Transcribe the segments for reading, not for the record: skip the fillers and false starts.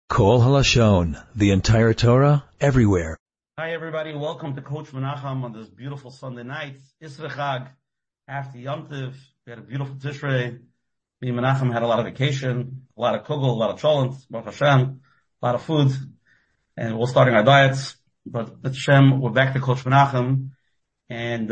Kol Halashon, the entire Torah, everywhere. Hi everybody, welcome to Coach Menachem on this beautiful Sunday night. Isra Chag, after Yom Tov, we had a beautiful Tishrei. Me and Menachem had a lot of vacation, a lot of kugel, a lot of cholent, Baruch Hashem, a lot of food, and we're starting our diets. But with Hashem, we're back to Coach Menachem, and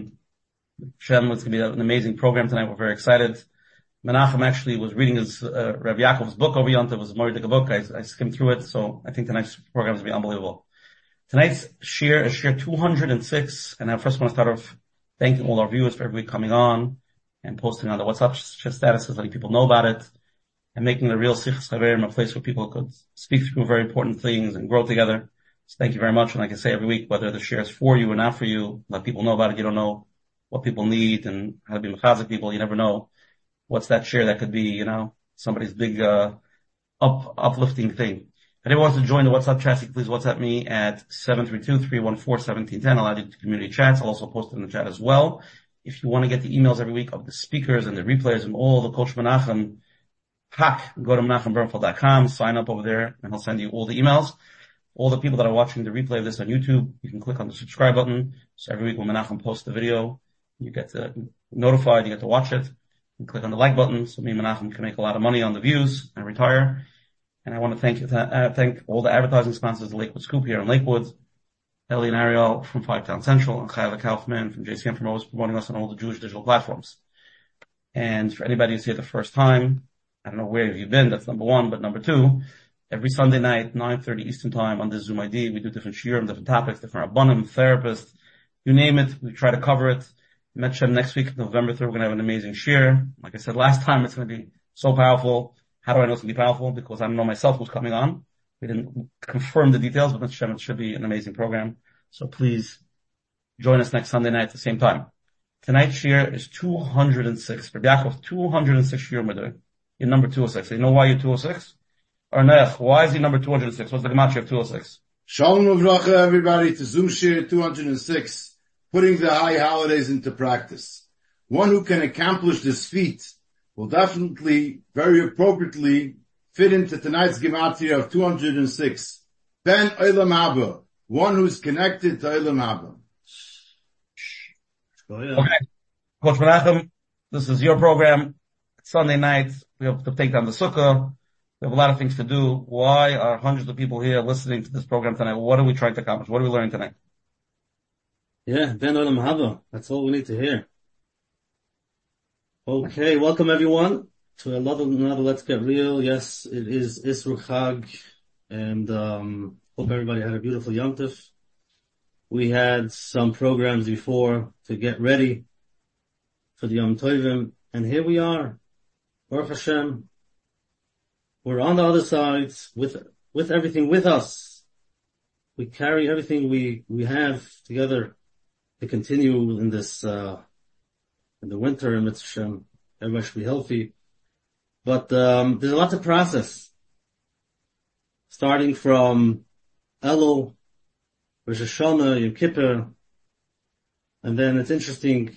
Hashem, it's going to be an amazing program tonight. We're very excited. Menachem actually was reading his Rav Yaakov's book over Yom Tov. It was a Moedik book. I skimmed through it, so I think tonight's program is going to be unbelievable. Tonight's shir is shir 206, and I first want to start off thanking all our viewers for every week coming on and posting on the WhatsApp statuses, letting people know about it, and making the real Sichas Chaverim a place where people could speak through very important things and grow together. So thank you very much. And like I say every week, whether the shir is for you or not for you, let people know about it. You don't know what people need and how to be mechazik people. You never know what's that share that could be, somebody's big, uplifting thing. If anyone wants to join the WhatsApp chat, you can please WhatsApp me at 732-314-1710. I'll add you to community chats. I'll also post it in the chat as well. If you want to get the emails every week of the speakers and the replays and all the Coach Menachem hack, go to menachembernfeld.com, sign up over there, and he'll send you all the emails. All the people that are watching the replay of this on YouTube, you can click on the subscribe button. So every week when Menachem posts the video, you get notified, you get to watch it. You click on the like button, so me and Menachem can make a lot of money on the views and retire. And I want to thank all the advertising sponsors, the Lakewood Scoop here in Lakewood, Ellie and Ariel from Five Town Central, and Chayla Kaufman from JCM from always promoting us on all the Jewish digital platforms. And for anybody who's here the first time, I don't know where you've been, that's number one, but number two, every Sunday night, 9:30 Eastern Time on this Zoom ID, we do different shiurim, different topics, different rabbanim, therapists, you name it, we try to cover it. Mentioned next week, November 3rd, we're going to have an amazing shir. Like I said last time, it's going to be so powerful. How do I know it's going to be powerful? Because I don't know myself who's coming on. We didn't confirm the details, but it should be an amazing program. So please join us next Sunday night at the same time. Tonight's shir is 206. Rabbi Yaakov, 206 shir we're doing. You're number 206. You know why you're 206? Or Nech, why is he number 206? What's the gematria of 206? Shalom uvracha, everybody, to Zoom shir 206. Putting the high holidays into practice. One who can accomplish this feat will definitely, very appropriately, fit into tonight's gematria of 206. Ben Olam Haba, one who's connected to Olam Haba. Okay. Coach Menachem, this is your program. It's Sunday night. We have to take down the sukkah. We have a lot of things to do. Why are hundreds of people here listening to this program tonight? What are we trying to accomplish? What are we learning tonight? Yeah, Ben Olam Haba. That's all we need to hear. Okay, welcome everyone to another Let's Get Real. Yes, it is Isra Chag, and hope everybody had a beautiful Yom Tov. We had some programs before to get ready for the Yom Tovim, and here we are. Baruch Hashem. We're on the other side with everything with us. We carry everything we have together to continue in this, in the winter, and everybody should be healthy. But, there's a lot to process. Starting from Elul, Rosh Hashanah, Yom Kippur, and then it's interesting,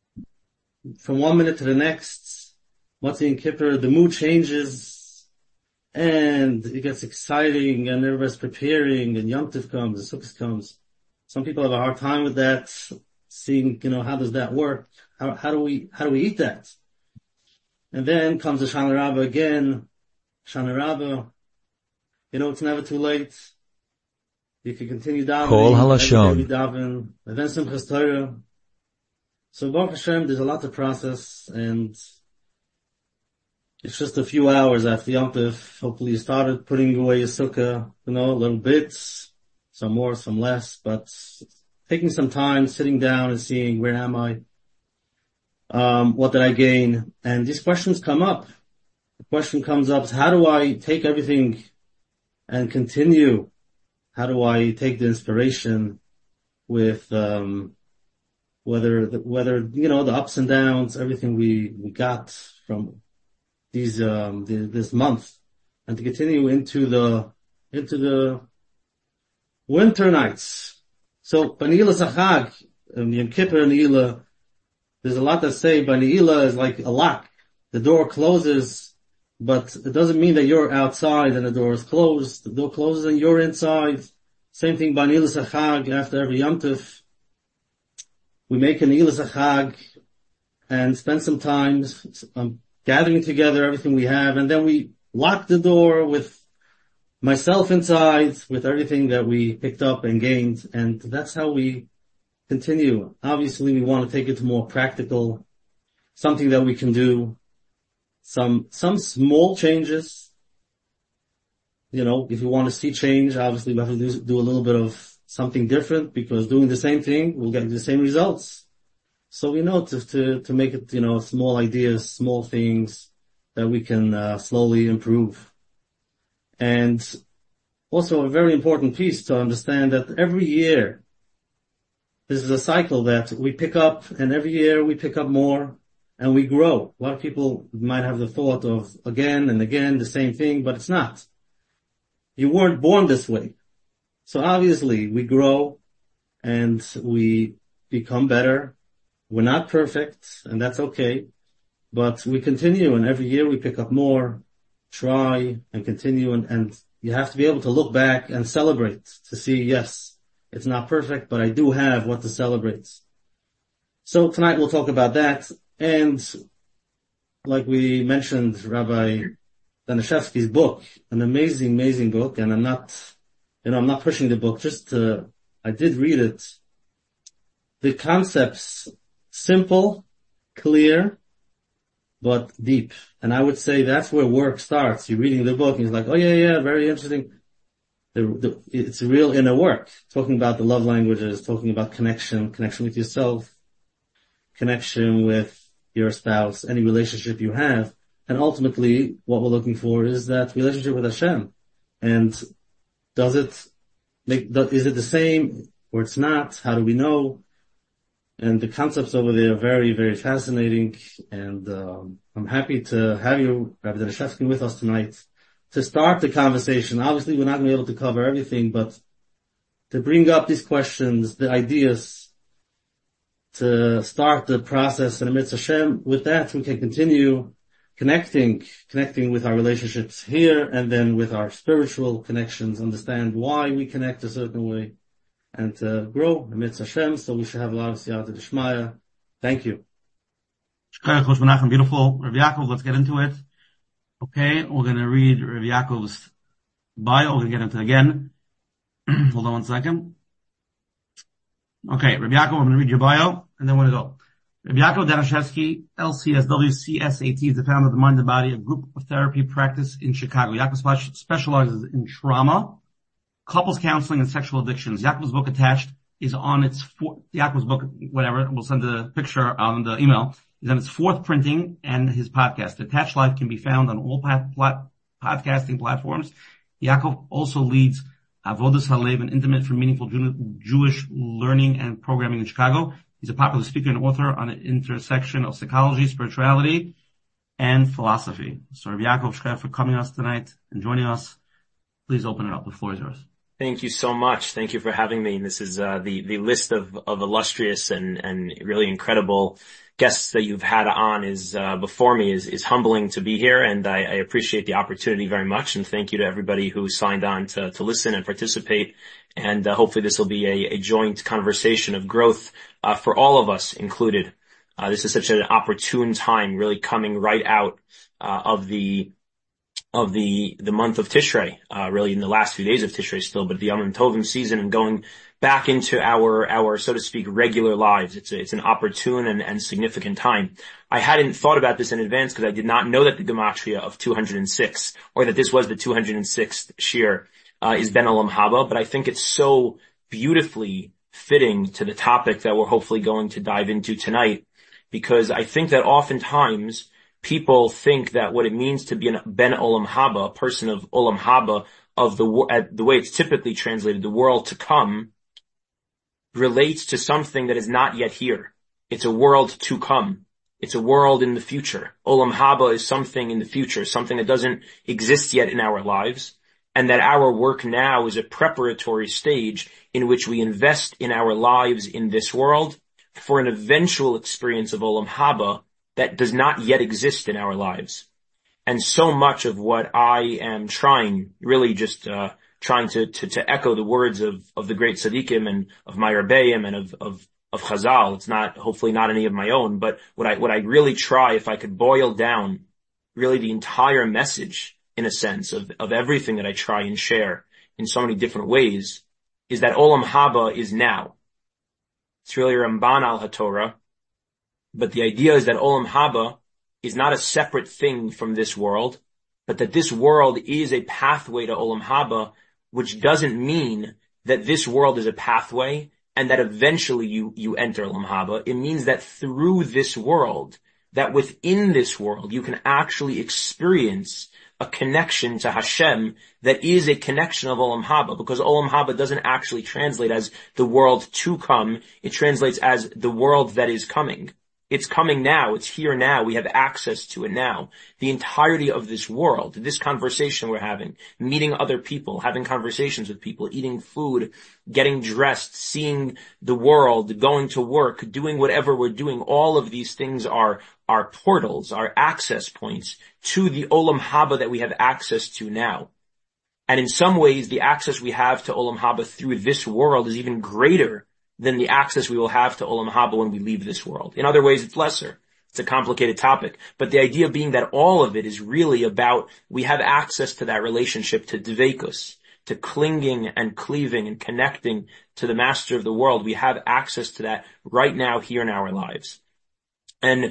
from one minute to the next, Matzah Yom Kippur, the mood changes, and it gets exciting, and everybody's preparing, and Yom Tov comes, and Sukkot comes. Some people have a hard time with that, seeing, how does that work? How do we eat that? And then comes the Shana Rabbah again. Shana Rabbah. It's never too late. You can continue davening. Kol Halashon. And then Simchas Torah. So Baruch Hashem, there's a lot to process, and it's just a few hours after Yom Tov. Hopefully you started putting away your sukkah, a little bit. Some more, some less, but taking some time, sitting down and seeing where am I, what did I gain? And these questions come up. The question comes up, how do I take everything and continue? How do I take the inspiration with, whether, the ups and downs, everything we got from this month, and to continue into the winter nights. So, B'Neila Sachag, Yom Kippur and Neila, there's a lot that say B'Neila is like a lock. The door closes, but it doesn't mean that you're outside and the door is closed. The door closes and you're inside. Same thing by Nilas HaChag after every Yom Tov. We make a Nilas HaChag and spend some time gathering together everything we have, and then we lock the door with myself inside, with everything that we picked up and gained, and that's how we continue. Obviously, we want to take it to more practical, something that we can do, some small changes. You know, if you want to see change, obviously we have to do a little bit of something different, because doing the same thing, we'll get the same results. So we know to make it, you know, small ideas, small things that we can slowly improve. And also a very important piece to understand that every year, this is a cycle that we pick up, and every year we pick up more and we grow. A lot of people might have the thought of again and again the same thing, but it's not. You weren't born this way. So obviously we grow and we become better. We're not perfect, and that's okay, but we continue, and every year we pick up more, try and continue, and you have to be able to look back and celebrate to see, yes, it's not perfect, but I do have what to celebrate. So tonight we'll talk about that, and like we mentioned, Rabbi Danishevsky's book, an amazing, amazing book, and I'm not pushing the book, I did read it. The concepts, simple, clear, but deep. And I would say that's where work starts. You're reading the book and it's like, oh yeah, very interesting. It's real inner work. Talking about the love languages, talking about connection with yourself, connection with your spouse, any relationship you have. And ultimately, what we're looking for is that relationship with Hashem. And is it the same or it's not? How do we know? And the concepts over there are very, very fascinating. And I'm happy to have you, Rabbi Danishevsky, with us tonight to start the conversation. Obviously, we're not going to be able to cover everything, but to bring up these questions, the ideas, to start the process in the midst of Hashem. With that, we can continue connecting with our relationships here, and then with our spiritual connections, understand why we connect a certain way, and to grow amidst Hashem. So we should have a lot of siyata d'shmaya. Thank you. Beautiful. Rabbi Yaakov, let's get into it. Okay, we're going to read Rabbi Yaakov's bio. We're going to get into it again. Hold on one second. Okay, Rabbi Yaakov, I'm going to read your bio, and then we're going to go. Rabbi Yaakov Danishevsky, LCSW, CSAT, is the founder of the Mind and Body, a group of therapy practice in Chicago. Yaakov specializes in trauma, couples counseling, and sexual addictions. Yaakov's book attached is on its Yaakov's book, whatever, we'll send the picture on the email, is on its fourth printing, and his podcast. Attached Life can be found on all podcasting platforms. Yaakov also leads Avodas Halev, an intimate for meaningful Jewish learning and programming in Chicago. He's a popular speaker and author on an intersection of psychology, spirituality, and philosophy. So Rabbi Yaakov, shkaya for coming to us tonight and joining us. Please open it up. The floor is yours. Thank you so much. Thank you for having me. This is the list of illustrious and really incredible guests that you've had on before me is humbling to be here, and I appreciate the opportunity very much, and thank you to everybody who signed on to listen and participate, and hopefully this will be a joint conversation of growth for all of us included. This is such an opportune time, really coming right out of the month of Tishrei, really in the last few days of Tishrei still, but the Yom Tovim season, and going back into our, so to speak, regular lives. It's an opportune and significant time. I hadn't thought about this in advance because I did not know that the gematria of 206, or that this was the 206th shir, is Ben Olam Haba, but I think it's so beautifully fitting to the topic that we're hopefully going to dive into tonight, because I think that oftentimes people think that what it means to be a Ben Olam Haba, a person of Olam Haba, of the way it's typically translated, the world to come, relates to something that is not yet here. It's a world to come. It's a world in the future. Olam Haba is something in the future, something that doesn't exist yet in our lives, and that our work now is a preparatory stage in which we invest in our lives in this world for an eventual experience of Olam Haba that does not yet exist in our lives. And so much of what I am trying, really just, trying to echo the words of the great tzaddikim and of my Rebbeim and of Chazal. It's not, hopefully not any of my own, but what I really try, if I could boil down really the entire message, in a sense, of everything that I try and share in so many different ways, is that Olam Haba is now. It's really Ramban al HaTorah, but the idea is that Olam Haba is not a separate thing from this world, but that this world is a pathway to Olam Haba, which doesn't mean that this world is a pathway and that eventually you enter Olam Haba. It means that through this world, that within this world, you can actually experience a connection to Hashem that is a connection of Olam Haba, because Olam Haba doesn't actually translate as the world to come. It translates as the world that is coming. It's coming now. It's here now. We have access to it now. The entirety of this world, this conversation we're having, meeting other people, having conversations with people, eating food, getting dressed, seeing the world, going to work, doing whatever we're doing, all of these things are portals, are access points to the Olam Haba that we have access to now. And in some ways, the access we have to Olam Haba through this world is even greater than the access we will have to Olam Haba when we leave this world. In other ways, it's lesser. It's a complicated topic. But the idea being that all of it is really about, we have access to that relationship, to Dveikus, to clinging and cleaving and connecting to the master of the world. We have access to that right now, here in our lives. And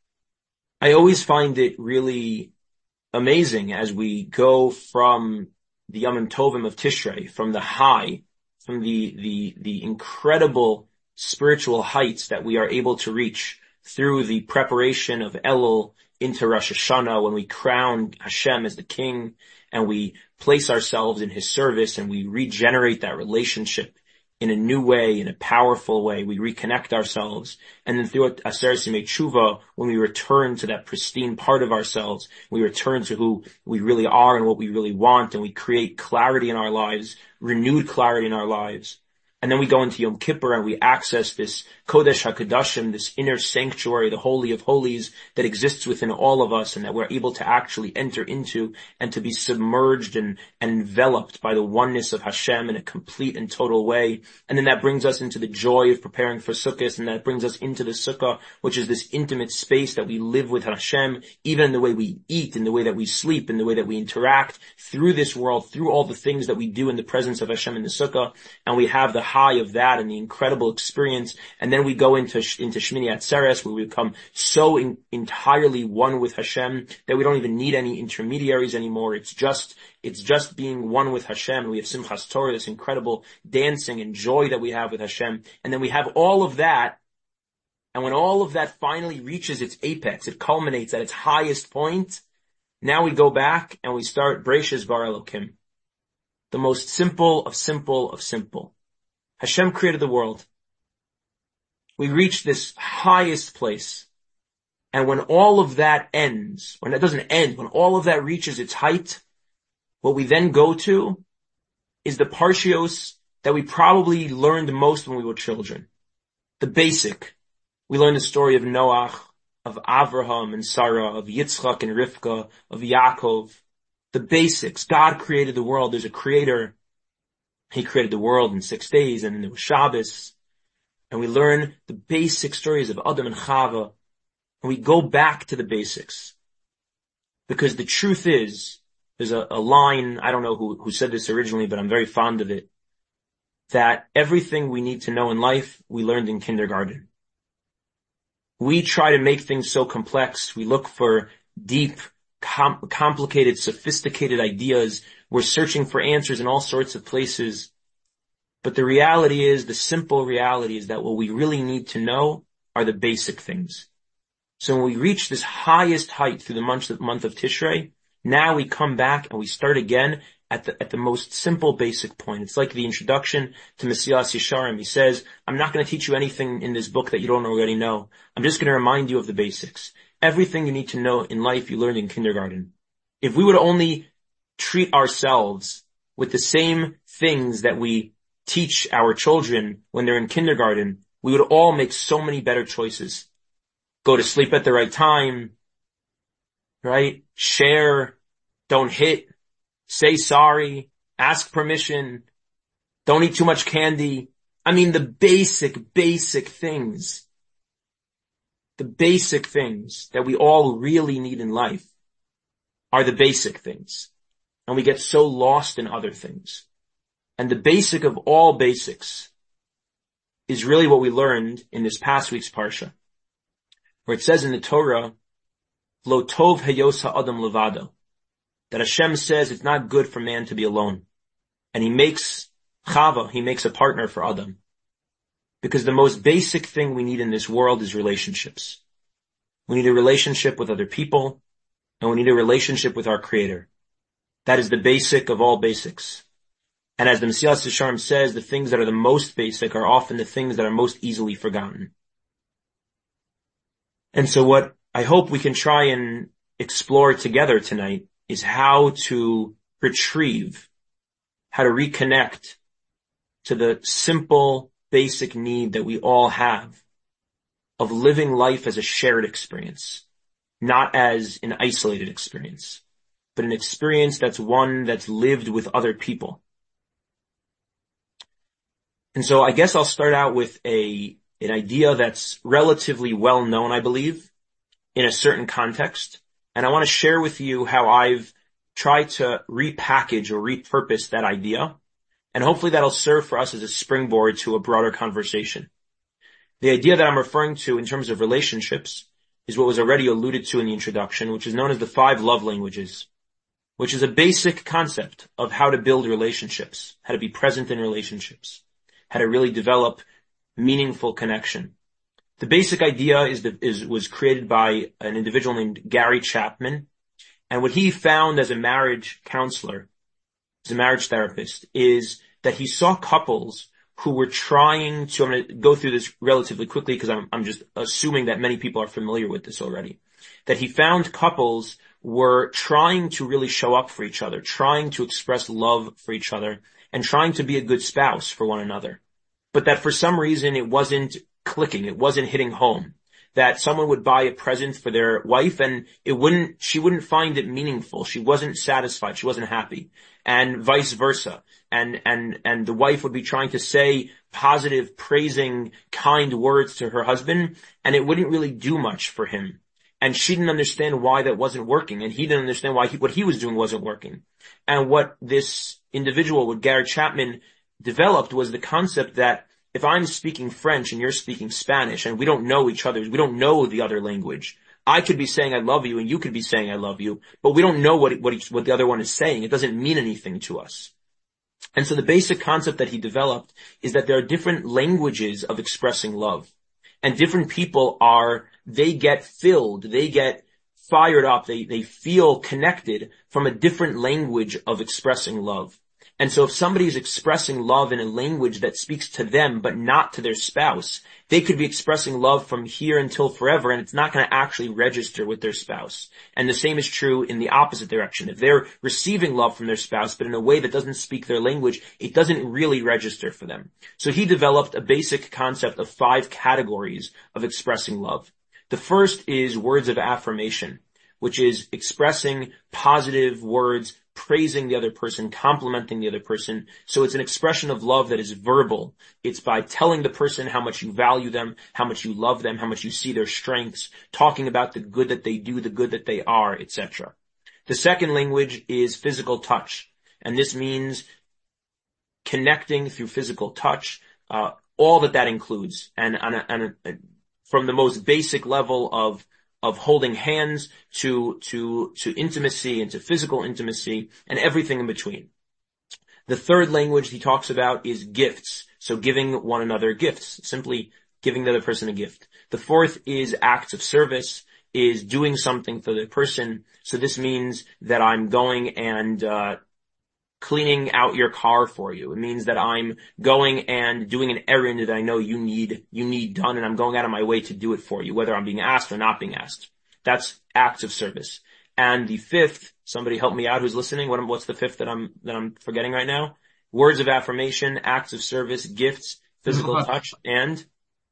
I always find it really amazing as we go from the Yom Tovim of Tishrei, from the high, from the incredible spiritual heights that we are able to reach through the preparation of Elul into Rosh Hashanah, when we crown Hashem as the king and we place ourselves in his service and we regenerate that relationship in a new way, in a powerful way. We reconnect ourselves. And then through Aseret Yemei Tshuva, when we return to that pristine part of ourselves, we return to who we really are and what we really want, and we create clarity in our lives, renewed clarity in our lives. And then we go into Yom Kippur and we access this Kodesh HaKodashim, this inner sanctuary, the Holy of Holies that exists within all of us, and that we're able to actually enter into and to be submerged and enveloped by the oneness of Hashem in a complete and total way. And then that brings us into the joy of preparing for Sukkot, and that brings us into the Sukkah, which is this intimate space that we live with Hashem, even in the way we eat, in the way that we sleep, in the way that we interact through this world, through all the things that we do in the presence of Hashem in the Sukkah. And we have the high of that and the incredible experience. And then we go into Shmini Atzeres, where we become so entirely one with Hashem that we don't even need any intermediaries anymore. It's just being one with Hashem. And we have Simchas Torah, this incredible dancing and joy that we have with Hashem. And then we have all of that. And when all of that finally reaches its apex, it culminates at its highest point, now we go back and we start Bereishis Bara Elokim. The most simple of simple of simple. Hashem created the world. We reach this highest place. And when all of that ends, when it doesn't end, when all of that reaches its height, what we then go to is the parshios that we probably learned most when we were children. The basic. We learned the story of Noach, of Avraham and Sarah, of Yitzchak and Rivka, of Yaakov. The basics. God created the world. There's a creator. He created the world in 6 days, and then there was Shabbos. And we learn the basic stories of Adam and Chava. And we go back to the basics. Because the truth is, there's a line, I don't know who said this originally, but I'm very fond of it, that everything we need to know in life, we learned in kindergarten. We try to make things so complex. We look for deep, complicated, sophisticated ideas. We're searching for answers in all sorts of places. But the reality is, the simple reality is that what we really need to know are the basic things. So when we reach this highest height through the month of Tishrei, now we come back and we start again at the most simple basic point. It's like the introduction to Mesilas Yesharim. He says, I'm not going to teach you anything in this book that you don't already know. I'm just going to remind you of the basics. Everything you need to know in life you learned in kindergarten. If we would only treat ourselves with the same things that we teach our children when they're in kindergarten, we would all make so many better choices. Go to sleep at the right time, right? Share, don't hit, say sorry, ask permission, don't eat too much candy. I mean, the basic things. The basic things that we all really need in life are the basic things. And we get so lost in other things. And the basic of all basics is really what we learned in this past week's Parsha, where it says in the Torah, Lo tov heyos ha'adam levado, that Hashem says it's not good for man to be alone. And he makes Chava, he makes a partner for Adam. Because the most basic thing we need in this world is relationships. We need a relationship with other people, and we need a relationship with our Creator. That is the basic of all basics. And as the Mesilas Yesharim says, the things that are the most basic are often the things that are most easily forgotten. And so what I hope we can try and explore together tonight is how to retrieve, how to reconnect to the simple, basic need that we all have of living life as a shared experience, not as an isolated experience, but an experience that's one that's lived with other people. And so I guess I'll start out with an idea that's relatively well known, I believe, in a certain context. And I want to share with you how I've tried to repackage or repurpose that idea. And hopefully that'll serve for us as a springboard to a broader conversation. The idea that I'm referring to in terms of relationships is what was already alluded to in the introduction, which is known as the 5 love languages, which is a basic concept of how to build relationships, how to be present in relationships, how to really develop meaningful connection. The basic idea was created by an individual named Gary Chapman. And what he found as a marriage counselor, as a marriage therapist, is that he saw couples who were trying to, I'm going to go through this relatively quickly because I'm just assuming that many people are familiar with this already, that he found couples were trying to really show up for each other, trying to express love for each other, and trying to be a good spouse for one another. But that for some reason it wasn't clicking, it wasn't hitting home. That someone would buy a present for their wife and she wouldn't find it meaningful. She wasn't satisfied. She wasn't happy. And vice versa. And the wife would be trying to say positive, praising, kind words to her husband, and it wouldn't really do much for him. And she didn't understand why that wasn't working, and he didn't understand why what he was doing wasn't working. And what this individual, what Gary Chapman developed, was the concept that if I'm speaking French and you're speaking Spanish and we don't know each other, we don't know the other language, I could be saying I love you and you could be saying I love you, but we don't know what the other one is saying. It doesn't mean anything to us. And so the basic concept that he developed is that there are different languages of expressing love. And different people they get filled, they get fired up, they feel connected from a different language of expressing love. And so if somebody is expressing love in a language that speaks to them but not to their spouse, they could be expressing love from here until forever, and it's not going to actually register with their spouse. And the same is true in the opposite direction. If they're receiving love from their spouse but in a way that doesn't speak their language, it doesn't really register for them. So he developed a basic concept of 5 categories of expressing love. The first is words of affirmation, which is expressing positive words, praising the other person, complimenting the other person. So it's an expression of love that is verbal. It's by telling the person how much you value them, how much you love them, how much you see their strengths, talking about the good that they do, the good that they are, etc. The second language is physical touch. And this means connecting through physical touch, all that includes. And from the most basic level of holding hands to intimacy and to physical intimacy and everything in between. The third language he talks about is gifts. So giving one another gifts, simply giving the other person a gift. The fourth is acts of service, is doing something for the person. So this means that I'm going and cleaning out your car for you. It means that I'm going and doing an errand that I know you need done, and I'm going out of my way to do it for you, whether I'm being asked or not being asked. That's acts of service. And the fifth, somebody help me out who's listening. What's the fifth that I'm forgetting right now? Words of affirmation, acts of service, gifts, physical touch, and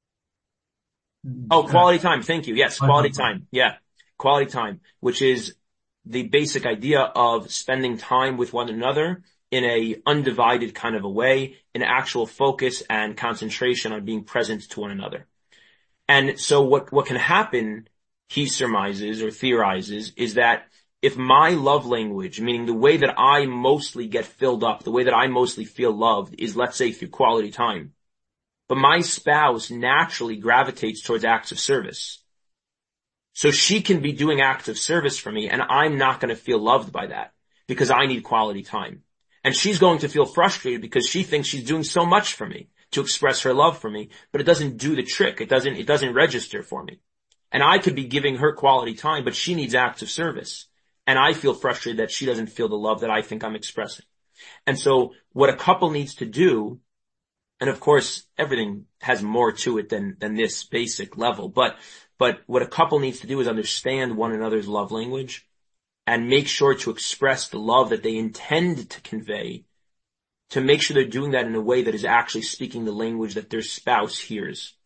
quality time. Thank you. Yes, quality time. Yeah, quality time, which is the basic idea of spending time with one another in a undivided kind of a way, in actual focus and concentration on being present to one another. And so what can happen, he surmises or theorizes, is that if my love language, meaning the way that I mostly get filled up, the way that I mostly feel loved is, let's say, through quality time, but my spouse naturally gravitates towards acts of service. So she can be doing acts of service for me, and I'm not going to feel loved by that because I need quality time. And she's going to feel frustrated because she thinks she's doing so much for me to express her love for me, but it doesn't do the trick. It doesn't register for me. And I could be giving her quality time, but she needs acts of service. And I feel frustrated that she doesn't feel the love that I think I'm expressing. And so what a couple needs to do, and of course everything has more to it than this basic level, but what a couple needs to do is understand one another's love language and make sure to express the love that they intend to convey, to make sure they're doing that in a way that is actually speaking the language that their spouse hears.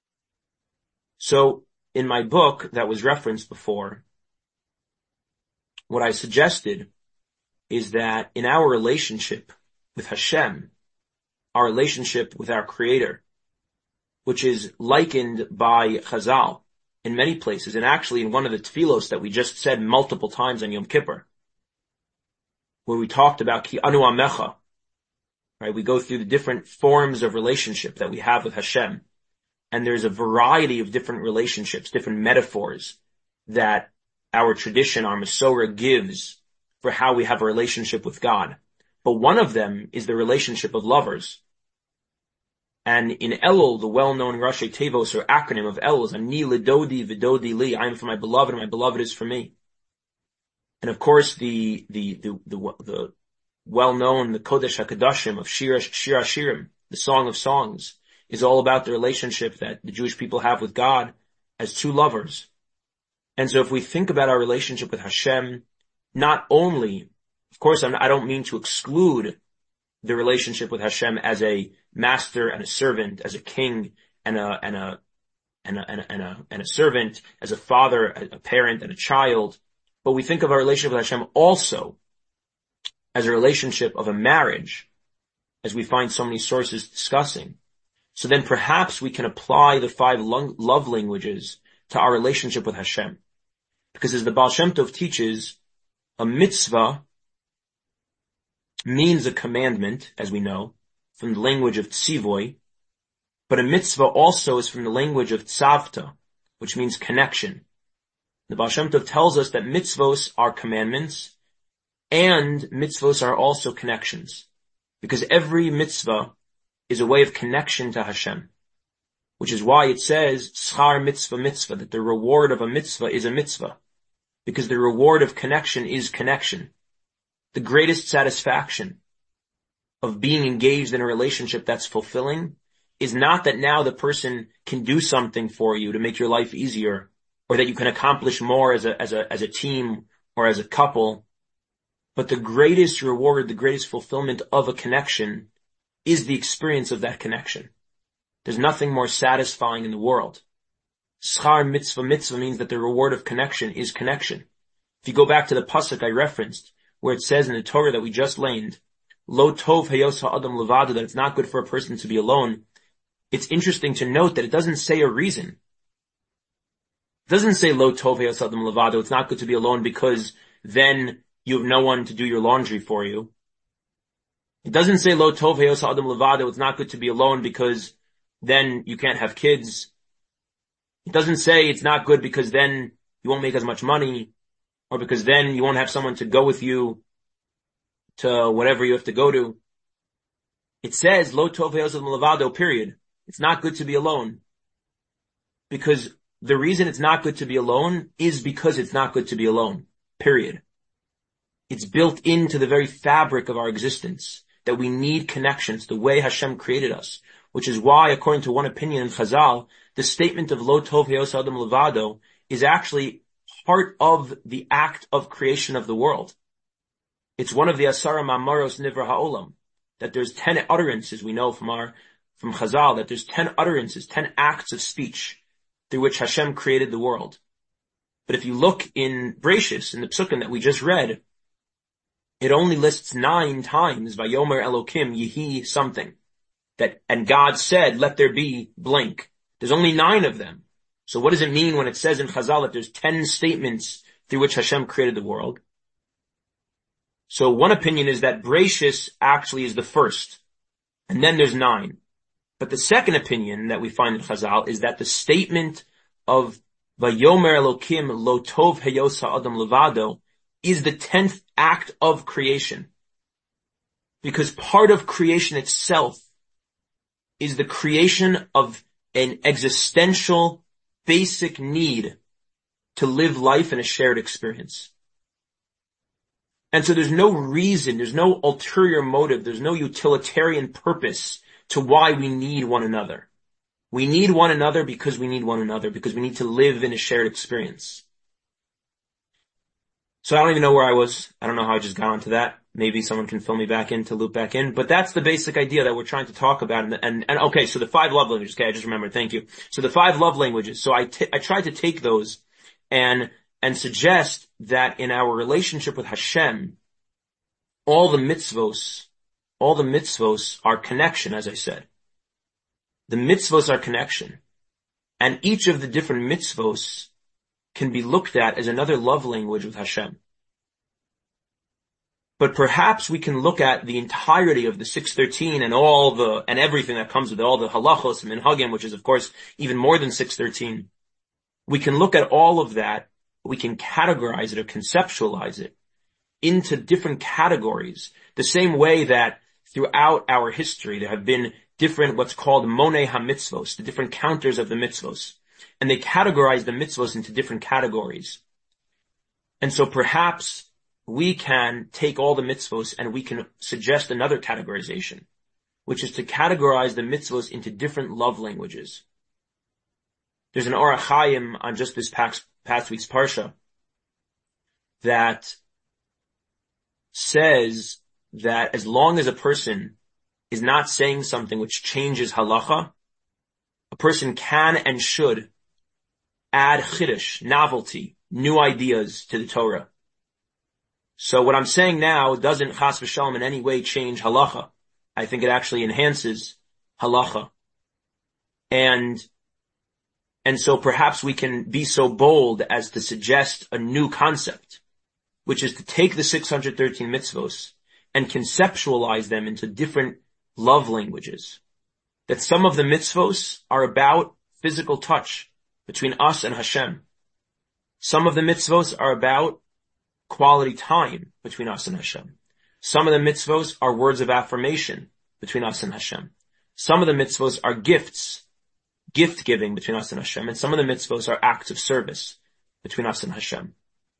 So in my book that was referenced before, what I suggested is that in our relationship with Hashem, our relationship with our Creator, which is likened by Chazal in many places, and actually in one of the tefillos that we just said multiple times on Yom Kippur, where we talked about Ki Anu Amecha, right? We go through the different forms of relationship that we have with Hashem, and there's a variety of different relationships, different metaphors that our tradition, our Masorah gives for how we have a relationship with God. But one of them is the relationship of lovers. And in Elul, the well-known Rashi Tevos, or acronym of Elul, is Ani Lidodi Vidodi Li. I am for my beloved, and my beloved is for me. And of course, the well-known, the Kodesh HaKadoshim of Shir HaShirim, the Song of Songs, is all about the relationship that the Jewish people have with God as two lovers. And so if we think about our relationship with Hashem, not only, of course, I don't mean to exclude the relationship with Hashem as a master and a servant, as a king and a servant, as a father, a parent and a child, but we think of our relationship with Hashem also as a relationship of a marriage, as we find so many sources discussing. So then perhaps we can apply the 5 love languages to our relationship with Hashem. Because as the Baal Shem Tov teaches, a mitzvah means a commandment, as we know, from the language of tzivoy, but a mitzvah also is from the language of tzavta, which means connection. The Baal Shem Tov tells us that mitzvos are commandments, and mitzvos are also connections, because every mitzvah is a way of connection to Hashem, which is why it says, schar mitzvah mitzvah, that the reward of a mitzvah is a mitzvah, because the reward of connection is connection. The greatest satisfaction of being engaged in a relationship that's fulfilling is not that now the person can do something for you to make your life easier, or that you can accomplish more as a team or as a couple, but the greatest reward, the greatest fulfillment of a connection is the experience of that connection. There's nothing more satisfying in the world. Schar mitzvah mitzvah means that the reward of connection is connection. If you go back to the pasuk I referenced, where it says in the Torah that we just learned, Lo tov hayos ha'adam levado, that it's not good for a person to be alone, it's interesting to note that it doesn't say a reason. It doesn't say Lo tov hayos ha'adam levado, it's not good to be alone because then you have no one to do your laundry for you. It doesn't say Lo tov hayos ha'adam levado, it's not good to be alone because then you can't have kids. It doesn't say it's not good because then you won't make as much money, or because then you won't have someone to go with you to whatever you have to go to. It says, Lo tov hayos levado, period. It's not good to be alone. Because the reason it's not good to be alone is because it's not good to be alone. Period. It's built into the very fabric of our existence that we need connections, the way Hashem created us. Which is why, according to one opinion in Chazal, the statement of Lo tov hayos adam levado is actually part of the act of creation of the world. It's one of the Asara Ma'amaros Nivra Ha'olam, that there's 10 utterances, we know from Chazal, that there's 10 utterances, 10 acts of speech through which Hashem created the world. But if you look in Bereshis, in the Psukim that we just read, it only lists 9 times, Vayomer Elokim Yehi something. And God said, let there be blank. There's only 9 of them. So what does it mean when it says in Chazal that there's 10 statements through which Hashem created the world? So one opinion is that Bereshis actually is the first. And then there's 9. But the second opinion that we find in Chazal is that the statement of Vayomer Elokim Lo Tov Heyosa Adam Levado is the 10th act of creation. Because part of creation itself is the creation of an existential, basic need to live life in a shared experience. And so there's no reason, there's no ulterior motive, there's no utilitarian purpose to why we need one another. We need one another because we need one another, because we need to live in a shared experience. So I don't even know where I was. I don't know how I just got onto that. Maybe someone can fill me back in to loop back in. But that's the basic idea that we're trying to talk about. And okay, so the 5 love languages. Okay, I just remembered. Thank you. So the 5 love languages. So I tried to take those and suggest that in our relationship with Hashem, all the mitzvos are connection, as I said. The mitzvos are connection. And each of the different mitzvos can be looked at as another love language with Hashem. But perhaps we can look at the entirety of the 613 and everything that comes with it, all the halachos and minhagim, which is of course even more than 613. We can look at all of that, we can categorize it or conceptualize it into different categories, the same way that throughout our history there have been different what's called monei ha-mitzvos, the different counters of the mitzvos. And they categorize the mitzvos into different categories. And so perhaps we can take all the mitzvos and we can suggest another categorization, which is to categorize the mitzvos into different love languages. There's an Orach Chaim on just this past week's Parsha that says that as long as a person is not saying something which changes halacha, a person can and should add chiddush, novelty, new ideas to the Torah. So what I'm saying now doesn't chas v'shalom in any way change halacha. I think it actually enhances halacha. And so perhaps we can be so bold as to suggest a new concept, which is to take the 613 mitzvos and conceptualize them into different love languages. That some of the mitzvos are about physical touch between us and Hashem. Some of the mitzvos are about quality time between us and Hashem. Some of the mitzvos are words of affirmation between us and Hashem. Some of the mitzvos are gifts, gift giving between us and Hashem. And some of the mitzvos are acts of service between us and Hashem.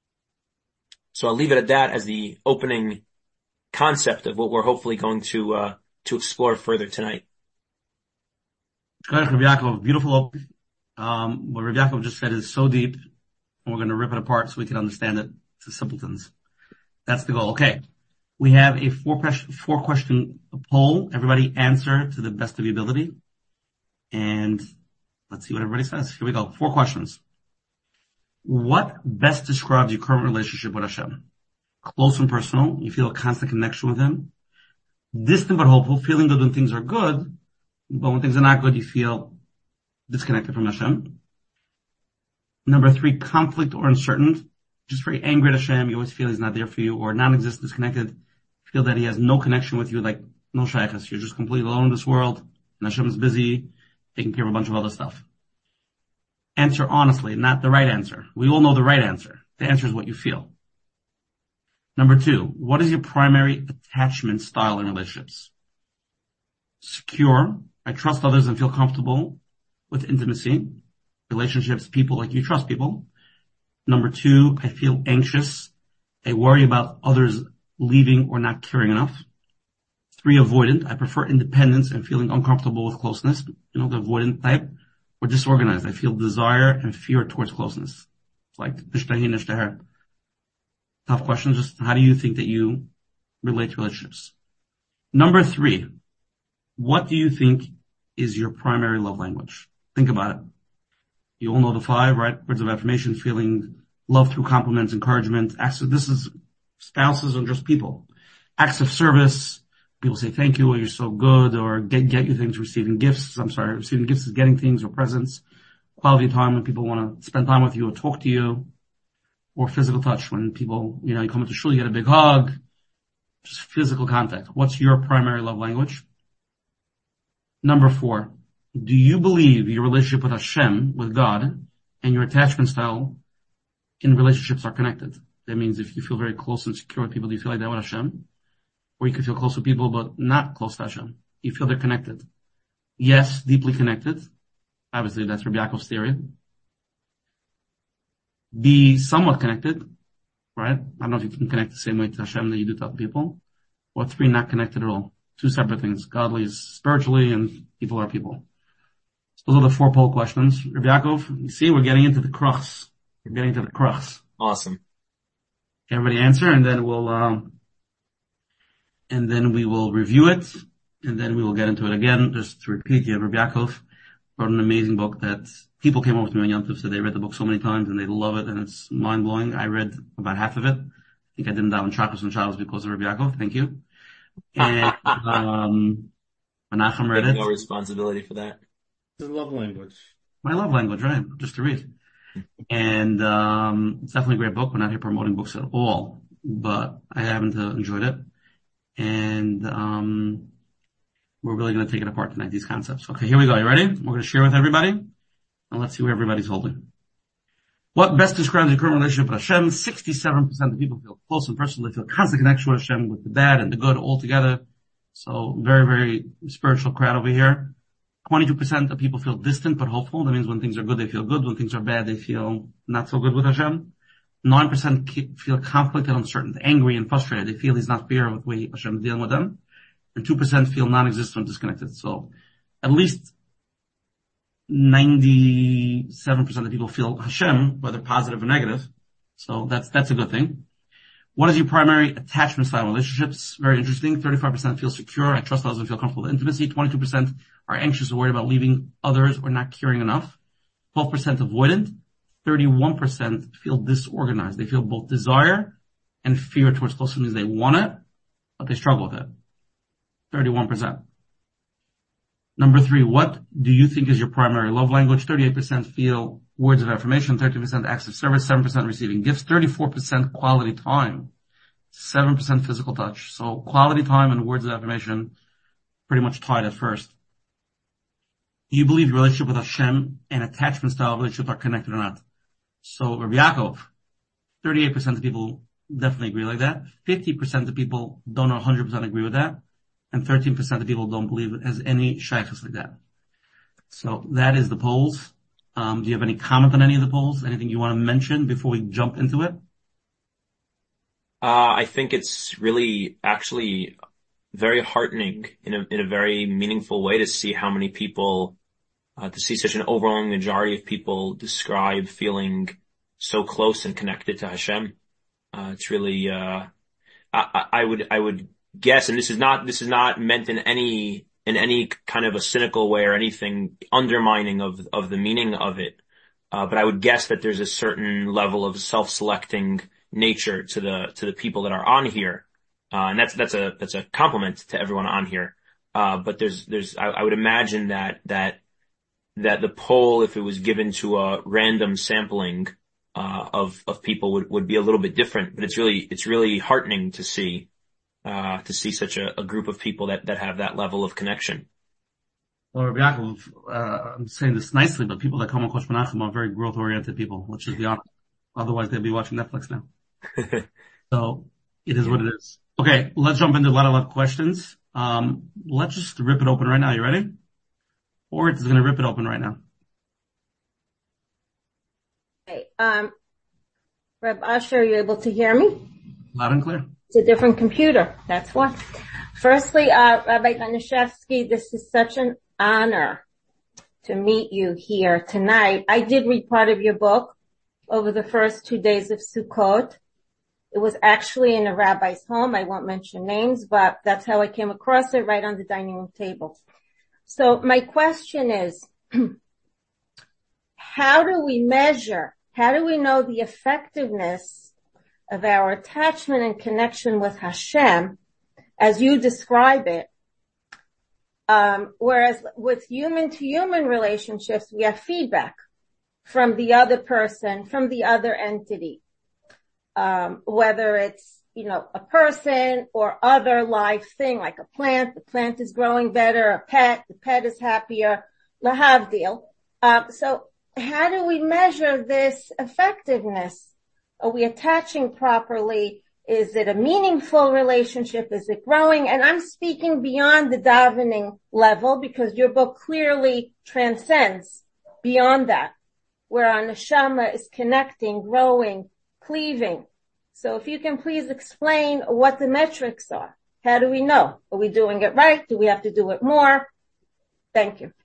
So I'll leave it at that as the opening concept of what we're hopefully going to explore further tonight. Rabbi Yaakov, beautiful opening. What Rabbi Yaakov just said is so deep, and we're going to rip it apart so we can understand it to simpletons. That's the goal. Okay. We have a 4-question poll. Everybody answer to the best of your ability. And let's see what everybody says. Here we go. 4 questions. What best describes your current relationship with Hashem? Close and personal. You feel a constant connection with Him. Distant but hopeful. Feeling good when things are good. But when things are not good, you feel disconnected from Hashem. Number 3, conflict or uncertain. Just very angry at Hashem. You always feel He's not there for you, or non-existent, disconnected. Feel that He has no connection with you, like no shaykhs. You're just completely alone in this world, and Hashem is busy taking care of a bunch of other stuff. Answer honestly, not the right answer. We all know the right answer. The answer is what you feel. Number 2, what is your primary attachment style in relationships? Secure. I trust others and feel comfortable with intimacy. Relationships, people, like you trust people. Number 2, I feel anxious. I worry about others leaving or not caring enough. 3, avoidant. I prefer independence and feeling uncomfortable with closeness. You know, the avoidant type. Or disorganized. I feel desire and fear towards closeness. It's like nishtahi, nishtaher. Tough question. Just how do you think that you relate to relationships? Number 3, what do you think is your primary love language? Think about it. You all know the 5, right? Words of affirmation, feeling love through compliments, encouragement, this is spouses and just people. Acts of service, people say thank you, or you're so good, or get you things, receiving gifts. Receiving gifts is getting things or presents. Quality time when people want to spend time with you or talk to you. Or physical touch when people, you come into shul, you get a big hug. Just physical contact. What's your primary love language? Number 4, do you believe your relationship with Hashem, with God, and your attachment style in relationships are connected? That means if you feel very close and secure with people, do you feel like that with Hashem? Or you can feel close with people, but not close to Hashem. You feel they're connected. Yes, deeply connected. Obviously, that's Rabbi Yaakov's theory. Be somewhat connected, right? I don't know if you can connect the same way to Hashem that you do to other people. Or 3, not connected at all. 2 separate things. Godly is spiritually, and people are people. So those are the 4 poll questions. Rabbi Yaakov, you see, we're getting into the crux. We're getting to the crux. Awesome. Everybody answer, and then we will review it, and then we will get into it again. Just to repeat, you have Rabbi Yaakov wrote an amazing book that people came over to me on Yom Tov, said they read the book so many times and they love it, and it's mind-blowing. I read about half of it. I think I didn't daven Shabbos and Shabbos because of Rabbi Yaakov. Thank you. And Menachem read it. No responsibility for that. It's a love language. My love language, right? Just to read. And it's definitely a great book. We're not here promoting books at all, but I haven't enjoyed it. And we're really going to take it apart tonight, these concepts. Okay, here we go. You ready? We're going to share with everybody, and let's see where everybody's holding. What best describes your current relationship with Hashem? 67% of people feel close and personal. They feel constant connection with Hashem, with the bad and the good all together. So very, very spiritual crowd over here. 22% of people feel distant but hopeful. That means when things are good, they feel good. When things are bad, they feel not so good with Hashem. 9% feel conflicted, uncertain, angry and frustrated. They feel He's not fair with the way Hashem is dealing with them. And 2% feel non-existent, disconnected. So at least 97% of people feel Hashem, whether positive or negative. So that's a good thing. What is your primary attachment style in relationships? Very interesting. 35% feel secure. I trust others and feel comfortable with intimacy. 22% are anxious or worried about leaving others or not caring enough. 12% avoidant. 31% feel disorganized. They feel both desire and fear towards closeness. Means they want it, but they struggle with it. 31%. Number 3, what do you think is your primary love language? 38% feel words of affirmation, 13% acts of service, 7% receiving gifts, 34% quality time, 7% physical touch. So quality time and words of affirmation pretty much tied at first. Do you believe your relationship with Hashem and attachment style relationship are connected or not? So Rabbi Yaakov, 38% of people definitely agree like that. 50% of people don't 100% agree with that. And 13% of people don't believe it has any shaykhs like that. So that is the polls. Do you have any comment on any of the polls? Anything you want to mention before we jump into it? I think it's really actually very heartening in a very meaningful way to see how many people, to see such an overwhelming majority of people describe feeling so close and connected to Hashem. It's really, I would guess, and this is not meant in any kind of a cynical way or anything undermining of the meaning of it. But I would guess that there's a certain level of self-selecting nature to the people that are on here. And that's a compliment to everyone on here. But I would imagine that the poll, if it was given to a random sampling, of people would be a little bit different. But it's really heartening to see such a group of people that have that level of connection. Well, Rabbi Yaakov, I'm saying this nicely, but people that come on Coach Menachem are very growth-oriented people, let's just be honest. Otherwise, they'd be watching Netflix now. So, it is what it is. Okay, let's jump into a lot of questions. Let's just rip it open right now. You ready? Or it's going to rip it open right now. Okay, Reb Asher, are you able to hear me? Loud and clear. It's a different computer. That's why. Firstly, Rabbi Danishevsky, this is such an honor to meet you here tonight. I did read part of your book over the first 2 days of Sukkot. It was actually in a rabbi's home. I won't mention names, but that's how I came across it, right on the dining room table. So my question is, how do we measure How do we know the effectiveness of our attachment and connection with Hashem as you describe it? Whereas with human-to-human relationships, we have feedback from the other person, from the other entity. Whether it's, a person or other live thing like a plant, the plant is growing better, a pet, the pet is happier, lahavdil. So how do we measure this effectiveness? Are we attaching properly? Is it a meaningful relationship? Is it growing? And I'm speaking beyond the davening level because your book clearly transcends beyond that, where our neshama is connecting, growing, cleaving. So if you can please explain what the metrics are. How do we know? Are we doing it right? Do we have to do it more? Thank you.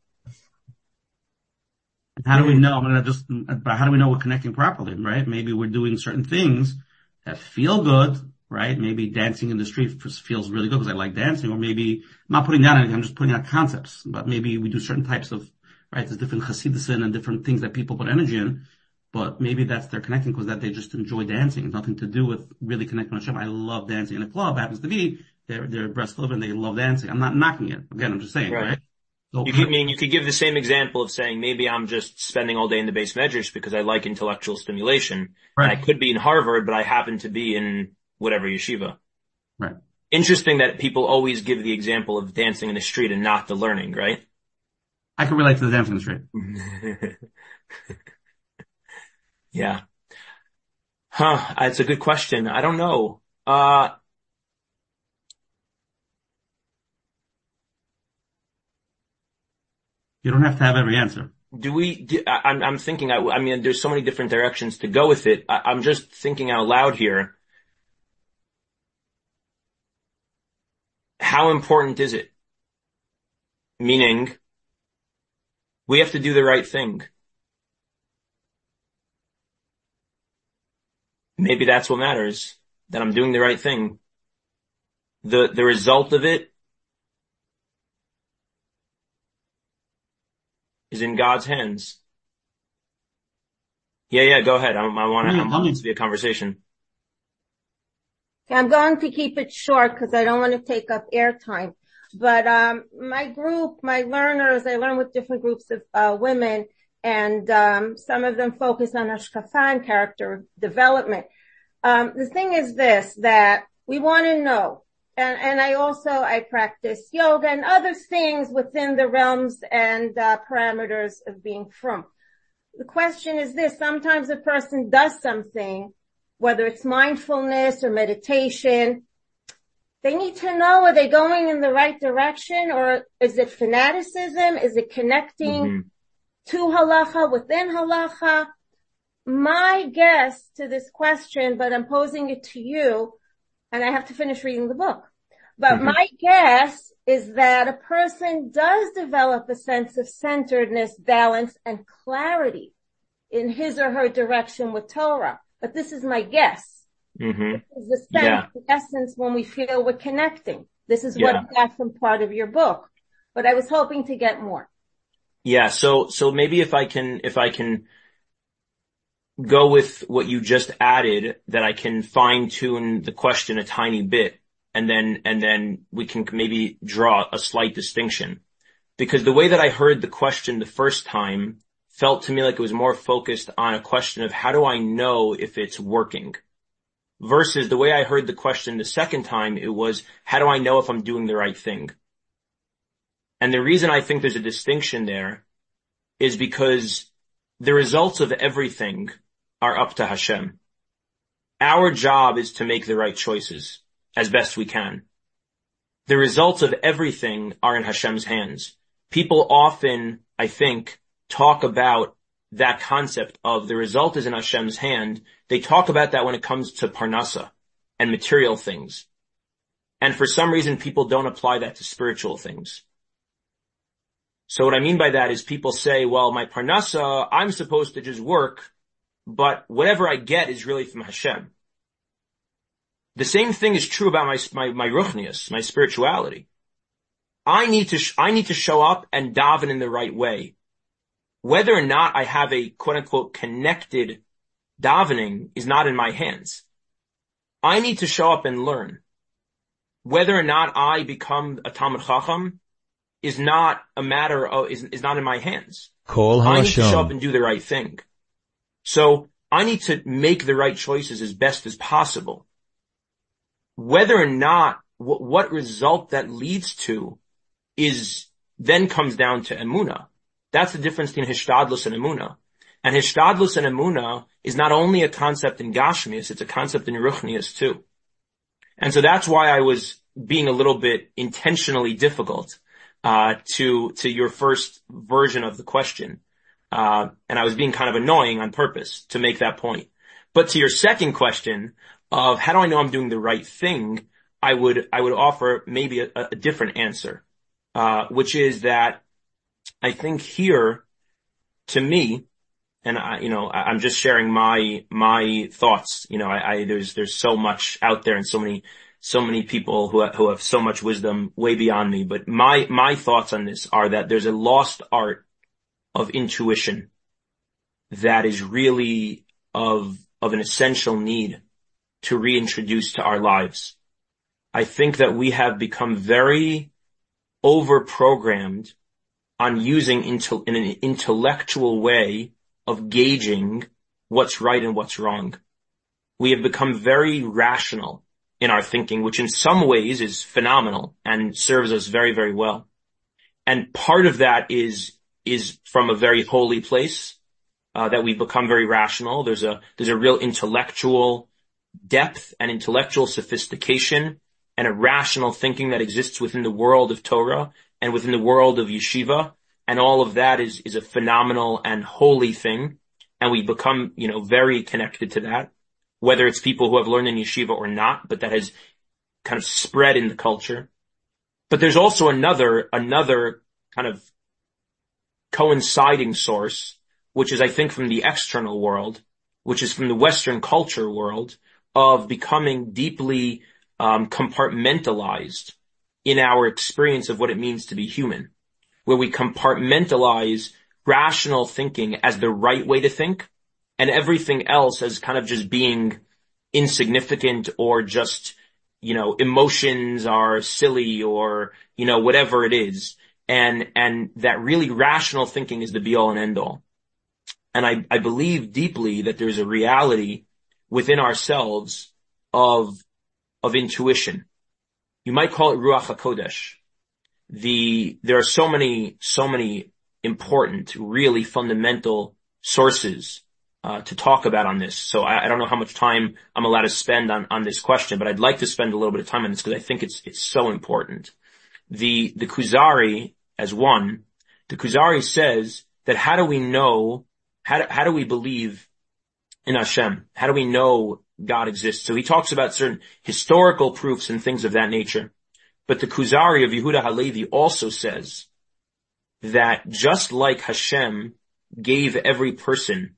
How do we know? How do we know we're connecting properly, right? Maybe we're doing certain things that feel good, right? Maybe dancing in the street feels really good because I like dancing, or maybe I'm not putting down anything, I'm just putting out concepts. But maybe we do certain types of, right? There's different chassidus and different things that people put energy in. But maybe that's they're connecting because that they just enjoy dancing. It's nothing to do with really connecting with Hashem. I love dancing in a club. Happens to be they're breast club and they love dancing. I'm not knocking it. Again, I'm just saying, right? So, you could give the same example of saying maybe I'm just spending all day in the base medrash because I like intellectual stimulation. Right. And I could be in Harvard, but I happen to be in whatever yeshiva. Right. Interesting that people always give the example of dancing in the street and not the learning, right? I can relate to the dancing in the street. Yeah. It's a good question. I don't know. You don't have to have every answer. I'm thinking, I mean, there's so many different directions to go with it. I'm just thinking out loud here. How important is it? Meaning, we have to do the right thing. Maybe that's what matters, that I'm doing the right thing. The result of it is in God's hands. Yeah, go ahead. I want it to be a conversation. I'm going to keep it short because I don't want to take up airtime. But my group, my learners, I learn with different groups of women, and some of them focus on hashkafa and character development. The thing is this, that we want to know, and I practice yoga and other things within the realms and parameters of being frum. The question is this: sometimes a person does something, whether it's mindfulness or meditation. They need to know, are they going in the right direction, or is it fanaticism? Is it connecting to halacha, within halacha? My guess to this question, but I'm posing it to you, and I have to finish reading the book. But my guess is that a person does develop a sense of centeredness, balance, and clarity in his or her direction with Torah. But this is my guess. This is the sense, the essence, when we feel we're connecting. This is what I got from part of your book. But I was hoping to get more. Yeah, so maybe if I can go with what you just added, that I can fine tune the question a tiny bit, and then we can maybe draw a slight distinction. Because the way that I heard the question the first time felt to me like it was more focused on a question of how do I know if it's working? Versus the way I heard the question the second time, it was, how do I know if I'm doing the right thing? And the reason I think there's a distinction there is because the results of everything are up to Hashem. Our job is to make the right choices as best we can. The results of everything are in Hashem's hands. People often, I think, talk about that concept of the result is in Hashem's hand. They talk about that when it comes to parnasa and material things. And for some reason, people don't apply that to spiritual things. So what I mean by that is people say, well, my parnasa, I'm supposed to just work, but whatever I get is really from Hashem. The same thing is true about my ruchnius, my spirituality. I need to show up and daven in the right way. Whether or not I have a quote unquote connected davening is not in my hands. I need to show up and learn. Whether or not I become a Talmid Chacham is not a matter of, is not in my hands. I need to show up and do the right thing. So I need to make the right choices as best as possible. Whether or not what result that leads to then comes down to emunah. That's the difference between hishtadlus and emunah. And hishtadlus and emunah is not only a concept in Gashmius, it's a concept in Ruchnius too. And so that's why I was being a little bit intentionally difficult, to your first version of the question. And I was being kind of annoying on purpose to make that point. But to your second question of how do I know I'm doing the right thing, I would offer maybe a different answer, which is that I think here, to me, and I'm just sharing my thoughts. There's so much out there and so many people who have so much wisdom way beyond me. But my thoughts on this are that there's a lost art of intuition that is really of an essential need to reintroduce to our lives. I think that we have become very over-programmed on using in an intellectual way of gauging what's right and what's wrong. We have become very rational in our thinking, which in some ways is phenomenal and serves us very, very well. And part of that is from a very holy place, that we've become very rational. There's a real intellectual depth and intellectual sophistication and a rational thinking that exists within the world of Torah and within the world of yeshiva. And all of that is a phenomenal and holy thing. And we become, very connected to that, whether it's people who have learned in yeshiva or not, but that has kind of spread in the culture. But there's also another kind of coinciding source, which is, I think, from the external world, which is from the Western culture world, of becoming deeply compartmentalized in our experience of what it means to be human, where we compartmentalize rational thinking as the right way to think and everything else as kind of just being insignificant or just, emotions are silly or, whatever it is. And that really rational thinking is the be all and end all. And I believe deeply that there's a reality within ourselves of intuition. You might call it Ruach HaKodesh. There are so many important, really fundamental sources, to talk about on this. So I don't know how much time I'm allowed to spend on this question, but I'd like to spend a little bit of time on this because I think it's so important. The Kuzari, the Kuzari says that how do we know, how do we believe in Hashem? How do we know God exists? So he talks about certain historical proofs and things of that nature. But the Kuzari of Yehuda Halevi also says that just like Hashem gave every person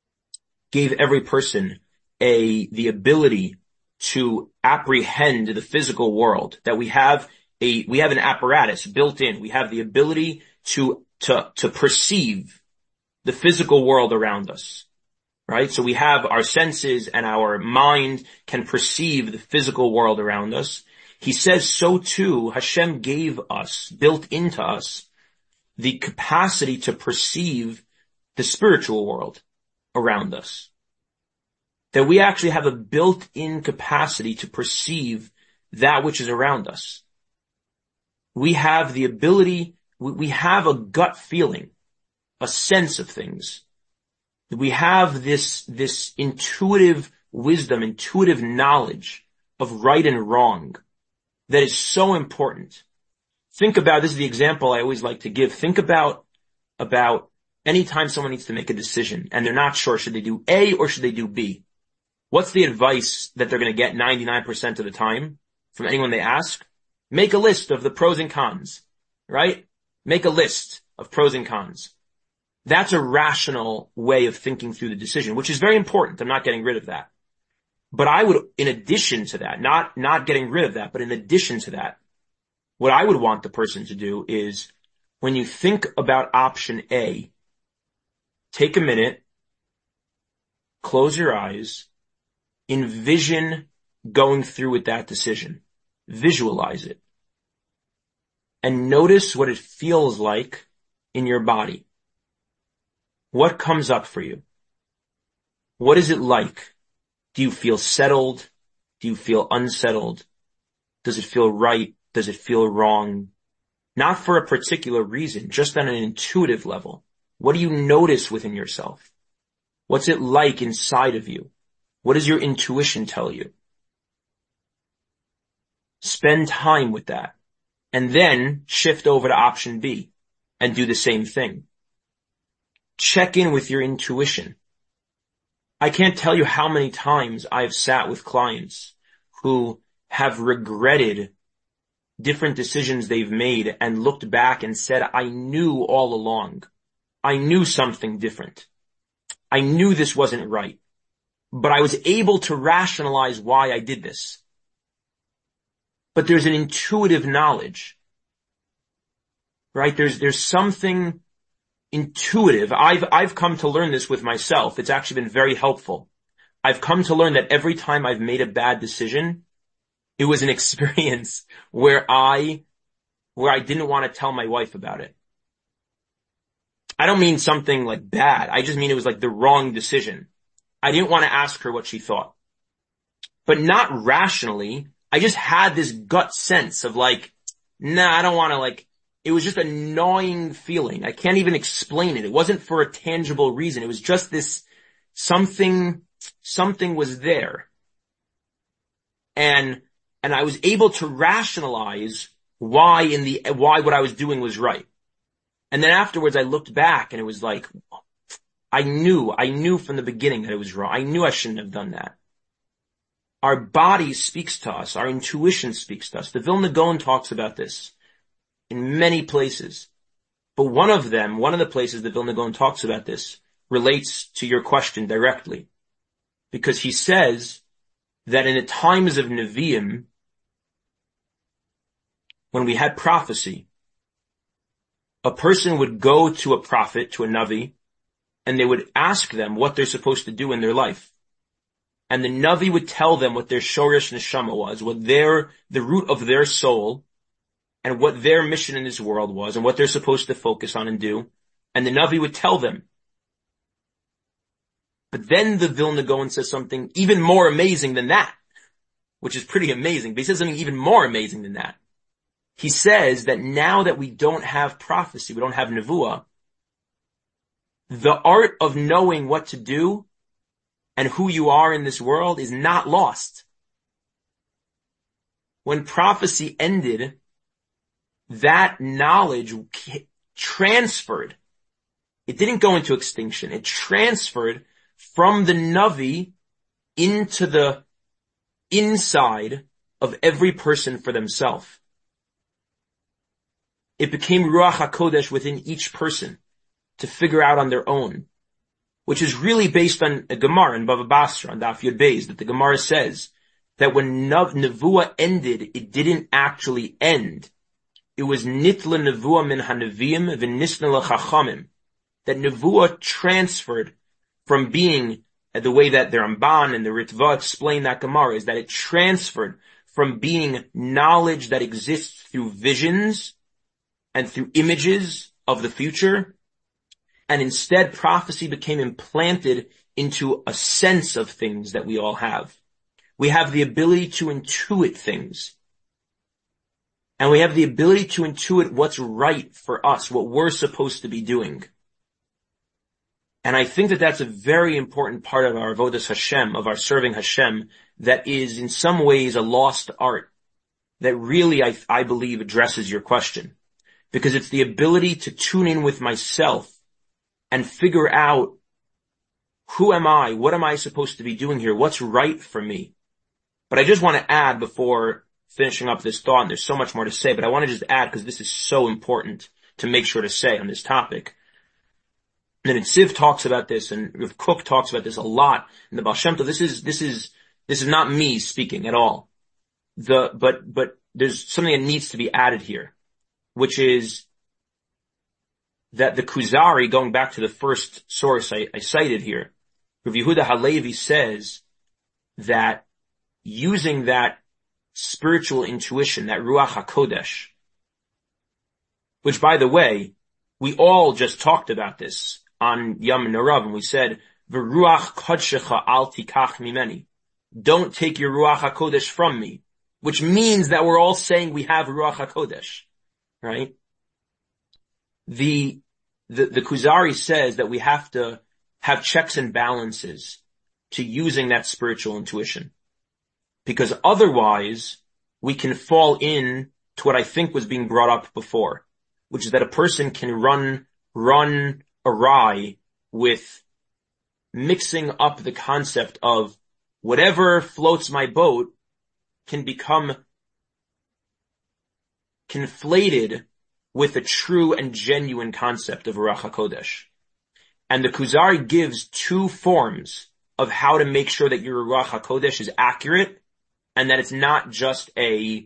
the ability to apprehend the physical world, that we have an apparatus built in. We have the ability to perceive the physical world around us, right? So we have our senses and our mind can perceive the physical world around us. He says so too, Hashem gave us, built into us, the capacity to perceive the spiritual world around us. That we actually have a built-in capacity to perceive that which is around us. We have the ability, we have a gut feeling, a sense of things. We have this intuitive wisdom, intuitive knowledge of right and wrong that is so important. Think about, this is the example I always like to give. Think about any time someone needs to make a decision and they're not sure, should they do A or should they do B? What's the advice that they're going to get 99% of the time from anyone they ask? Make a list of the pros and cons, right? Make a list of pros and cons. That's a rational way of thinking through the decision, which is very important. I'm not getting rid of that. But I would, in addition to that, not getting rid of that, but in addition to that, what I would want the person to do is, when you think about option A, take a minute, close your eyes, envision going through with that decision. Visualize it. And notice what it feels like in your body. What comes up for you? What is it like? Do you feel settled? Do you feel unsettled? Does it feel right? Does it feel wrong? Not for a particular reason, just on an intuitive level. What do you notice within yourself? What's it like inside of you? What does your intuition tell you? Spend time with that. And then shift over to option B and do the same thing. Check in with your intuition. I can't tell you how many times I've sat with clients who have regretted different decisions they've made and looked back and said, I knew all along. I knew something different. I knew this wasn't right, but I was able to rationalize why I did this. But there's an intuitive knowledge, right? There's something intuitive. I've come to learn this with myself. It's actually been very helpful. I've come to learn that every time I've made a bad decision, it was an experience where I didn't want to tell my wife about it. I don't mean something like bad. I just mean it was like the wrong decision. I didn't want to ask her what she thought. But not rationally. I just had this gut sense of like, nah, I don't want to like, it was just a gnawing feeling. I can't even explain it. It wasn't for a tangible reason. It was just this something was there. And I was able to rationalize why what I was doing was right. And then afterwards I looked back and it was like, I knew from the beginning that it was wrong. I knew I shouldn't have done that. Our body speaks to us. Our intuition speaks to us. The Vilna Gaon talks about this in many places. But one of the places the Vilna Gaon talks about this relates to your question directly. Because he says that in the times of Nevi'im, when we had prophecy, a person would go to a prophet, to a Navi, and they would ask them what they're supposed to do in their life. And the Navi would tell them what their Shoresh Neshama was, what the root of their soul, and what their mission in this world was, and what they're supposed to focus on and do. And the Navi would tell them. But then the Vilna Gaon says something even more amazing than that, which is pretty amazing. But he says something even more amazing than that. He says that now that we don't have prophecy, we don't have Nevuah, the art of knowing what to do and who you are in this world is not lost. When prophecy ended, that knowledge transferred. It didn't go into extinction. It transferred from the Navi into the inside of every person for themselves. It became Ruach HaKodesh within each person to figure out on their own, which is really based on a Gemara in Bava Basra, on Daf Yud Beis, that the Gemara says that when Nevuah ended, it didn't actually end. It was Nitla Nevuah min HaNeviim v'nisna l'Chachamim. That Nevuah transferred from being, the way that the Ramban and the Ritva explain that Gemara, is that it transferred from being knowledge that exists through visions and through images of the future, and instead prophecy became implanted into a sense of things that we all have. We have the ability to intuit things. And we have the ability to intuit what's right for us, what we're supposed to be doing. And I think that that's a very important part of our Avodas Hashem, of our serving Hashem, that is in some ways a lost art, that really I believe addresses your question. Because it's the ability to tune in with myself and figure out, who am I? What am I supposed to be doing here? What's right for me? But I just want to add, before finishing up this thought, and there's so much more to say, but I want to just add, because this is so important to make sure to say on this topic. And Siv talks about this, and Rav Kook talks about this a lot in the Baal Shem Tov. This is not me speaking at all. But there's something that needs to be added here, which is that the Kuzari, going back to the first source I cited here, Rav Yehuda Halevi says that using that spiritual intuition, that Ruach HaKodesh, which, by the way, we all just talked about this on Yom Narav, and we said, V'ruach kodshecha al tikach mimeni. Don't take your Ruach HaKodesh from me, which means that we're all saying we have Ruach HaKodesh, right? The Kuzari says that we have to have checks and balances to using that spiritual intuition. Because otherwise, we can fall in to what I think was being brought up before, which is that a person can run awry with mixing up the concept of whatever floats my boat can become conflated with a true and genuine concept of Ruach HaKodesh. And the Kuzari gives two forms of how to make sure that your Ruach HaKodesh is accurate and that it's not just a,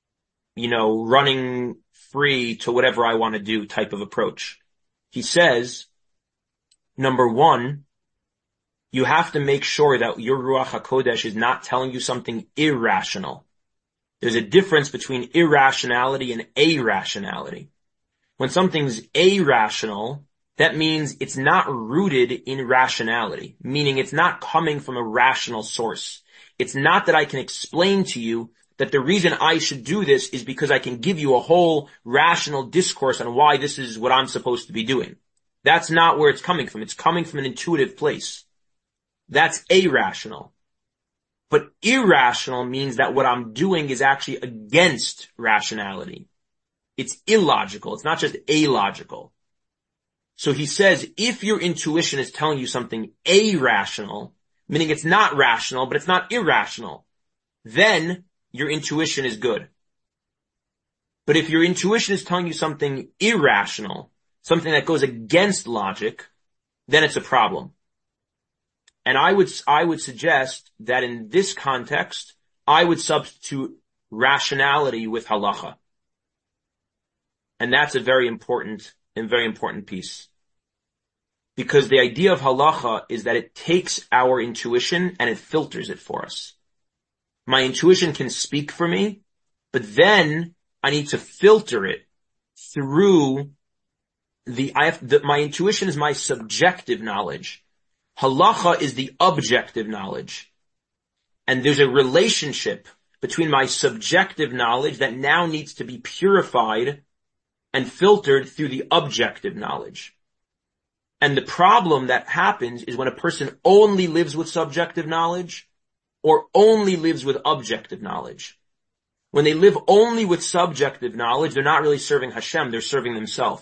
running free to whatever I want to do type of approach. He says, number one, you have to make sure that your Ruach HaKodesh is not telling you something irrational. There's a difference between irrationality and irrationality. When something's irrational, that means it's not rooted in rationality, meaning it's not coming from a rational source. It's not that I can explain to you that the reason I should do this is because I can give you a whole rational discourse on why this is what I'm supposed to be doing. That's not where it's coming from. It's coming from an intuitive place. That's irrational. But irrational means that what I'm doing is actually against rationality. It's illogical. It's not just illogical. So he says, if your intuition is telling you something irrational, meaning it's not rational, but it's not irrational, then your intuition is good. But if your intuition is telling you something irrational, something that goes against logic, then it's a problem. And I would suggest that in this context, I would substitute rationality with halacha. And that's a very important piece. Because the idea of halacha is that it takes our intuition and it filters it for us. My intuition can speak for me, but then I need to filter it through my intuition is my subjective knowledge. Halacha is the objective knowledge. And there's a relationship between my subjective knowledge that now needs to be purified and filtered through the objective knowledge. And the problem that happens is when a person only lives with subjective knowledge or only lives with objective knowledge. When they live only with subjective knowledge, they're not really serving Hashem, they're serving themselves.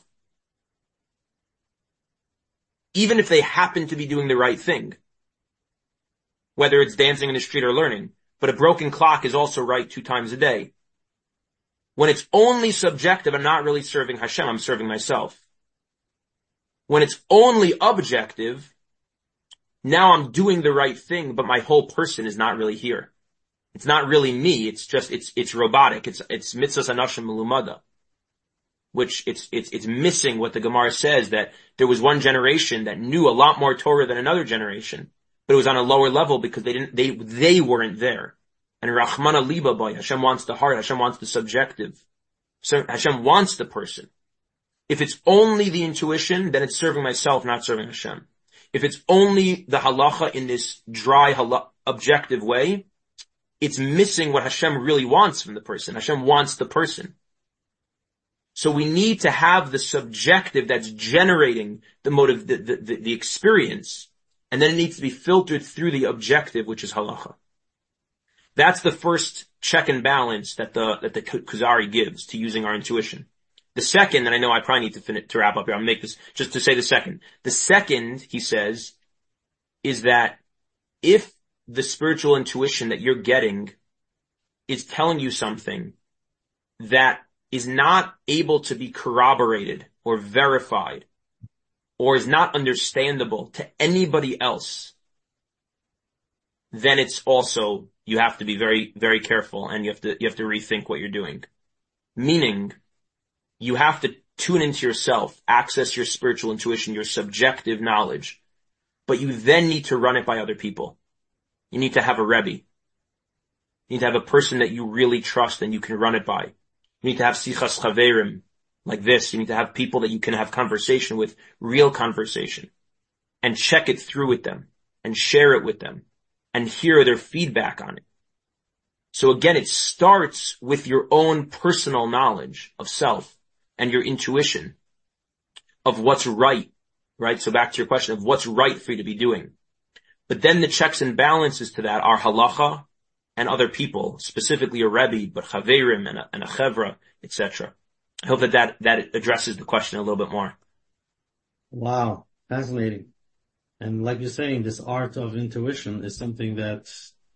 Even if they happen to be doing the right thing, whether it's dancing in the street or learning, but a broken clock is also right 2 times a day. When it's only subjective, I'm not really serving Hashem, I'm serving myself. When it's only objective, now I'm doing the right thing, but my whole person is not really here. It's not really me, it's robotic, it's mitzvahs anashim melumada. Which it's missing what the Gemara says, that there was one generation that knew a lot more Torah than another generation, but it was on a lower level because they weren't there. And Rahmana Liba Boy, Hashem wants the heart, Hashem wants the subjective. So Hashem wants the person. If it's only the intuition, then it's serving myself, not serving Hashem. If it's only the halacha in this dry objective way, it's missing what Hashem really wants from the person. Hashem wants the person. So we need to have the subjective that's generating the motive, the experience, and then it needs to be filtered through the objective, which is halacha. That's the first check and balance that the Kuzari gives to using our intuition. The second, and I know I probably need to wrap up here, I'll make this just to say the second. The second, he says, is that if the spiritual intuition that you're getting is telling you something that is not able to be corroborated or verified or is not understandable to anybody else, then it's also, you have to be very, very careful and you have to rethink what you're doing. Meaning, you have to tune into yourself, access your spiritual intuition, your subjective knowledge, but you then need to run it by other people. You need to have a Rebbe. You need to have a person that you really trust and you can run it by. You need to have sichas chaverim like this. You need to have people that you can have conversation with, real conversation, and check it through with them and share it with them and hear their feedback on it. So again, it starts with your own personal knowledge of self and your intuition of what's right? So back to your question of what's right for you to be doing. But then the checks and balances to that are halacha and other people, specifically a Rebbe, but chaverim and a chevra, etc. I hope that addresses the question a little bit more. Wow. Fascinating. And like you're saying, this art of intuition is something that,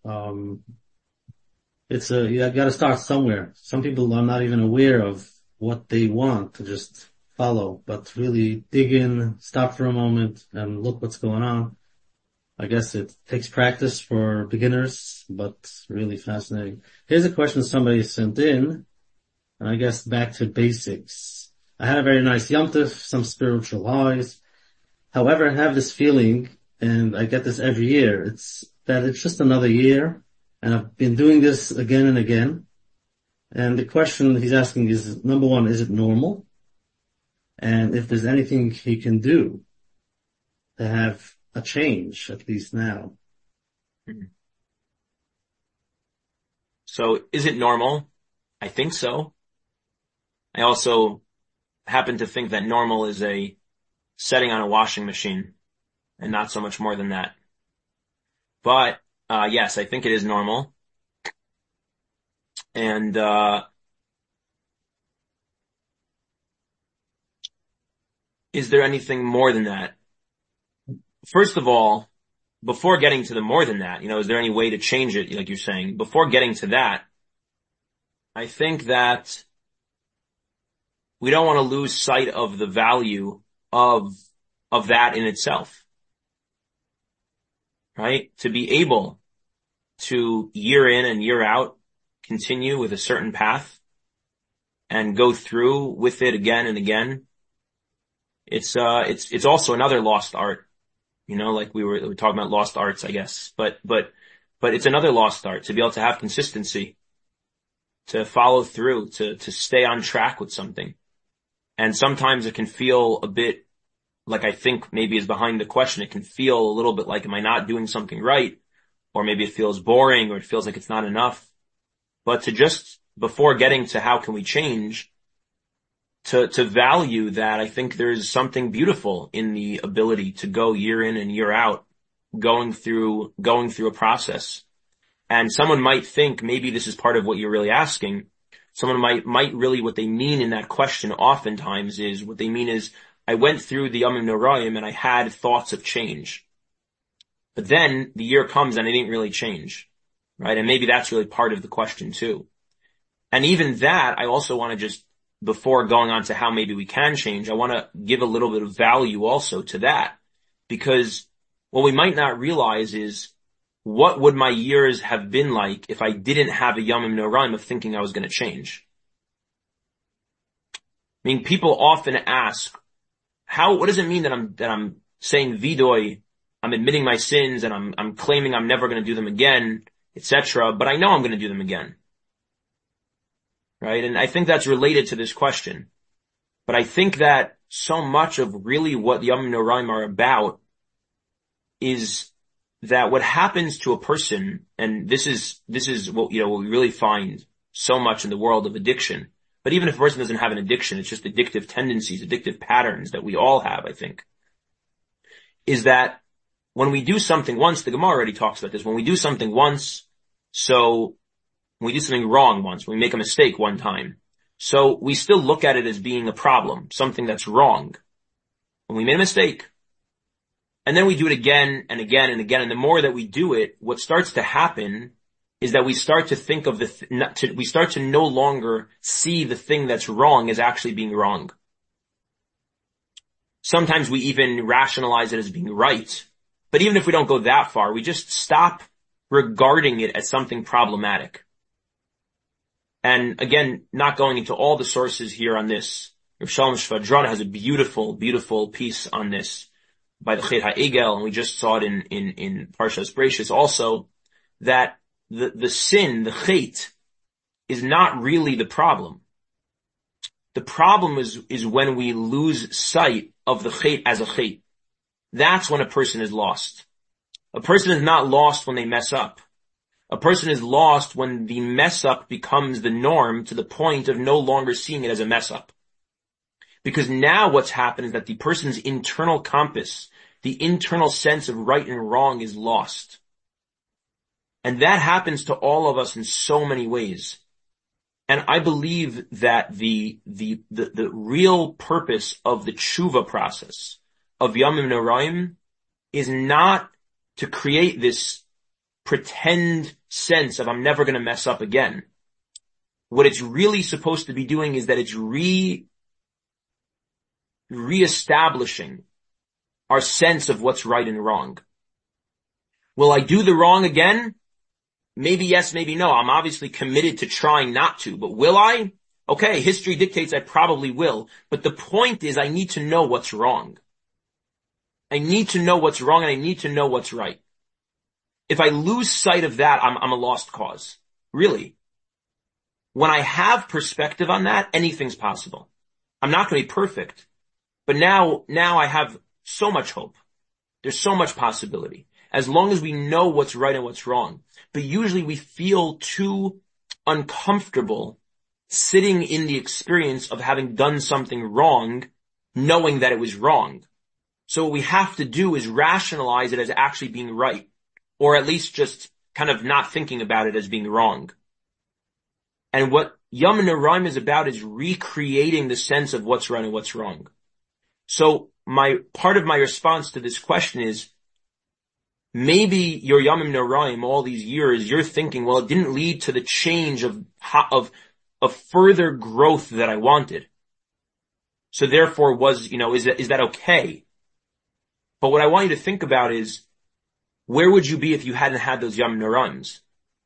you gotta start somewhere. Some people are not even aware of what they want to just follow, but really dig in, stop for a moment and look what's going on. I guess it takes practice for beginners, but really fascinating. Here's a question somebody sent in, and I guess back to basics. I had a very nice Yom Tov, some spiritual highs. However, I have this feeling, and I get this every year, it's just another year, and I've been doing this again and again. And the question he's asking is, number one, is it normal? And if there's anything he can do to have a change, at least now. So is it normal? I think so. I also happen to think that normal is a setting on a washing machine and not so much more than that. But, yes, I think it is normal. And, is there anything more than that? First of all, before getting to the more than that, is there any way to change it, like you're saying? Before getting to that, I think that we don't want to lose sight of the value of that in itself. Right? To be able to year in and year out continue with a certain path and go through with it again and again. It's also another lost art. Like we were talking about lost arts, I guess. But it's another lost art to be able to have consistency, to follow through, to stay on track with something. And sometimes it can feel a bit like, I think maybe is behind the question. It can feel a little bit like, am I not doing something right? Or maybe it feels boring, or it feels like it's not enough. But to just, before getting to how can we change, to value that, I think there's something beautiful in the ability to go year in and year out, going through a process. And someone might think maybe this is part of what you're really asking. Someone might really, what they mean in that question oftentimes is, what they mean is, I went through the Yamim Noraim and I had thoughts of change. But then the year comes and I didn't really change. Right? And maybe that's really part of the question too. And even that, I also want to just, before going on to how maybe we can change, I want to give a little bit of value also to that. Because what we might not realize is, what would my years have been like if I didn't have a Yamim Noraim of thinking I was going to change? I mean, people often ask, what does it mean that I'm saying vidoy, I'm admitting my sins and I'm claiming I'm never going to do them again, etc., but I know I'm going to do them again. Right? And I think that's related to this question. But I think that so much of really what the Yamim Noraim are about is that what happens to a person, and this is what, what we really find so much in the world of addiction. But even if a person doesn't have an addiction, it's just addictive tendencies, addictive patterns that we all have, I think, is that when we do something once, the Gemara already talks about this, when we do something once, so when we do something wrong once, when we make a mistake one time, so we still look at it as being a problem, something that's wrong. When we made a mistake, and then we do it again and again and again, and the more that we do it, what starts to happen is that we start to think of we start to no longer see the thing that's wrong as actually being wrong. Sometimes we even rationalize it as being right. But even if we don't go that far, we just stop regarding it as something problematic. And again, not going into all the sources here on this, Rav Shalom Shvadron has a beautiful, beautiful piece on this, by the Chet HaEgel, and we just saw it in Parshas Bereishis also, that the sin, the Chet, is not really the problem. The problem is when we lose sight of the Chet as a Chet. That's when a person is lost. A person is not lost when they mess up. A person is lost when the mess up becomes the norm to the point of no longer seeing it as a mess up. Because now what's happened is that the person's internal compass, the internal sense of right and wrong is lost. And that happens to all of us in so many ways. And I believe that the real purpose of the tshuva process of Yamim Noraim is not to create this pretend sense of I'm never going to mess up again. What it's really supposed to be doing is that it's reestablishing our sense of what's right and wrong. Will I do the wrong again? Maybe yes, maybe no. I'm obviously committed to trying not to, but will I? Okay, history dictates I probably will. But the point is I need to know what's wrong. I need to know what's wrong and I need to know what's right. If I lose sight of that, I'm a lost cause. Really. When I have perspective on that, anything's possible. I'm not going to be perfect. But now I have so much hope. There's so much possibility. As long as we know what's right and what's wrong. But usually we feel too uncomfortable sitting in the experience of having done something wrong, knowing that it was wrong. So what we have to do is rationalize it as actually being right. Or at least just kind of not thinking about it as being wrong. And what Yom Noraim is about is recreating the sense of what's right and what's wrong. So part of my response to this question is, maybe your Yamim Noraim all these years, you're thinking, well, it didn't lead to the change of further growth that I wanted. So therefore is that okay? But what I want you to think about is, where would you be if you hadn't had those Yamim Noraims?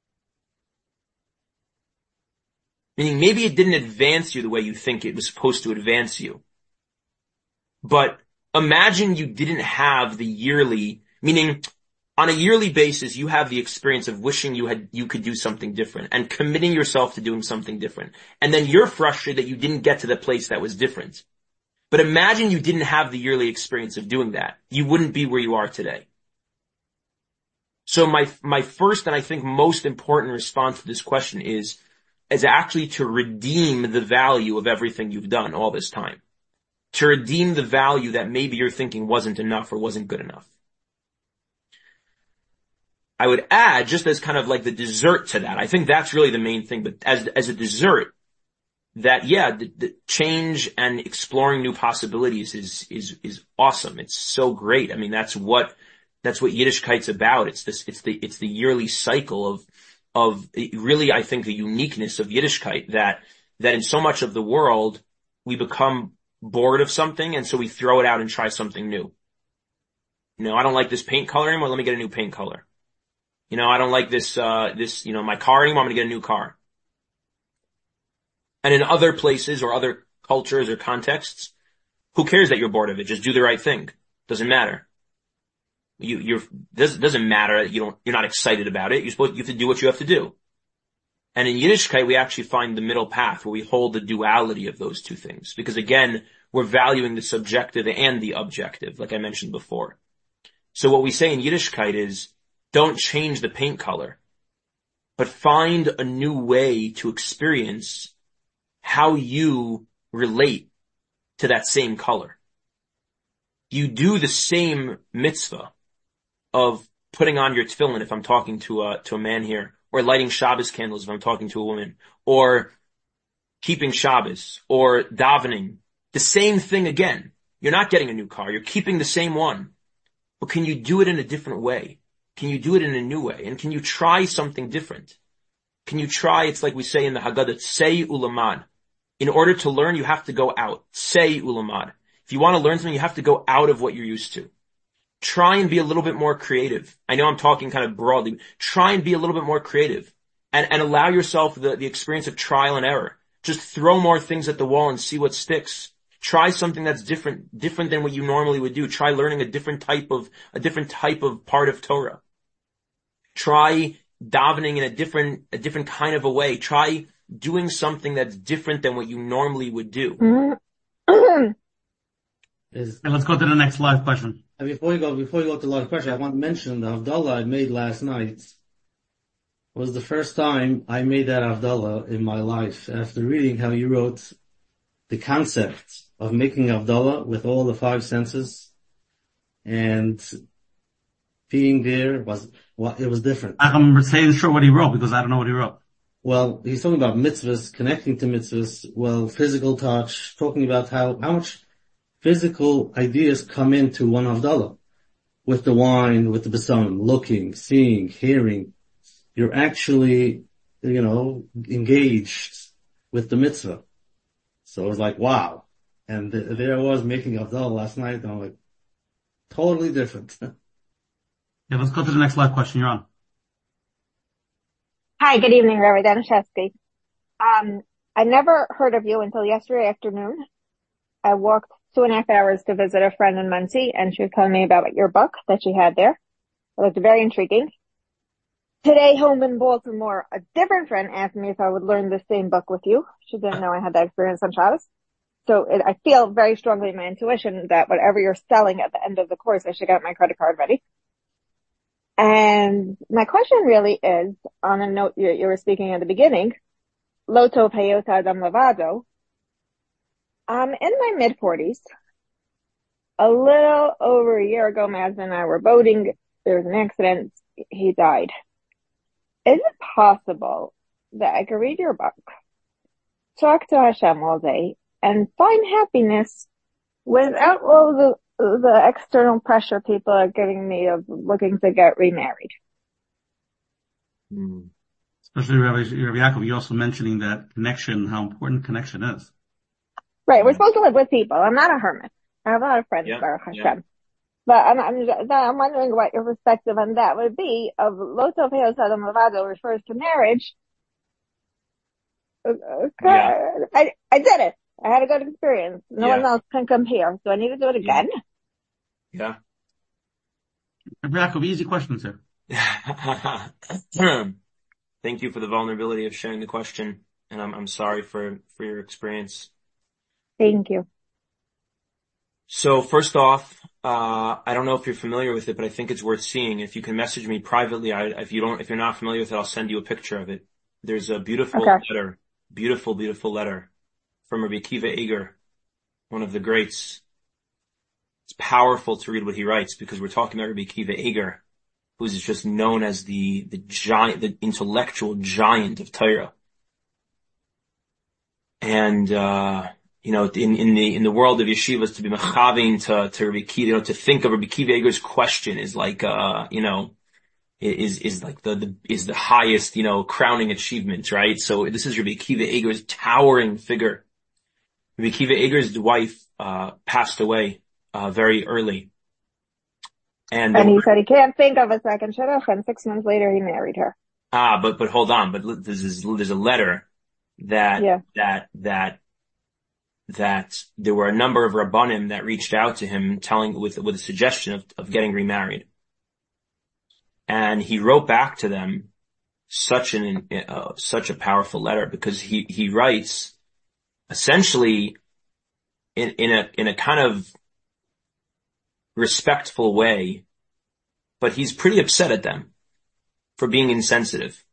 Meaning maybe it didn't advance you the way you think it was supposed to advance you. But imagine you didn't have the yearly, meaning on a yearly basis, you have the experience of wishing you could do something different and committing yourself to doing something different. And then you're frustrated that you didn't get to the place that was different. But imagine you didn't have the yearly experience of doing that. You wouldn't be where you are today. So my first and I think most important response to this question is actually to redeem the value of everything you've done all this time. To redeem the value that maybe you're thinking wasn't enough or wasn't good enough. I would add, just as kind of like the dessert to that, I think that's really the main thing, but as a dessert, that the change and exploring new possibilities is awesome. It's so great. I mean, that's what Yiddishkeit's about. It's the yearly cycle of really, I think, the uniqueness of Yiddishkeit that in so much of the world, we become bored of something and so we throw it out and try something new. I don't like this paint color anymore. Let me get a new paint color. I don't like this, my car anymore. I'm going to get a new car. And in other places or other cultures or contexts, who cares that you're bored of it? Just do the right thing. Doesn't matter. Doesn't matter that you're not excited about it. You have to do what you have to do. And in Yiddishkeit, we actually find the middle path where we hold the duality of those two things. Because again, we're valuing the subjective and the objective, like I mentioned before. So what we say in Yiddishkeit is, don't change the paint color, but find a new way to experience how you relate to that same color. You do the same mitzvah of putting on your tefillin if I'm talking to a man here, or lighting Shabbos candles if I'm talking to a woman, or keeping Shabbos, or davening. The same thing again. You're not getting a new car. You're keeping the same one. But can you do it in a different way? Can you do it in a new way? And can you try something different? Can you try, it's like we say in the Haggadah, say ulamad. In order to learn, you have to go out. Say ulamad. If you want to learn something, you have to go out of what you're used to. Try and be a little bit more creative. I know I'm talking kind of broadly. Try and be a little bit more creative. And allow yourself the experience of trial and error. Just throw more things at the wall and see what sticks. Try something that's different than what you normally would do. Try learning a different type of part of Torah. Try davening in a different kind of a way. Try doing something that's different than what you normally would do. And let's go to the next live question. And before you go to the live question, I want to mention the Havdalah I made last night was the first time I made that Havdalah in my life. After reading how you wrote the concept of making Havdalah with all the 5 senses and being there it was different. I'm saying sure what he wrote because I don't know what he wrote. Well, he's talking about mitzvahs, connecting to mitzvahs, physical touch, talking about how much physical ideas come into one Havdalah. With the wine, with the besom, looking, seeing, hearing. You're actually, engaged with the mitzvah. So it was like, wow. And there I was making Havdalah last night, and I'm like, totally different. Yeah, let's go to the next live question. You're on. Hi, good evening, Rabbi Danishevsky. I never heard of you until yesterday afternoon. I walked 2.5 hours to visit a friend in Muncie, and she was telling me about your book that she had there. It looked very intriguing. Today, home in Baltimore, a different friend asked me if I would learn the same book with you. She didn't know I had that experience on Shabbos. So I feel very strongly in my intuition that whatever you're selling at the end of the course, I should get my credit card ready. And my question really is, on a note you were speaking at the beginning, Lo tov hayot adam levado. I'm in my mid-40s. A little over a year ago, my husband and I were boating. There was an accident. He died. Is it possible that I could read your book, talk to Hashem all day, and find happiness without all the external pressure people are giving me of looking to get remarried? Especially Rabbi Yaakov, you're also mentioning that connection, how important connection is. Right, we're supposed to live with people. I'm not a hermit. I have a lot of friends, Baruch Hashem. Yeah. But I'm wondering what your perspective on that would be of Lo tov hayot adam levado refers to marriage. Yeah. I did it. I had a good experience. No one else can compare. Do I need to do it again? Yeah. Yaakov, easy questions here. Thank you for the vulnerability of sharing the question, and I'm sorry for your experience. Thank you. So first off, I don't know if you're familiar with it, but I think it's worth seeing. If you can message me privately, if you're not familiar with it, I'll send you a picture of it. There's a beautiful letter, beautiful letter from Rabbi Akiva Eger, one of the greats. It's powerful to read what he writes because we're talking about Rabbi Akiva Eger, who's just known as the giant, the intellectual giant of Torah. And, in the world of yeshivas, to be mechavin to Rabbi Akiva, to think of Rabbi Akiva Eger's question is like, is the highest, crowning achievement, right? So this is Rabbi Akiva Eger's towering figure. Rabbi Akiva Eger's wife, passed away, very early. And he said he can't think of a second shidduch, and 6 months later he married her. But hold on, but there's a letter that there were a number of Rabbanim that reached out to him with a suggestion of getting remarried. And he wrote back to them such a powerful letter because he writes essentially in a kind of respectful way, but he's pretty upset at them for being insensitive.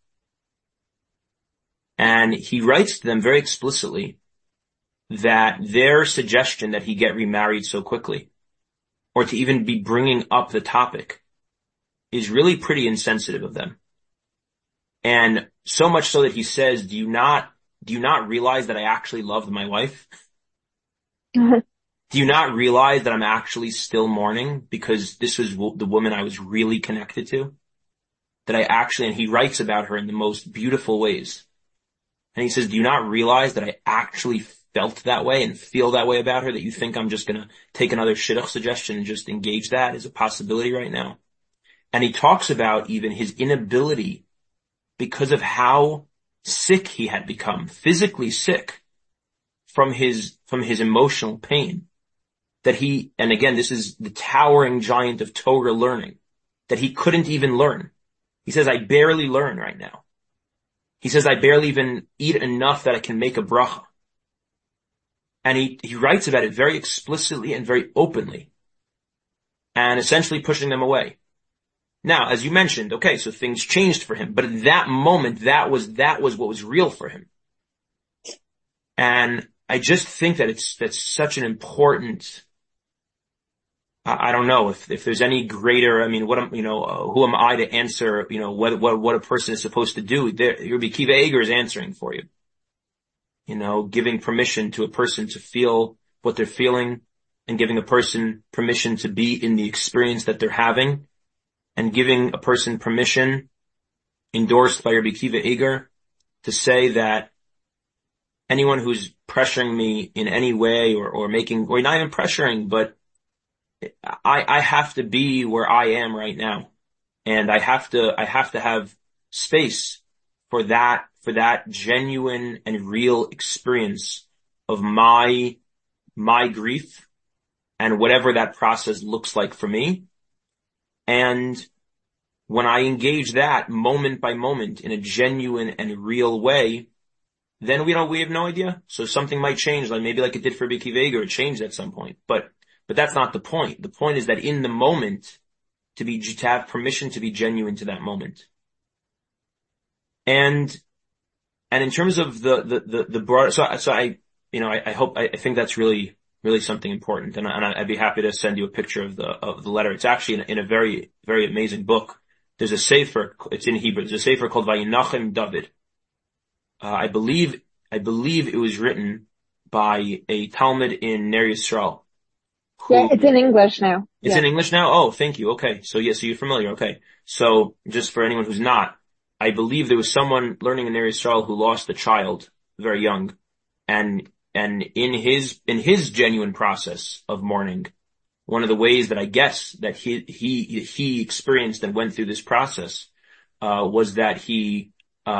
And he writes to them very explicitly that their suggestion that he get remarried so quickly, or to even be bringing up the topic, is really pretty insensitive of them. And so much so that he says, do you not realize that I actually loved my wife? Do you not realize that I'm actually still mourning because this was the woman I was really connected to? And he writes about her in the most beautiful ways. And he says, do you not realize that I actually felt that way and feel that way about her, that you think I'm just going to take another shidduch suggestion and just engage that as a possibility right now? And he talks about even his inability, because of how sick he had become, physically sick, from his emotional pain that and again, this is the towering giant of Torah learning, that he couldn't even learn. He says, I barely learn right now. He says, I barely even eat enough that I can make a bracha. And he writes about it very explicitly and very openly, and essentially pushing them away. Now, as you mentioned, okay, so things changed for him, but at that moment, that was what was real for him. And I just think that that's such an important, I don't know if there's any greater, I mean, who am I to answer, what a person is supposed to do? Rabbi Akiva Eiger is answering for you. Giving permission to a person to feel what they're feeling, and giving a person permission to be in the experience that they're having, and giving a person permission, endorsed by Rabbi Akiva Eiger, to say that anyone who's pressuring me in any way or not even pressuring, but I have to be where I am right now. And I have to have space for that genuine and real experience of my grief and whatever that process looks like for me. And when I engage that moment by moment in a genuine and real way, then we have no idea. So something might change, maybe like it did for Rabbi Akiva Eiger, it changed at some point. But that's not the point. The point is that in the moment, to have permission to be genuine to that moment. And in terms of the broader, so I think that's really, really something important. And I'd be happy to send you a picture of the letter. It's actually in a very, very amazing book. There's a sefer, it's in Hebrew. There's a sefer called Vayinachem David. I believe it was written by a Talmud in Ner Yisrael. Yeah, it's in English now. It's in English now? Oh, thank you. Okay. So so you're familiar. Okay. So just for anyone who's not, I believe there was someone learning in Ner Yisrael who lost a child very young. And in his genuine process of mourning, one of the ways that I guess that he experienced and went through this process, was that he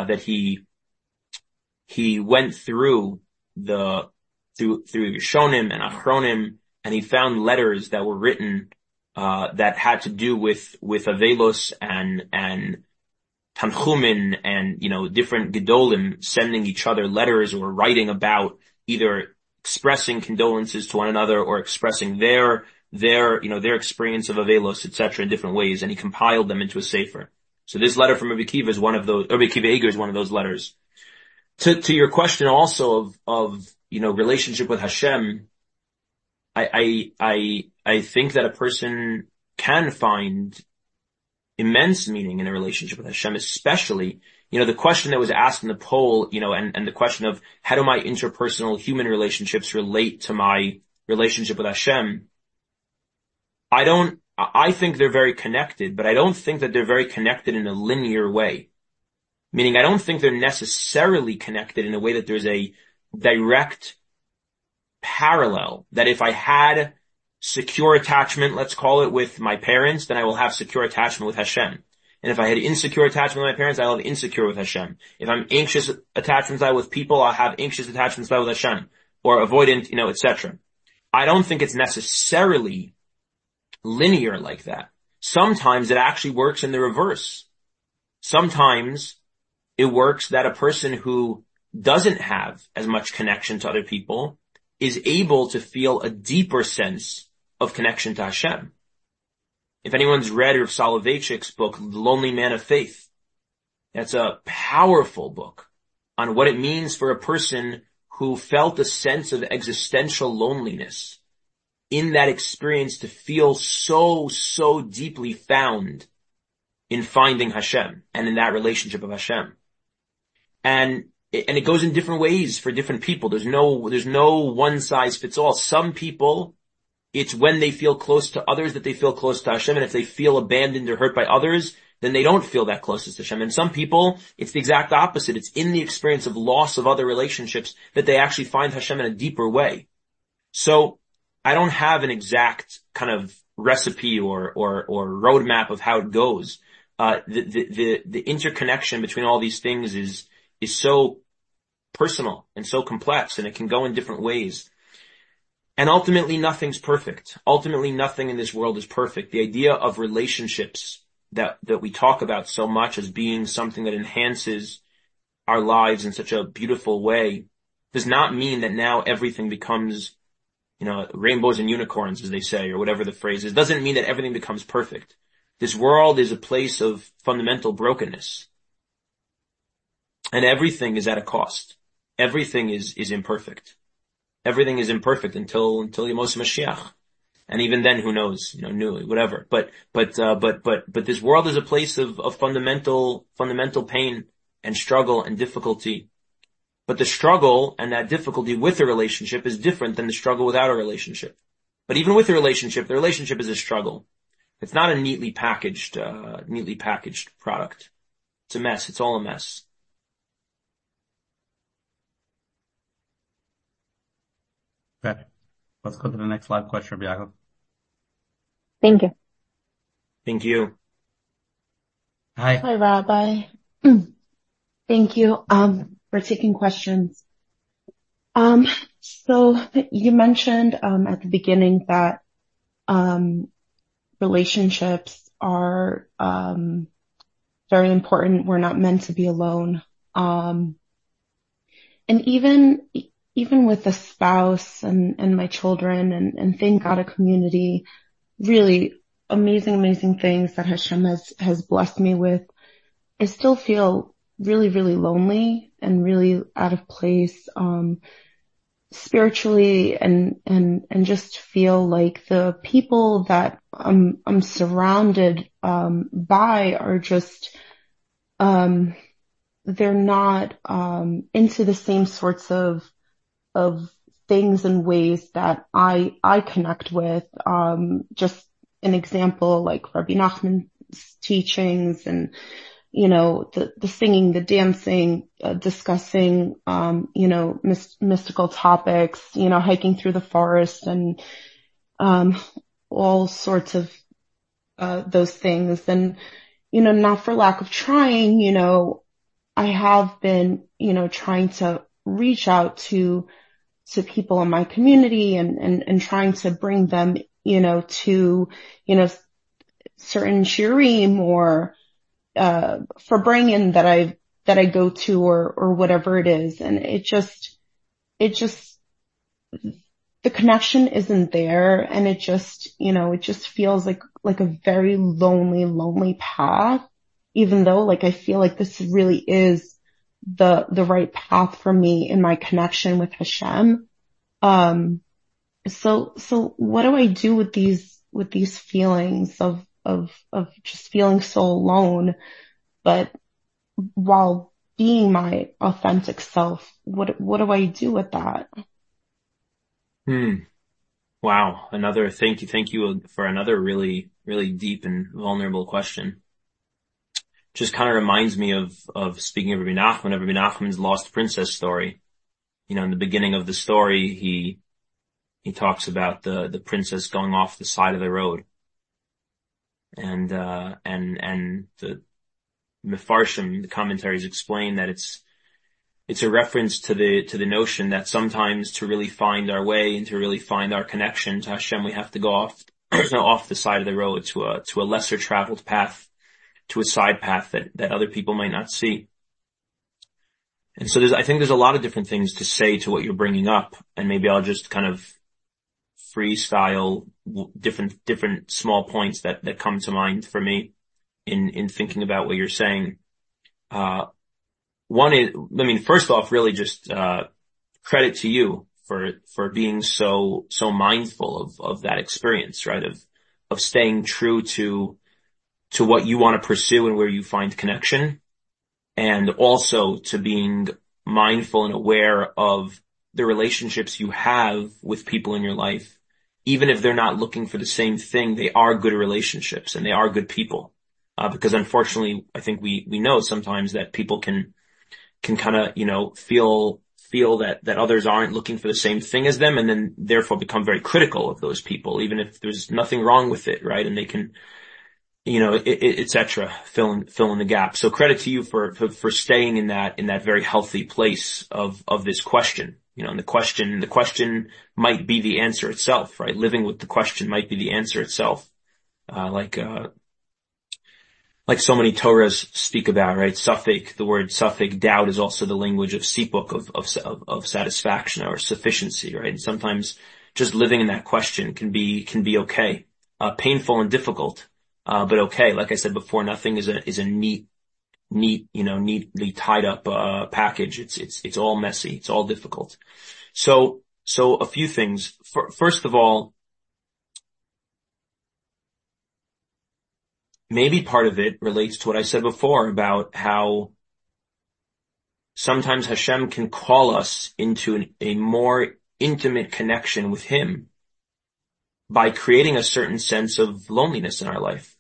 went through through Rishonim and Achronim, and he found letters that were written, that had to do with Avelos and Tanchumin and, different Gedolim sending each other letters or writing about either expressing condolences to one another or expressing their experience of Avelos, etc., in different ways. And he compiled them into a sefer. So this letter from Rabbi Akiva is one of those, Rabbi Akiva Eiger is one of those letters. To your question also of relationship with Hashem, I think that a person can find immense meaning in a relationship with Hashem, especially, the question that was asked in the poll, and the question of how do my interpersonal human relationships relate to my relationship with Hashem? I think they're very connected, but I don't think that they're very connected in a linear way. Meaning I don't think they're necessarily connected in a way that there's a direct parallel, that if I had secure attachment, let's call it, with my parents, then I will have secure attachment with Hashem. And if I had insecure attachment with my parents, I'll have insecure with Hashem. If I'm anxious attachment style with people, I'll have anxious attachment style with Hashem. Or avoidant, etc. I don't think it's necessarily linear like that. Sometimes it actually works in the reverse. Sometimes it works that a person who doesn't have as much connection to other people is able to feel a deeper sense of connection to Hashem. If anyone's read Rav Soloveitchik's book, The Lonely Man of Faith, that's a powerful book on what it means for a person who felt a sense of existential loneliness in that experience to feel so deeply found in finding Hashem and in that relationship of Hashem. And it goes in different ways for different people. There's no one size fits all. Some people, it's when they feel close to others that they feel close to Hashem. And if they feel abandoned or hurt by others, then they don't feel that closest to Hashem. And some people, it's the exact opposite. It's in the experience of loss of other relationships that they actually find Hashem in a deeper way. So I don't have an exact kind of recipe or roadmap of how it goes. The interconnection between all these things is so personal and so complex, and it can go in different ways. And ultimately nothing's perfect. Ultimately nothing in this world is perfect. The idea of relationships that we talk about so much as being something that enhances our lives in such a beautiful way does not mean that now everything becomes, rainbows and unicorns, as they say, or whatever the phrase is. It doesn't mean that everything becomes perfect. This world is a place of fundamental brokenness. And everything is at a cost. Everything is imperfect. Everything is imperfect until Yemos Mashiach. And even then, who knows, whatever. But this world is a place of fundamental pain and struggle and difficulty. But the struggle and that difficulty with a relationship is different than the struggle without a relationship. But even with a relationship, the relationship is a struggle. It's not a neatly packaged product. It's a mess. It's all a mess. Okay. Let's go to the next live question, Rabbi Yaakov. Thank you. Thank you. Hi. Hi, Rabbi. Thank you, for taking questions. So you mentioned, at the beginning that, relationships are, very important. We're not meant to be alone. And even with a spouse and my children and thank God a community, really amazing things that Hashem has blessed me with, I still feel really, really lonely and really out of place, spiritually and just feel like the people that I'm surrounded, by are just, they're not, into the same sorts of things and ways that I connect with. Just an example, like Rabbi Nachman's teachings and, the singing, the dancing, discussing, mystical topics, hiking through the forest and, all sorts of, those things. And, not for lack of trying, I have been, trying to reach out to people in my community and trying to bring them, to, certain shiurim or, for bringing that I go to or whatever it is. And it just, the connection isn't there. And it just, it just feels like a very lonely path, even though I feel like this really is the right path for me in my connection with Hashem. So what do I do with these feelings of just feeling so alone, but while being my authentic self? What do I do with that? Wow. Thank you for another really, really deep and vulnerable question. Just kind of reminds me of speaking of Rabbi Nachman's lost princess story. In the beginning of the story, he talks about the princess going off the side of the road. And the Mefarshim, the commentaries explain that it's a reference to the notion that sometimes to really find our way and to really find our connection to Hashem, we have to go off the side of the road to a lesser traveled path, to a side path that other people might not see. And so I think there's a lot of different things to say to what you're bringing up, and maybe I'll just kind of freestyle different small points that come to mind for me in thinking about what you're saying. One is, first off, really just, credit to you for being so mindful of that experience, right? Of staying true to what you want to pursue and where you find connection, and also to being mindful and aware of the relationships you have with people in your life. Even if they're not looking for the same thing, they are good relationships and they are good people. Because unfortunately, I think we know sometimes that people can kind of, feel that others aren't looking for the same thing as them, and then therefore become very critical of those people, even if there's nothing wrong with it, right? And they can, et cetera, fill in the gap. So credit to you for staying in that very healthy place of this question. And the question might be the answer itself, right? Living with the question might be the answer itself. Like so many Torahs speak about, right? Safek, the word safek, doubt, is also the language of sipuk, of satisfaction or sufficiency, right? And sometimes just living in that question can be okay. Painful and difficult, but okay. Like I said before, nothing is a neatly tied up, package. It's all messy. It's all difficult. So a few things. First of all, maybe part of it relates to what I said before about how sometimes Hashem can call us into a more intimate connection with Him by creating a certain sense of loneliness in our life.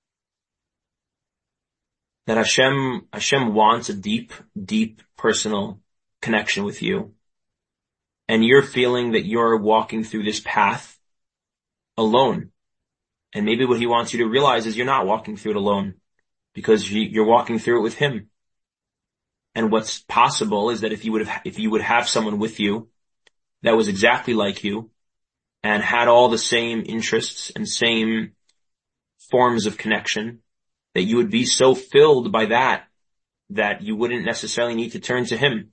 That Hashem wants a deep, deep personal connection with you. And you're feeling that you're walking through this path alone. And maybe what He wants you to realize is you're not walking through it alone, because you're walking through it with Him. And what's possible is that if you would have someone with you that was exactly like you and had all the same interests and same forms of connection, that you would be so filled by that you wouldn't necessarily need to turn to Him.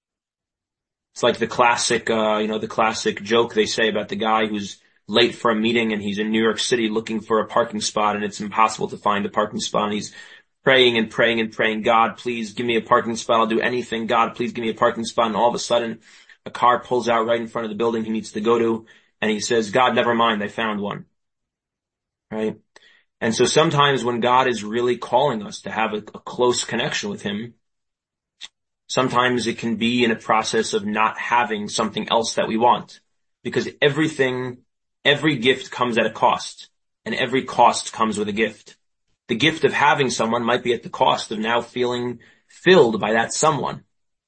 It's like the classic joke they say about the guy who's late for a meeting and he's in New York City looking for a parking spot and it's impossible to find a parking spot, and he's praying and praying and praying, God, please give me a parking spot. I'll do anything. God, please give me a parking spot. And all of a sudden a car pulls out right in front of the building he needs to go to. And he says, God, never mind. I found one. Right? And so sometimes when God is really calling us to have a close connection with Him, sometimes it can be in a process of not having something else that we want, because every gift comes at a cost, and every cost comes with a gift. The gift of having someone might be at the cost of now feeling filled by that someone.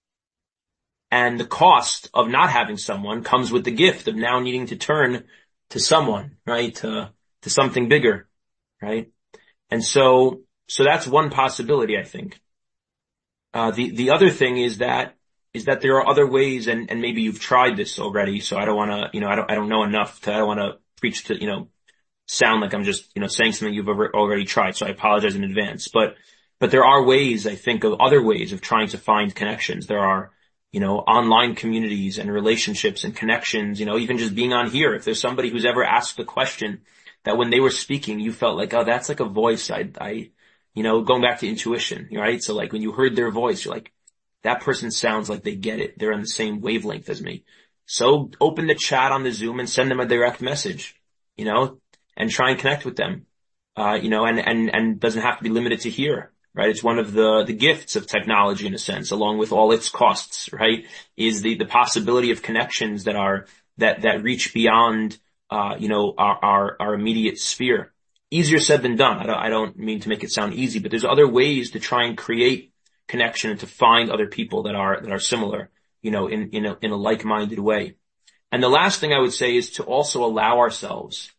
And the cost of not having someone comes with the gift of now needing to turn to someone, right? To something bigger, right? And so that's one possibility, I think. The other thing is that there are other ways, and maybe you've tried this already, so I don't want to, I don't know enough I don't want to preach to, sound like I'm just, saying something you've already tried, so I apologize in advance. But there are ways, I think, of other ways of trying to find connections. There are, online communities and relationships and connections, even just being on here. If there's somebody who's ever asked a question that when they were speaking, you felt like, oh, that's like a voice going back to intuition, right? So like when you heard their voice, you're like, that person sounds like they get it. They're on the same wavelength as me. So open the chat on the Zoom and send them a direct message, and try and connect with them, and doesn't have to be limited to here, right? It's one of the gifts of technology in a sense, along with all its costs, right? Is the possibility of connections that reach beyond, our immediate sphere. Easier said than done. I don't mean to make it sound easy, but there's other ways to try and create connection and to find other people that are similar, in a like-minded way. And the last thing I would say is to also allow ourselves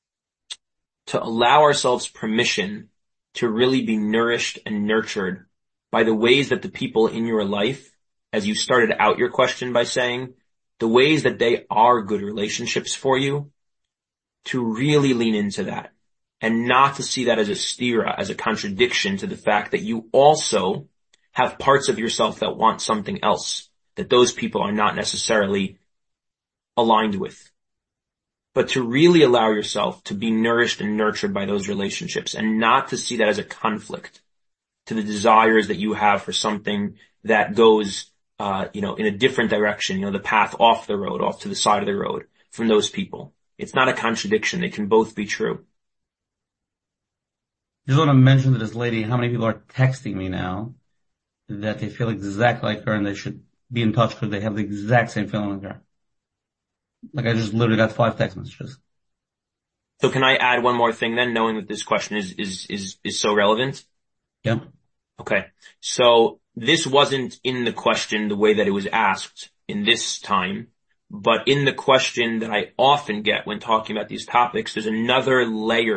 permission to really be nourished and nurtured by the ways that the people in your life, as you started out your question by saying, the ways that they are good relationships for you, to really lean into that. And not to see that as a stira, as a contradiction to the fact that you also have parts of yourself that want something else, that those people are not necessarily aligned with. But to really allow yourself to be nourished and nurtured by those relationships, and not to see that as a conflict to the desires that you have for something that goes, in a different direction, the path off the road, off to the side of the road from those people. It's not a contradiction. They can both be true. I just want to mention to this lady how many people are texting me now that they feel exactly like her and they should be in touch because they have the exact same feeling like her. Like I just literally got 5 text messages. So can I add one more thing then, knowing that this question is so relevant? Yeah. Okay. So this wasn't in the question the way that it was asked in this time, but in the question that I often get when talking about these topics, there's another layer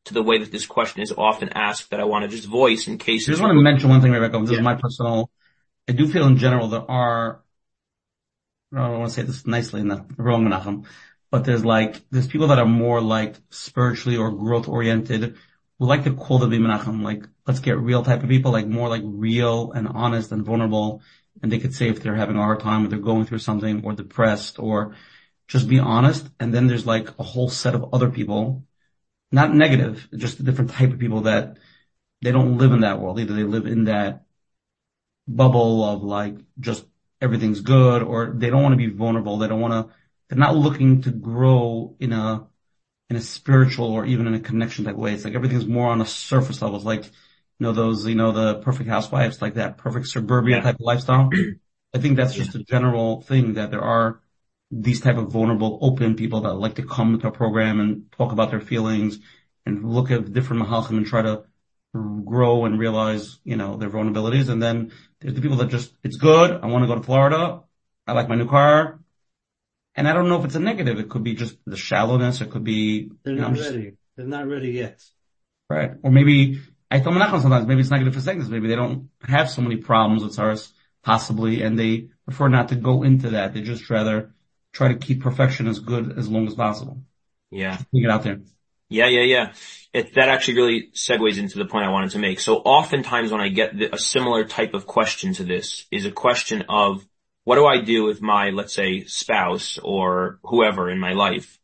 to the way that this question is often asked that I want to just voice in case. I just want to mention one thing, Rebecca. This is my personal, I do feel in general there are, I don't want to say this nicely, not wrong, Menachem, but there's people that are more like spiritually or growth oriented who like to call them Menachem, like, let's get real type of people, like more like real and honest and vulnerable. And they could say if they're having a hard time or they're going through something or depressed or just be honest. And then there's like a whole set of other people, not negative, just a different type of people that they don't live in that world. Either they live in that bubble of like just everything's good, or they don't want to be vulnerable. They're not looking to grow in a spiritual or even in a connection type way. It's like everything's more on a surface level. It's like, the perfect housewives, like that perfect suburbia type of lifestyle. I think that's just a general thing, that there are these type of vulnerable, open people that like to come to a program and talk about their feelings and look at different mahalchim and try to grow and realize, their vulnerabilities. And then there's the people that just, it's good. I want to go to Florida. I like my new car. And I don't know if it's a negative. It could be just the shallowness. It could be, they're not ready. They're not ready yet. Right. Or maybe, I tell Menachem sometimes, maybe it's negative for seconds. Maybe they don't have so many problems with Saras, possibly, and they prefer not to go into that. They just rather try to keep perfection as good as long as possible. Yeah. Get out there. Yeah. That actually really segues into the point I wanted to make. So oftentimes when I get a similar type of question to this is a question of, what do I do if my, let's say, spouse or whoever in my life,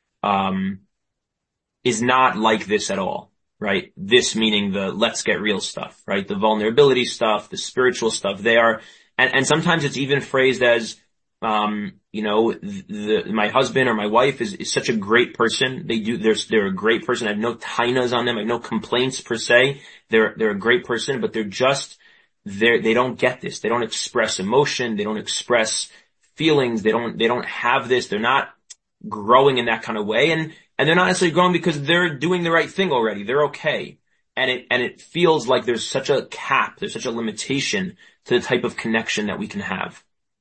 is not like this at all, right? This meaning the let's get real stuff, right? The vulnerability stuff, the spiritual stuff, and sometimes it's even phrased as, my husband or my wife is such a great person. They're a great person. I have no tainas on them. I have no complaints per se. They're a great person, but they don't get this. They don't express emotion. They don't express feelings. They don't have this. They're not growing in that kind of way. And they're not necessarily growing because they're doing the right thing already. They're okay. And it feels like there's such a cap. There's such a limitation to the type of connection that we can have.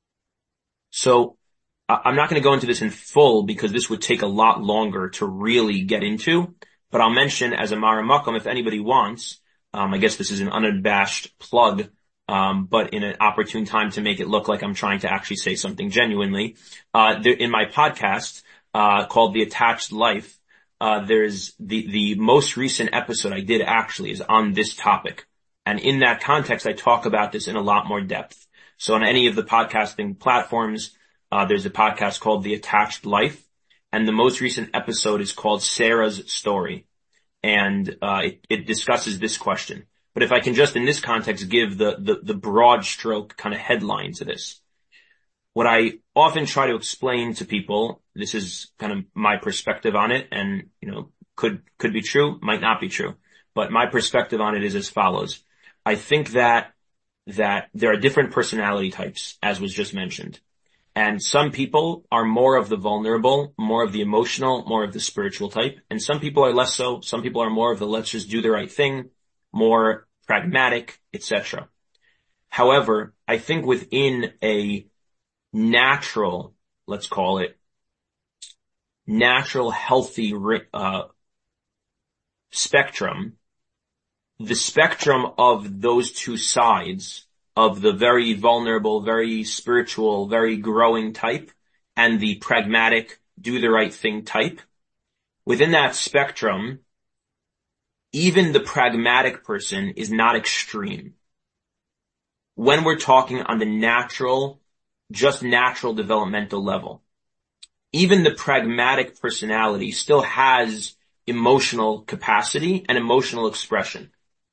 So I'm not going to go into this in full because this would take a lot longer to really get into, but I'll mention as a Mara Makom, if anybody wants, I guess this is an unabashed plug, but in an opportune time to make it look like I'm trying to actually say something genuinely. In my podcast, called The Attached Life, there's the most recent episode I did actually is on this topic. And in that context, I talk about this in a lot more depth. So on any of the podcasting platforms, there's a podcast called The Attached Life. And the most recent episode is called Sarah's Story. And it discusses this question. But if I can just in this context give the broad stroke kind of headline to this. What I often try to explain to people, this is kind of my perspective on it, and could be true, might not be true. But my perspective on it is as follows. I think that there are different personality types, as was just mentioned. And some people are more of the vulnerable, more of the emotional, more of the spiritual type. And some people are less so. Some people are more of the let's just do the right thing, more pragmatic, etc. However, I think within a natural, let's call it, natural healthy spectrum, the spectrum of those two sides of the very vulnerable, very spiritual, very growing type and the pragmatic, do the right thing type. Within that spectrum, even the pragmatic person is not extreme. When we're talking on the natural, just natural developmental level, even the pragmatic personality still has emotional capacity and emotional expression.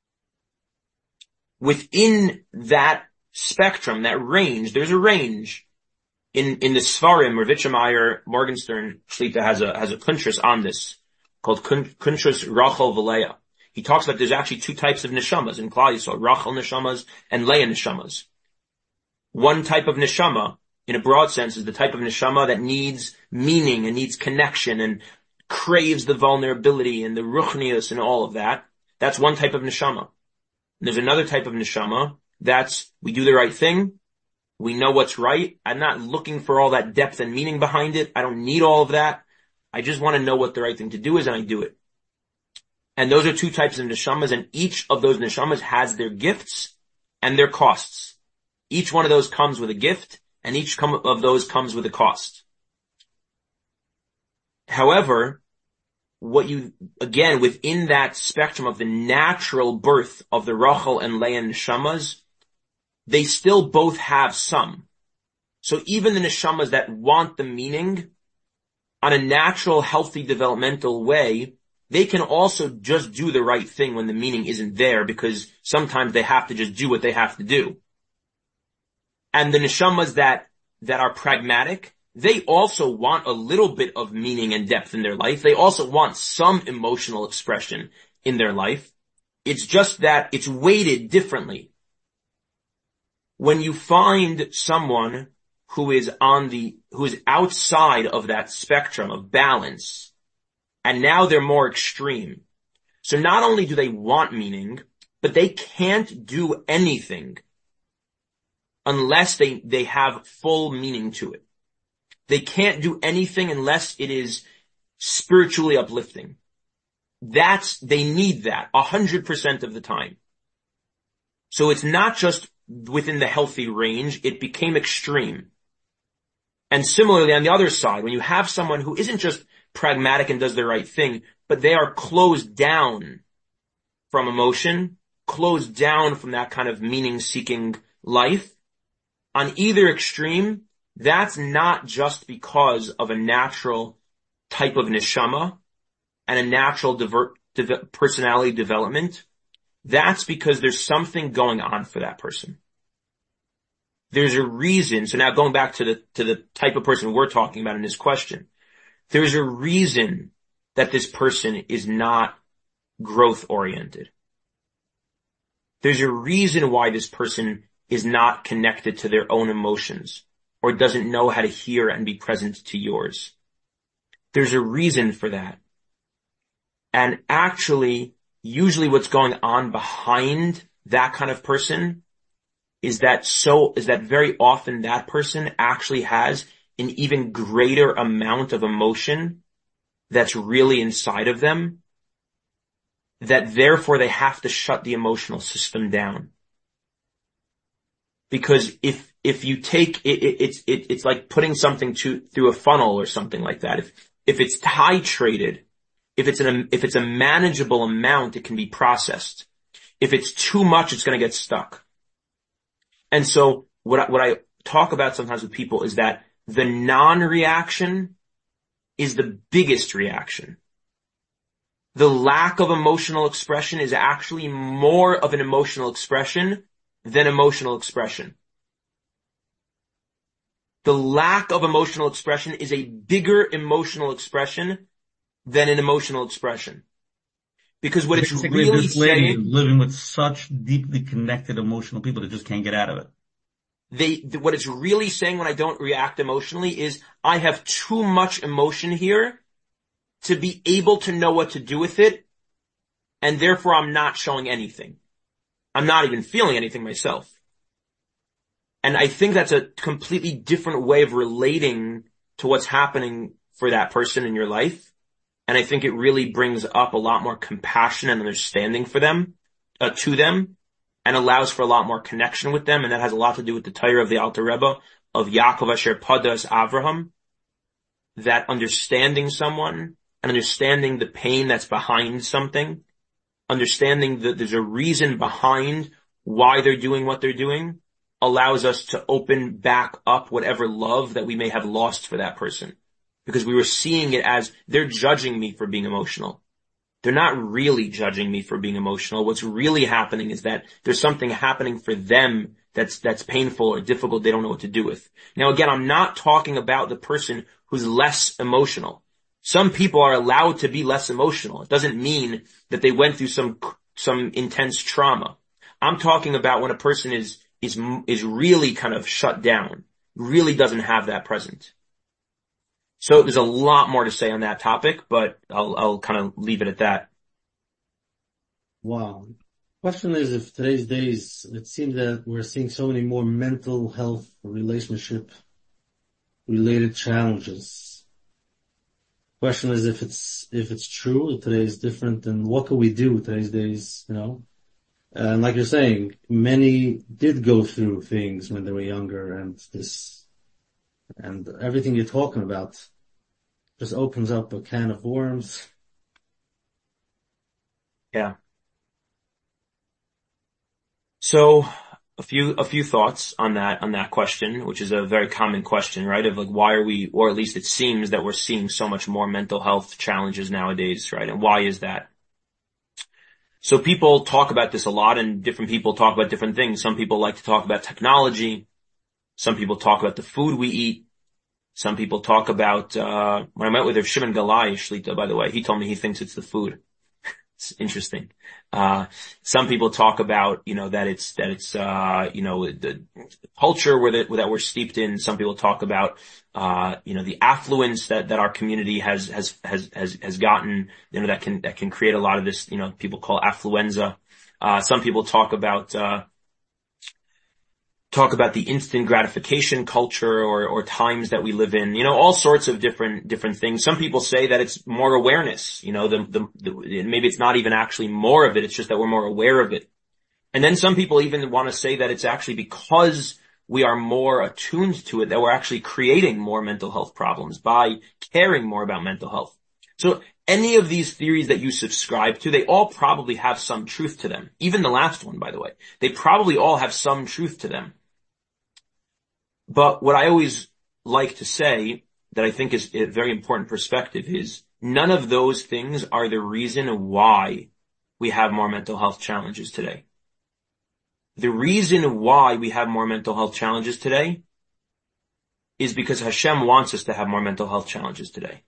Within that spectrum, that range, there's a range. In the Svarim, Ravitcha Meyer, Morgenstern, Shlita has a kuntrus on this, called kuntrus Rachel V'Leah. He talks about there's actually two types of neshamas in Klal Yisrael, Rachel neshamas and Leah neshamas. One type of neshama, in a broad sense, is the type of neshama that needs meaning and needs connection and craves the vulnerability and the ruchnius and all of that. That's one type of neshama. There's another type of neshama that's, we do the right thing. We know what's right. I'm not looking for all that depth and meaning behind it. I don't need all of that. I just want to know what the right thing to do is and I do it. And those are two types of neshamas, and each of those neshamas has their gifts and their costs. Each one of those comes with a gift, and each of those comes with a cost. However, within that spectrum of the natural birth of the Rachel and Leah neshamas, they still both have some. So even the neshamas that want the meaning on a natural, healthy, developmental way, they can also just do the right thing when the meaning isn't there, because sometimes they have to just do what they have to do. And the neshamas that are pragmatic, they also want a little bit of meaning and depth in their life. They also want some emotional expression in their life. It's just that it's weighted differently. When you find someone who is outside of that spectrum of balance, and now they're more extreme. So not only do they want meaning, but they can't do anything unless they have full meaning to it. They can't do anything unless it is spiritually uplifting. They need that 100% of the time. So it's not just within the healthy range, it became extreme. And similarly on the other side, when you have someone who isn't just pragmatic and does the right thing, but they are closed down from emotion, closed down from that kind of meaning-seeking life, on either extreme, that's not just because of a natural type of neshama and a natural personality development. That's because there's something going on for that person. There's a reason. So now going back to the type of person we're talking about in this question, there's a reason that this person is not growth oriented. There's a reason why this person is not connected to their own emotions or doesn't know how to hear and be present to yours. There's a reason for that. And actually, usually what's going on behind that kind of person is that very often that person actually has an even greater amount of emotion that's really inside of them, that therefore they have to shut the emotional system down. Because if you take it's like putting something through a funnel or something like that. If it's titrated, if it's a manageable amount, it can be processed. If it's too much, it's going to get stuck. And so what I talk about sometimes with people is that the non-reaction is the biggest reaction. The lack of emotional expression is actually more of an emotional expression than emotional expression. The lack of emotional expression is a bigger emotional expression than an emotional expression. Because what it's really this lady saying, is living with such deeply connected emotional people that just can't get out of it. What it's really saying when I don't react emotionally is I have too much emotion here to be able to know what to do with it, and therefore I'm not showing anything. I'm not even feeling anything myself. And I think that's a completely different way of relating to what's happening for that person in your life. And I think it really brings up a lot more compassion and understanding for them, to them, and allows for a lot more connection with them. And that has a lot to do with the Torah of the Alter Rebbe of Yaakov Asher Padas Avraham, that understanding someone and understanding the pain that's behind something, understanding that there's a reason behind why they're doing what they're doing, allows us to open back up whatever love that we may have lost for that person. Because we were seeing it as they're judging me for being emotional. They're not really judging me for being emotional. What's really happening is that there's something happening for them that's painful or difficult they don't know what to do with. Now again, I'm not talking about the person who's less emotional. Some people are allowed to be less emotional. It doesn't mean that they went through some intense trauma. I'm talking about when a person is really kind of shut down, really doesn't have that present. So there's a lot more to say on that topic, but I'll kind of leave it at that. Wow. Question is, if today's days, it seems that we're seeing so many more mental health relationship related challenges. Question is if it's true, today is different, and what can we do today's days, And like you're saying, many did go through things when they were younger, and everything you're talking about just opens up a can of worms. Yeah. So a few thoughts on that question, which is a very common question, right? Of like, why are we, or at least it seems that we're seeing so much more mental health challenges nowadays, right? And why is that? So people talk about this a lot, and different people talk about different things. Some people like to talk about technology. Some people talk about the food we eat. Some people talk about, when I met with Rav Shimon Galai Shlita, by the way, he told me he thinks it's the food. It's interesting. Some people talk about, that it's, the culture that we're steeped in. Some people talk about, the affluence that our community has gotten, that can create a lot of this, people call affluenza. Some people talk about the instant gratification culture or times that we live in, all sorts of different things. Some people say that it's more awareness, maybe it's not even actually more of it, it's just that we're more aware of it. And then some people even want to say that it's actually because we are more attuned to it that we're actually creating more mental health problems by caring more about mental health. So any of these theories that you subscribe to, they all probably have some truth to them. Even the last one, by the way, they probably all have some truth to them. But what I always like to say that I think is a very important perspective is none of those things are the reason why we have more mental health challenges today. The reason why we have more mental health challenges today is because Hashem wants us to have more mental health challenges today.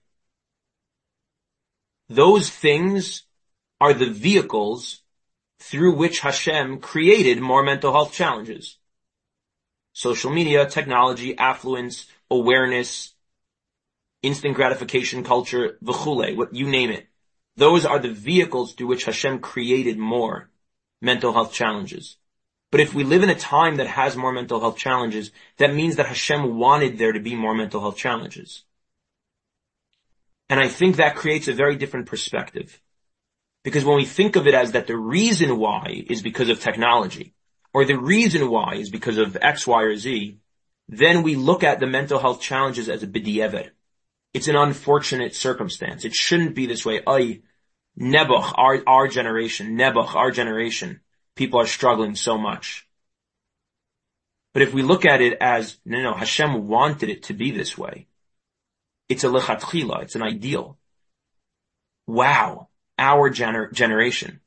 Those things are the vehicles through which Hashem created more mental health challenges. Social media, technology, affluence, awareness, instant gratification culture, v'chule, what you name it. Those are the vehicles through which Hashem created more mental health challenges. But if we live in a time that has more mental health challenges, that means that Hashem wanted there to be more mental health challenges. And I think that creates a very different perspective. Because when we think of it as that the reason why is because of technology, or the reason why is because of X, Y, or Z, then we look at the mental health challenges as a b'diavad. It's an unfortunate circumstance. It shouldn't be this way. Nebuch, our generation, people are struggling so much. But if we look at it as, no, Hashem wanted it to be this way. It's a lechatchila, it's an ideal. Wow, our generation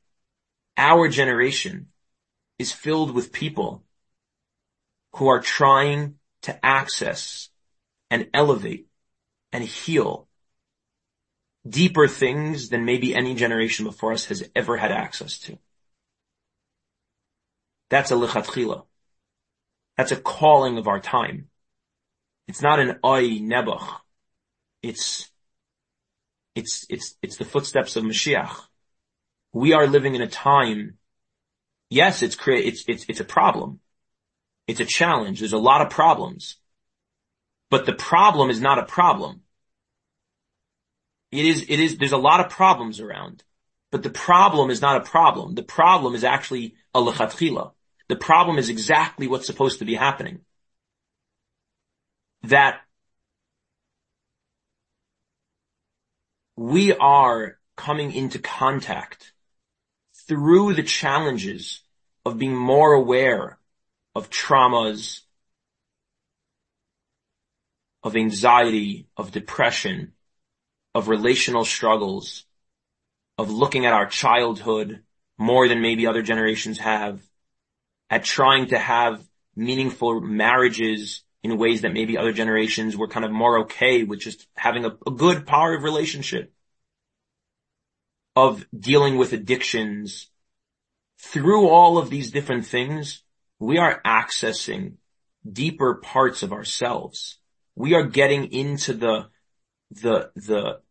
is filled with people who are trying to access and elevate and heal deeper things than maybe any generation before us has ever had access to. That's a lechatchila. That's a calling of our time. It's not an nebuch. It's the footsteps of Mashiach. We are living in a time. Yes, it's a problem. It's a challenge. There's a lot of problems. But the problem is not a problem. There's a lot of problems around. But the problem is not a problem. The problem is actually a lechatchila. The problem is exactly what's supposed to be happening. That we are coming into contact through the challenges of being more aware of traumas, of anxiety, of depression, of relational struggles, of looking at our childhood more than maybe other generations have, at trying to have meaningful marriages in ways that maybe other generations were kind of more okay with just having a good positive relationship, of dealing with addictions. Through all of these different things, we are accessing deeper parts of ourselves. We are getting into the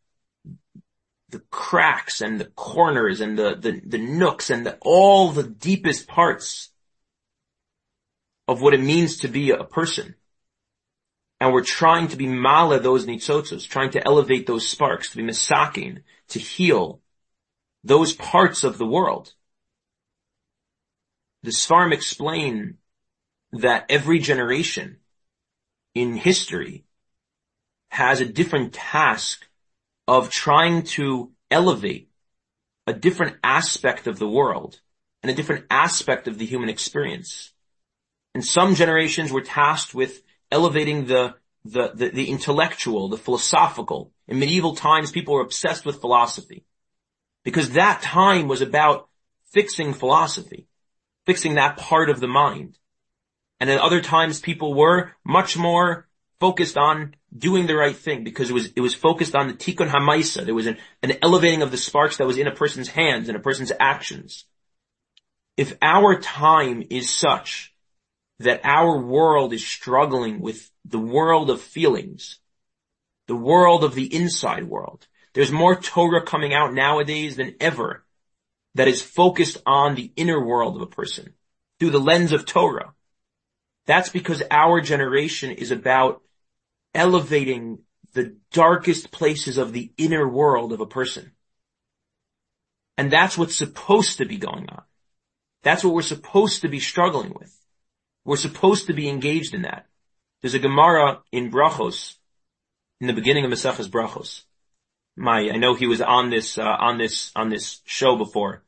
cracks and the corners and the nooks and all the deepest parts of what it means to be a person. And we're trying to be mala those nitzotzos, trying to elevate those sparks, to be misakin, to heal those parts of the world. The Sfarim explain that every generation in history has a different task of trying to elevate a different aspect of the world and a different aspect of the human experience. And some generations were tasked with elevating the intellectual, the philosophical. In medieval times, people were obsessed with philosophy because that time was about fixing philosophy, fixing that part of the mind. And at other times, people were much more focused on doing the right thing because it was focused on the tikkun hamaisa. There was an elevating of the sparks that was in a person's hands and a person's actions. If our time is such that our world is struggling with the world of feelings, the world of the inside world, there's more Torah coming out nowadays than ever that is focused on the inner world of a person through the lens of Torah. That's because our generation is about elevating the darkest places of the inner world of a person. And that's what's supposed to be going on. That's what we're supposed to be struggling with. We're supposed to be engaged in that. There's a Gemara in Brachos, in the beginning of Maseches Brachos. I know he was on this show before.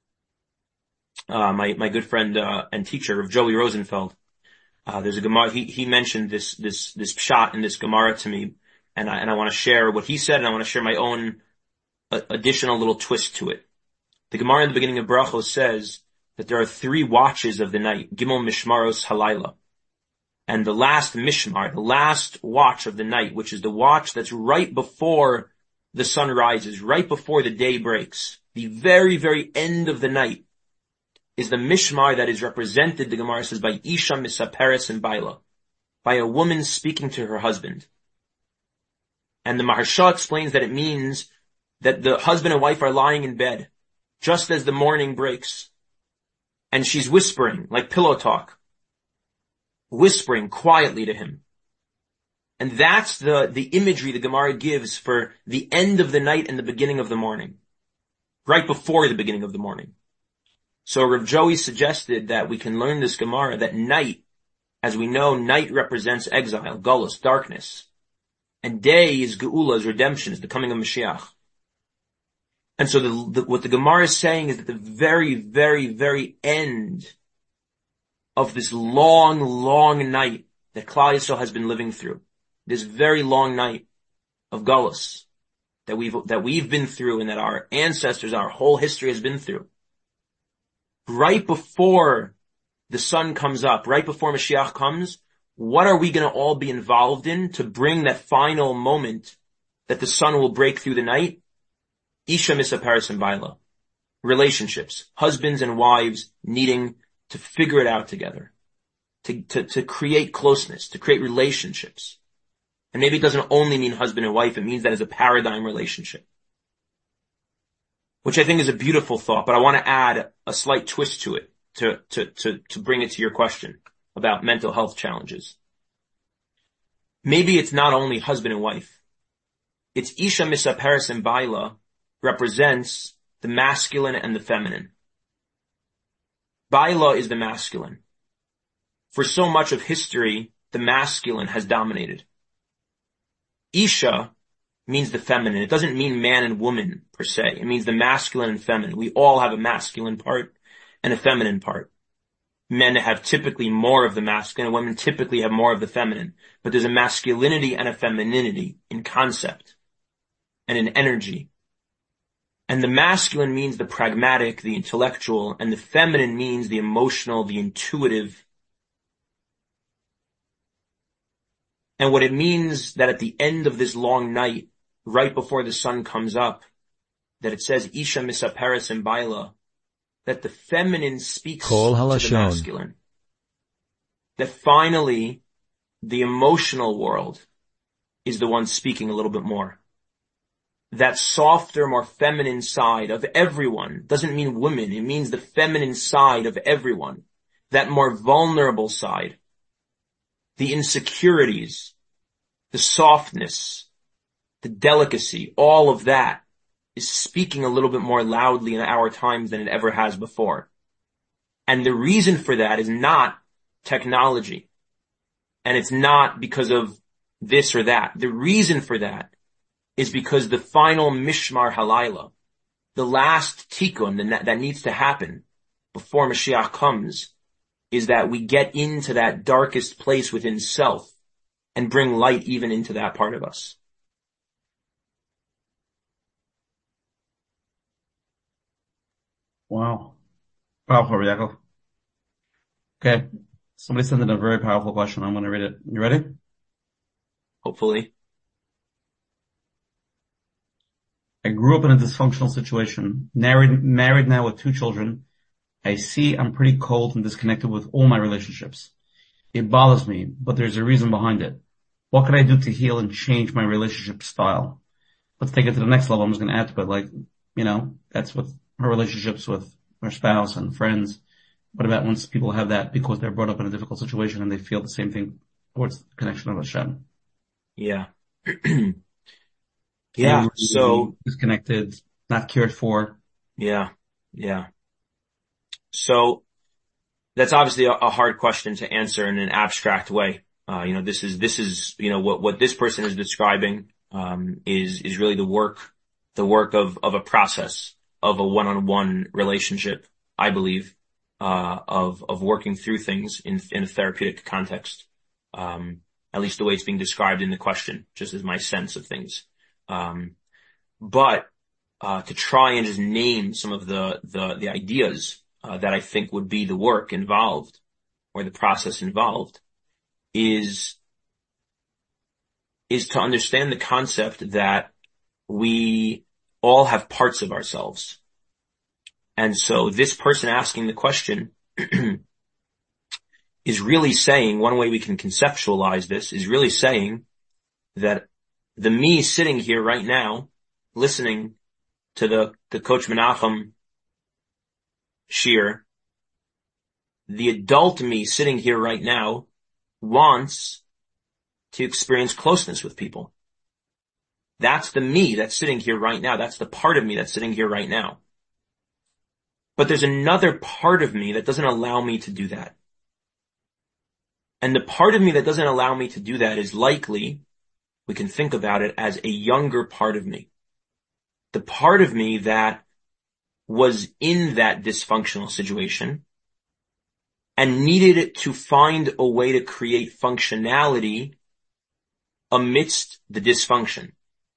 My good friend, and teacher of Joey Rosenfeld. There's a Gemara, he mentioned this pshat in this Gemara to me, and I want to share what he said, and I want to share my own additional little twist to it. The Gemara in the beginning of Brachos says that there are 3 watches of the night, Gimel Mishmaros Halayla. And the last Mishmar, the last watch of the night, which is the watch that's right before the sun rises, right before the day breaks, the very, very end of the night, is the Mishmar that is represented, the Gemara says, by Isha Misaperes and Baila, by a woman speaking to her husband. And the Maharsha explains that it means that the husband and wife are lying in bed, just as the morning breaks. And she's whispering, like pillow talk, whispering quietly to him. And that's the imagery the Gemara gives for the end of the night and the beginning of the morning, right before the beginning of the morning. So Rav Joey suggested that we can learn this Gemara that night, as we know, night represents exile, galus, darkness. And day is geula, is redemption, is the coming of Mashiach. And so what the Gemara is saying is that the very, very, very end of this long, long night that Klal Yisrael has been living through, this very long night of galus that we've been through and that our ancestors, our whole history has been through, right before the sun comes up, right before Mashiach comes, what are we going to all be involved in to bring that final moment that the sun will break through the night? Isha Misaperes and Baila. Relationships. Husbands and wives needing to figure it out together. To create closeness, to create relationships. And maybe it doesn't only mean husband and wife, it means that as a paradigm relationship. Which I think is a beautiful thought, but I want to add a slight twist to it, to bring it to your question about mental health challenges. Maybe it's not only husband and wife. It's Isha Misaperes and Baila represents the masculine and the feminine. Baila is the masculine. For so much of history, the masculine has dominated. Isha means the feminine. It doesn't mean man and woman per se. It means the masculine and feminine. We all have a masculine part and a feminine part. Men have typically more of the masculine, and women typically have more of the feminine. But there's a masculinity and a femininity in concept and in energy. And the masculine means the pragmatic, the intellectual, and the feminine means the emotional, the intuitive. And what it means that at the end of this long night, right before the sun comes up, that it says Isha Misaperes and Baila, that the feminine speaks to the masculine. That finally, the emotional world is the one speaking a little bit more. That softer, more feminine side of everyone doesn't mean women. It means the feminine side of everyone. That more vulnerable side. The insecurities, the softness, the delicacy, all of that is speaking a little bit more loudly in our times than it ever has before. And the reason for that is not technology. And it's not because of this or that. The reason for that is because the final Mishmar Halayla, the last tikkun that needs to happen before Mashiach comes, is that we get into that darkest place within self and bring light even into that part of us. Wow. Powerful, Yaakov. Okay. Somebody sent in a very powerful question. I'm going to read it. You ready? Hopefully. I grew up in a dysfunctional situation, married now with 2 children. I see I'm pretty cold and disconnected with all my relationships. It bothers me, but there's a reason behind it. What can I do to heal and change my relationship style? Let's take it to the next level. I'm just going to add to it, like, that's what her relationships with her spouse and friends. What about once people have that because they're brought up in a difficult situation and they feel the same thing towards the connection of Hashem? Yeah. Yeah. So disconnected, not cared for. Yeah. Yeah. So that's obviously a hard question to answer in an abstract way. This is, what this person is describing, is really the work of a process of a one-on-one relationship, I believe, of working through things in a therapeutic context. At least the way it's being described in the question, just as my sense of things. But to try and just name some of the ideas, that I think would be the work involved or the process involved is to understand the concept that we all have parts of ourselves. And so this person asking the question is really saying, one way we can conceptualize this is really saying that the me sitting here right now, listening to the Coach Menachem Shir, the adult me sitting here right now wants to experience closeness with people. That's the me that's sitting here right now. That's the part of me that's sitting here right now. But there's another part of me that doesn't allow me to do that. And the part of me that doesn't allow me to do that is likely, we can think about it as a younger part of me. The part of me that was in that dysfunctional situation and needed to find a way to create functionality amidst the dysfunction.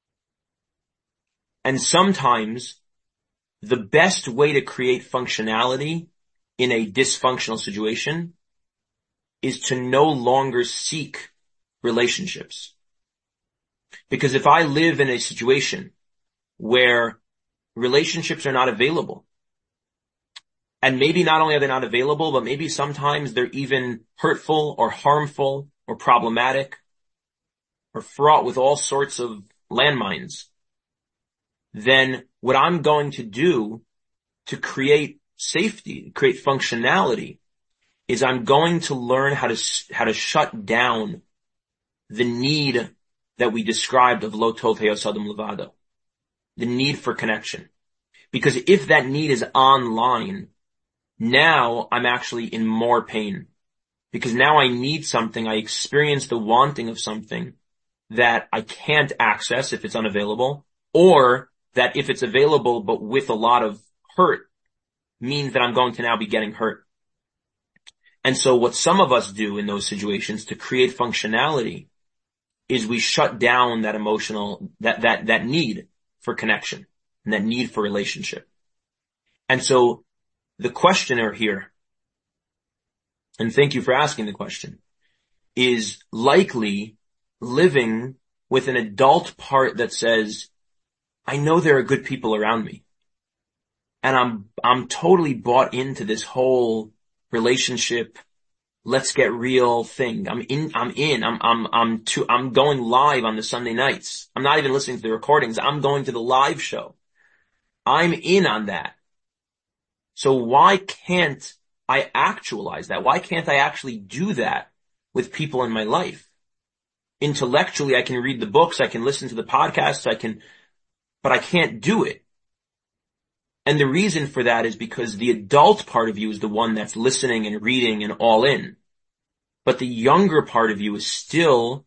And sometimes the best way to create functionality in a dysfunctional situation is to no longer seek relationships. Because if I live in a situation where relationships are not available, and maybe not only are they not available, but maybe sometimes they're even hurtful or harmful or problematic or fraught with all sorts of landmines, then what I'm going to do to create safety, create functionality, is I'm going to learn how to shut down the need that we described of lo tov heyos adam levado, the need for connection. Because if that need is online, now I'm actually in more pain. Because now I need something, I experience the wanting of something that I can't access if it's unavailable, or that if it's available but with a lot of hurt, means that I'm going to now be getting hurt. And so what some of us do in those situations to create functionality is we shut down that emotional, that need for connection and that need for relationship. And so the questioner here, and thank you for asking the question, is likely living with an adult part that says, I know there are good people around me. And I'm totally bought into this whole relationship, let's get real thing. I'm going live on the Sunday nights. I'm not even listening to the recordings. I'm going to the live show. I'm in on that. So why can't I actualize that? Why can't I actually do that with people in my life? intellectually, I can read the books, I can listen to the podcasts, but I can't do it. And the reason for that is because the adult part of you is the one that's listening and reading and all in. But the younger part of you is still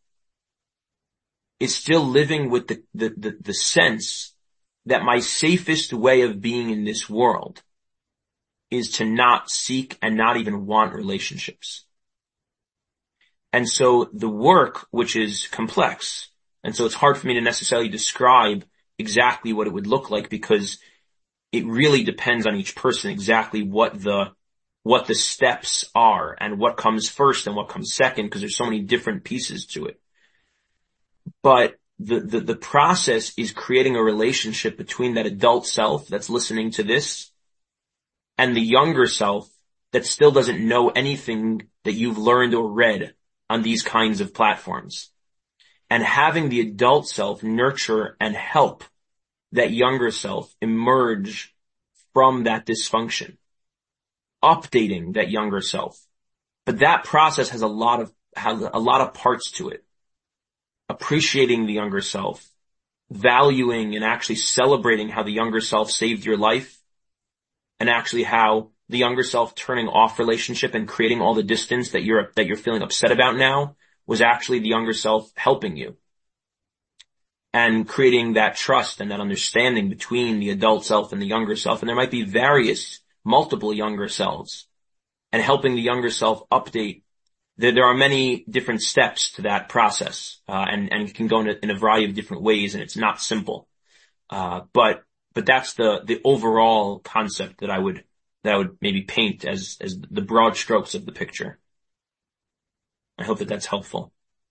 living with the sense that my safest way of being in this world is to not seek and not even want relationships. And so the work, which is complex, and so it's hard for me to necessarily describe exactly what it would look like, because it really depends on each person exactly what the steps are and what comes first and what comes second, because there's so many different pieces to it. But the process is creating a relationship between that adult self that's listening to this and the younger self that still doesn't know anything that you've learned or read on these kinds of platforms. And having the adult self nurture and help that younger self emerge from that dysfunction, updating that younger self. But that process has a lot of parts to it. Appreciating the younger self, valuing and actually celebrating how the younger self saved your life, and actually how the younger self turning off relationship and creating all the distance that you're feeling upset about now was actually the younger self helping you. And creating that trust and that understanding between the adult self and the younger self. And there might be multiple younger selves, and helping the younger self update. There are many different steps to that process, and it can go in a variety of different ways, and it's not simple. But that's the overall concept that I would maybe paint as the broad strokes of the picture. I hope that's helpful.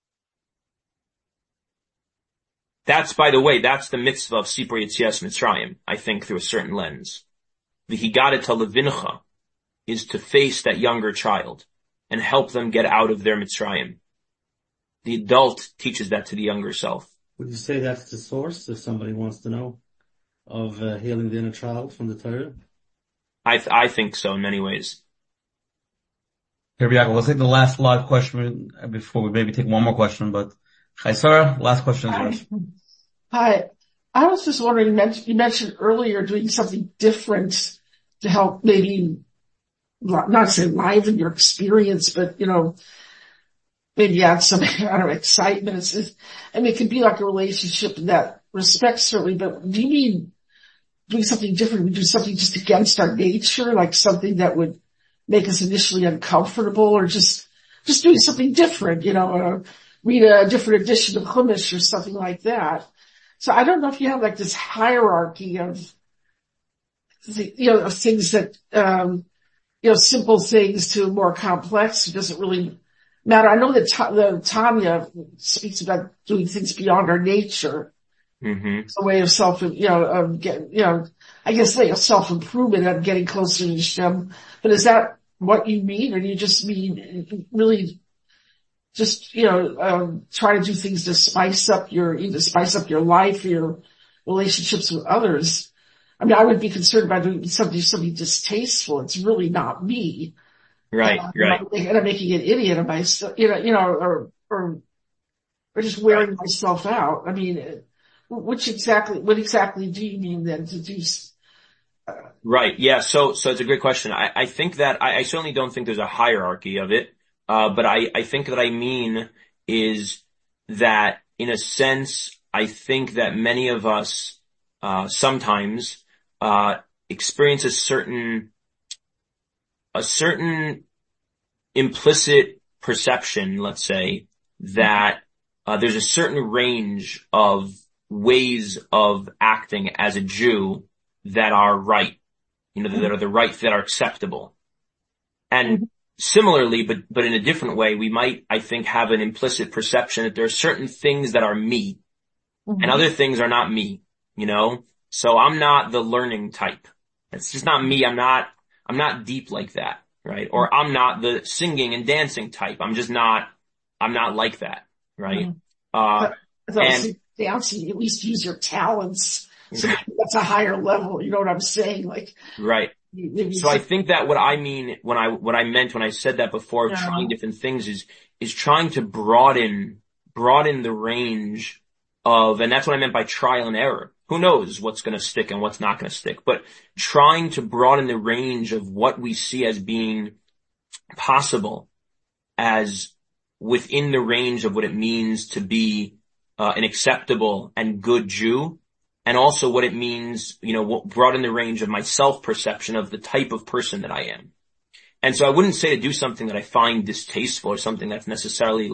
By the way, that's the mitzvah of Sipur Yetzias Mitzrayim, I think, through a certain lens. The Higadah Levincha is to face that younger child and help them get out of their Mitzrayim. The adult teaches that to the younger self. Would you say that's the source, if somebody wants to know, of healing the inner child from the Torah? I think so in many ways. Here, Yaakov, let's take the last live question before we maybe take one more question, but Chaisara, last question is yours. Hi. I was just wondering, you mentioned earlier doing something different to help maybe, not say liven your experience, but, maybe add some, excitement. It could be like a relationship in that respect, certainly, but do you mean doing something different? We do something just against our nature, like something that would make us initially uncomfortable, or just doing something different, read a different edition of Chumash or something like that. So I don't know if you have like this hierarchy of, of things that, simple things to more complex. It doesn't really matter. I know that the Tanya speaks about doing things beyond our nature. Mm-hmm. It's a way of self-improvement and getting closer to Hashem. But is that what you mean? Or do you just mean really just, try to do things to spice up your life, your relationships with others? I mean, I would be concerned about doing something distasteful. It's really not me. Right, right. And I'm making an idiot of myself, or just wearing myself out. I mean, what exactly do you mean then to do? Right. Yeah. So it's a great question. I think that I certainly don't think there's a hierarchy of it. But I think that I mean is that in a sense, I think that many of us, sometimes, experience a certain implicit perception, let's say, that, there's a certain range of ways of acting as a Jew that are right, that are the right, that are acceptable. And similarly, but in a different way, we might, I think, have an implicit perception that there are certain things that are me and other things are not me, So I'm not the learning type. It's just not me. I'm not deep like that, right? Or I'm not the singing and dancing type. I'm not like that, right? And dancing, at least use your talents. So that's a higher level. You know what I'm saying? Like, right. So I think that what I mean what I meant when I said that before, trying different things is trying to broaden broaden the range of, and that's what I meant by trial and error. Who knows what's going to stick and what's not going to stick, but trying to broaden the range of what we see as being possible as within the range of what it means to be an acceptable and good Jew, and also what it means, broaden the range of my self-perception of the type of person that I am. And so I wouldn't say to do something that I find distasteful or something that's necessarily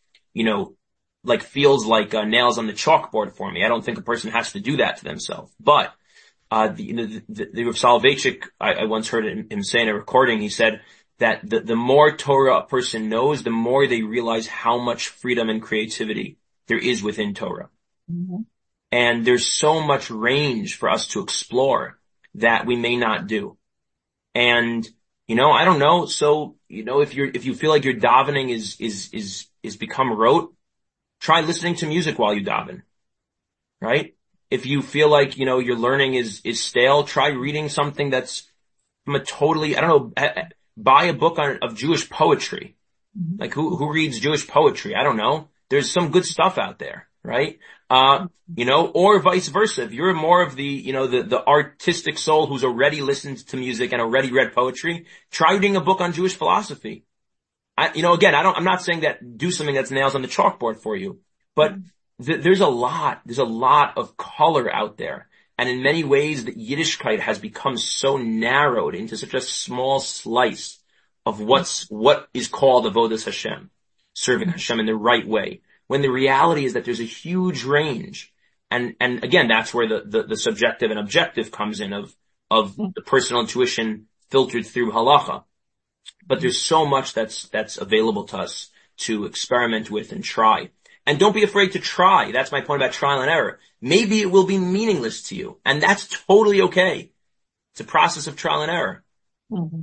feels like nails on the chalkboard for me. I don't think a person has to do that to themselves. But the Rav Soloveitchik, I once heard him say in a recording, he said that the more Torah a person knows, the more they realize how much freedom and creativity there is within Torah. Mm-hmm. And there's so much range for us to explore that we may not do. And, I don't know. So, if you feel like your davening is become rote, try listening to music while you daven. Right? If you feel like, your learning is stale, try reading something that's from a totally, buy a book of Jewish poetry. Mm-hmm. Like who reads Jewish poetry? I don't know. There's some good stuff out there, right? Or vice versa. If you're more of the artistic soul who's already listened to music and already read poetry, try reading a book on Jewish philosophy. I'm not saying that do something that's nails on the chalkboard for you, but there's a lot of color out there. And in many ways, the Yiddishkeit has become so narrowed into such a small slice of what is called Avodas Hashem, serving Hashem in the right way. When the reality is that there's a huge range. And again, that's where the subjective and objective comes in of the personal intuition filtered through halacha. But there's so much that's available to us to experiment with and try. And don't be afraid to try. That's my point about trial and error. Maybe it will be meaningless to you, and that's totally okay. It's a process of trial and error. Mm-hmm.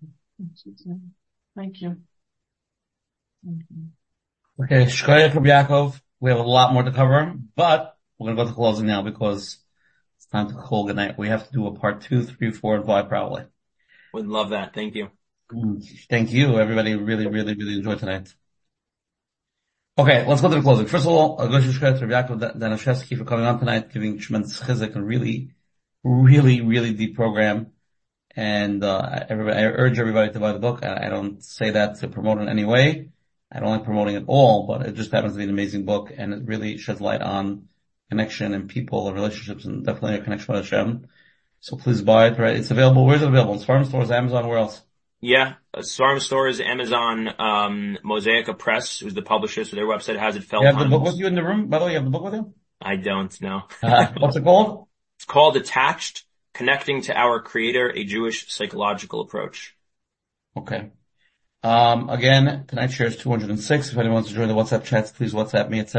Thank you. Mm-hmm. Okay, Shkoyach Rabbi Yaakov. We have a lot more to cover, but we're going to go to closing now because it's time to call good night. We have to do a part 2, 3, 4, and 5 probably. Would love that. Thank you. Thank you. Everybody really, really, really enjoyed tonight. Okay, let's go to the closing. First of all, Rabbi Yaakov Danishevsky for coming on tonight, giving tremendous chizuk and really, really, really deep program. And I urge everybody to buy the book. I don't say that to promote it in any way. I don't like promoting it all, but it just happens to be an amazing book, and it really sheds light on connection and people and relationships, and definitely a connection with Hashem. So please buy it. Right? It's available. Where's it available? In farm stores, Amazon, where else? Yeah, Svarim Stores, Amazon, Mosaica Press, who's the publisher, so their website has it. You have the book with you in the room? By the way, you have the book with you? I don't know. What's it called? It's called Attached, Connecting to Our Creator, a Jewish Psychological Approach. Okay. Again, tonight's share is 206. If anyone wants to join the WhatsApp chats, please WhatsApp me at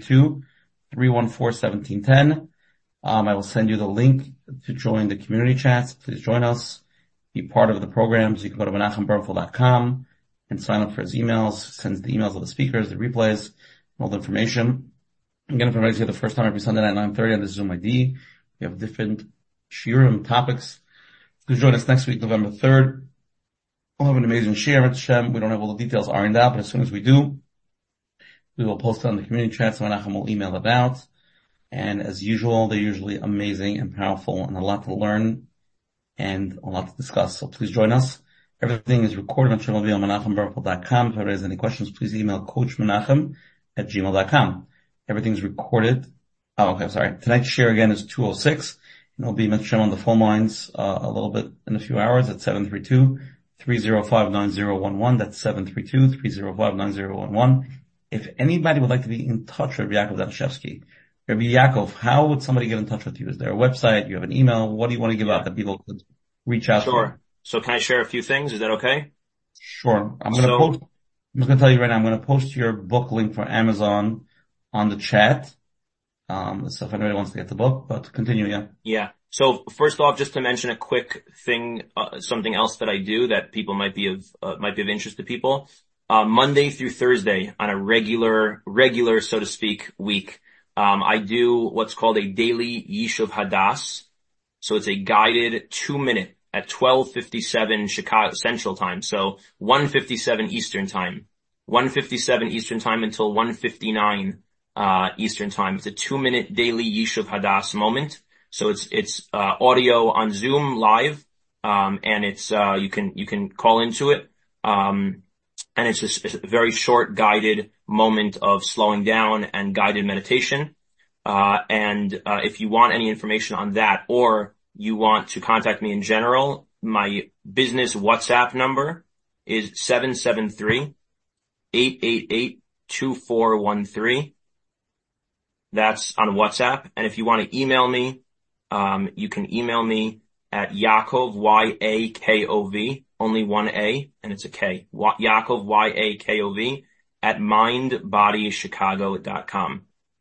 732-314-1710. I will send you the link to join the community chats. Please join us. Be part of the programs. You can go to menachembernfeld.com and sign up for his emails. Sends the emails of the speakers, the replays, all the information. Again, if everybody's here the first time every Sunday night at 9:30 on the Zoom ID, we have different shiurim topics. Please join us next week, November 3rd. We'll have an amazing shiur at Hashem. We don't have all the details ironed out, but as soon as we do, we will post it on the community chat, so Menachem will email it out. And as usual, they're usually amazing and powerful and a lot to learn and a lot to discuss. So please join us. Everything is recorded on menachembernfeld.com. If anybody has any questions, please email coachmenachem@gmail.com. Everything's recorded. Oh, okay, sorry. Tonight's share again is 206. And it'll be mentioned on the phone lines, a little bit in a few hours at 732-305-9011. That's 732-305-9011. If anybody would like to be in touch with Rabbi Yaakov Danishevsky, Rabbi Yaakov, how would somebody get in touch with you? Is there a website? You have an email? What do you want to give out that people could reach out to? Sure. So can I share a few things? Is that okay? Sure. I'm just going to tell you right now, I'm going to post your book link for Amazon on the chat. So if anybody wants to get the book, but continue, yeah. Yeah. So first off, just to mention a quick thing, something else that I do that people might be of interest to people. Monday through Thursday on a regular, so to speak, week. I do what's called a daily Yishuv Hadas. So it's a guided 2-minute at 12:57 Chicago Central Time. So 1:57 Eastern Time. 1:57 Eastern Time until 1:59 Eastern Time. It's a 2-minute daily Yishuv Hadas moment. So it's audio on Zoom live, and it's you can call into it, and it's just a very short guided moment of slowing down and guided meditation. And if you want any information on that, or you want to contact me in general, my business WhatsApp number is 773-888-2413. That's on WhatsApp. And if you want to email me, you can email me at Yaakov, Y-A-K-O-V, only one A, and it's a K. Yaakov, Y-A-K-O-V, at mindbodychicago.com.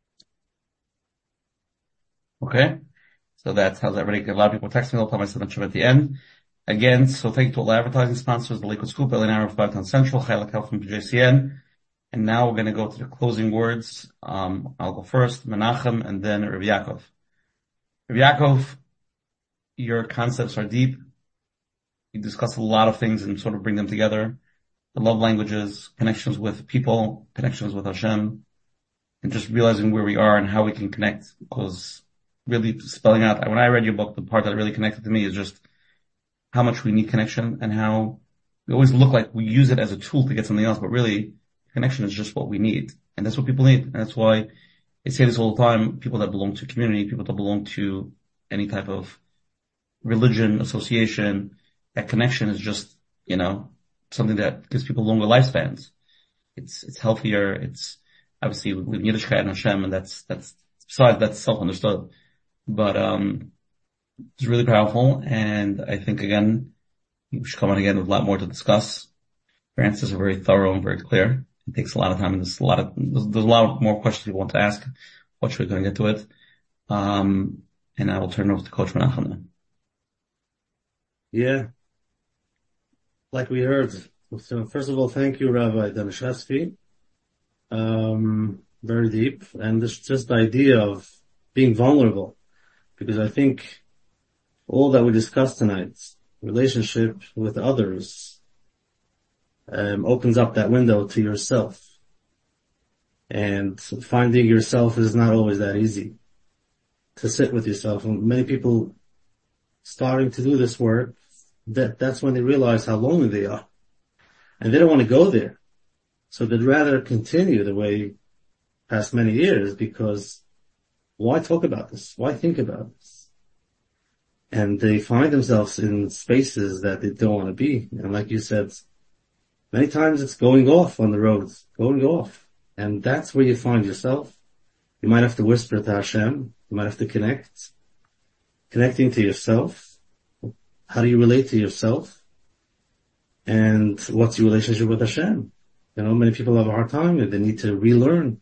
Okay. So that's how everybody, a lot of people text me all the time. I said them at the end. Again, so thank you to all the advertising sponsors, the Liquid Scoop, Ellie Nara, 5 Town Central, Chaylik Health from JCN. And now we're going to go to the closing words. I'll go first, Menachem, and then Rabbi Yaakov. Rabbi Yaakov, your concepts are deep. You discuss a lot of things and sort of bring them together. The love languages, connections with people, connections with Hashem, and just realizing where we are and how we can connect. Because really spelling out, when I read your book, the part that really connected to me is just how much we need connection and how we always look like we use it as a tool to get something else, but really connection is just what we need. And that's what people need. And that's why I say this all the time. People that belong to a community, people that belong to any type of religion, association, that connection is just, something that gives people longer lifespans. It's healthier. It's obviously with Yiddishkeit and Hashem, and that's besides that's self-understood. But, it's really powerful. And I think again, we should come on again with a lot more to discuss. Your answers are very thorough and very clear. It takes a lot of time, and there's a lot more questions people want to ask. Watch, we're going to get to it. And I will turn it over to Coach Menachem now. Yeah. Like we heard. So first of all, thank you, Rabbi Danishevsky. Very deep. And this just the idea of being vulnerable. Because I think all that we discussed tonight, relationship with others, opens up that window to yourself. And finding yourself is not always that easy. To sit with yourself. And many people starting to do this work, that's when they realize how lonely they are. And they don't want to go there. So they'd rather continue the way past many years, because why talk about this? Why think about this? And they find themselves in spaces that they don't want to be. And like you said, many times it's going off on the roads, going off. And that's where you find yourself. You might have to whisper to Hashem. You might have to connecting to yourself. How do you relate to yourself? And what's your relationship with Hashem? Many people have a hard time and they need to relearn.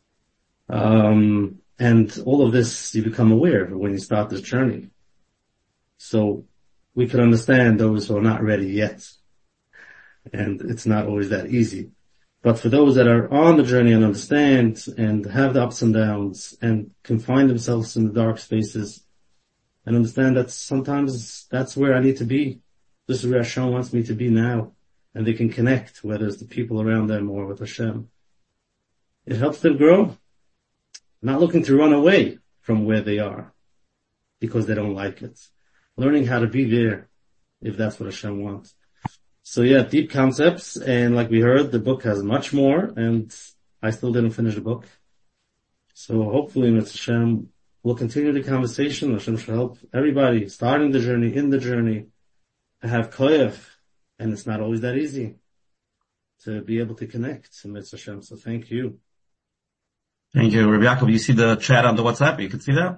And all of this you become aware of when you start this journey. So we can understand those who are not ready yet. And it's not always that easy. But for those that are on the journey and understand and have the ups and downs and can find themselves in the dark spaces and understand that sometimes that's where I need to be. This is where Hashem wants me to be now. And they can connect, whether it's the people around them or with Hashem. It helps them grow. Not looking to run away from where they are because they don't like it. Learning how to be there if that's what Hashem wants. So yeah, deep concepts. And like we heard, the book has much more, and I still didn't finish the book. So hopefully, Mr. Hashem, we'll continue the conversation. Hashem should help everybody starting the journey, in the journey, to have koyach. And it's not always that easy to be able to connect to Mr. Hashem. So thank you. Thank you, Rabbi Yaakov. You see the chat on the WhatsApp? You can see that?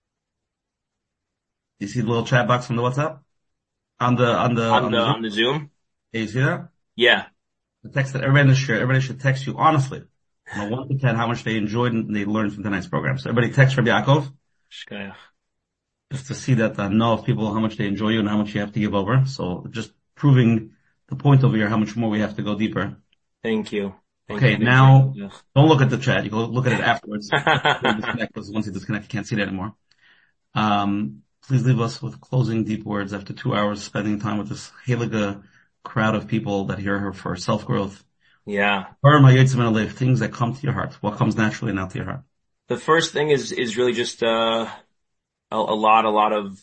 You see the little chat box from the WhatsApp? On the Zoom? Yeah, you see that? Yeah. The text that everybody should text you honestly. From 1 to 10, how much they enjoyed and they learned from tonight's program. So everybody text Rabbi Yaakov. Just to see that, know of people how much they enjoy you and how much you have to give over. So just proving the point over here, how much more we have to go deeper. Thank you. Okay, now, don't look at the chat. You can look at it afterwards. Because once you disconnect, you can't see it anymore. Please leave us with closing deep words after 2 hours spending time with this Heilige crowd of people that hear her for self-growth. Yeah. Things that come to your heart. What comes naturally now to your heart? The first thing is really just, a lot of,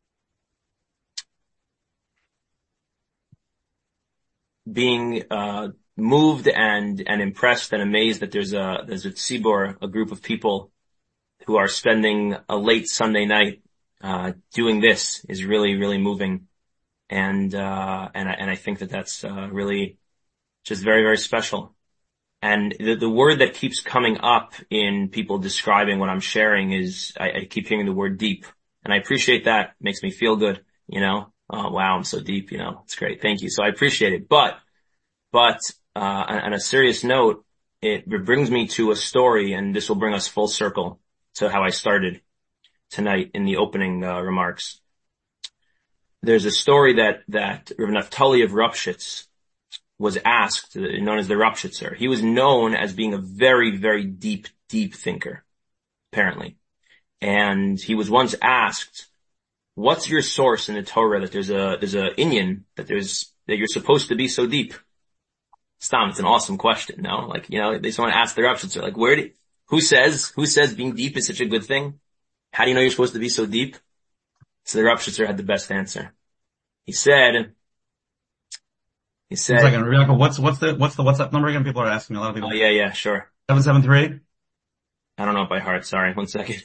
being, moved and impressed and amazed that there's a tzibor, a group of people who are spending a late Sunday night, doing this is really, really moving. And I think that that's, really just very, very special. And the word that keeps coming up in people describing what I'm sharing is, I keep hearing the word deep. And I appreciate that. It makes me feel good, you know. Oh, wow, I'm so deep, you know. It's great. Thank you. So I appreciate it. But, on a serious note, it brings me to a story, and this will bring us full circle to how I started tonight in the opening, remarks. There's a story that Rav Naftali of Ropshitz was asked, known as the Ropshitzer. He was known as being a very, very deep thinker, apparently. And he was once asked, what's your source in the Torah that there's a inyan, that you're supposed to be so deep? Stam, it's an awesome question, no? Like, you know, they just want to ask the Ropshitzer, like, who says being deep is such a good thing? How do you know you're supposed to be so deep? So the Ropshitzer had the best answer. He said, what's the WhatsApp number again? People are asking me, a lot of people. Oh, yeah, sure. 773? I don't know it by heart, sorry. 1 second.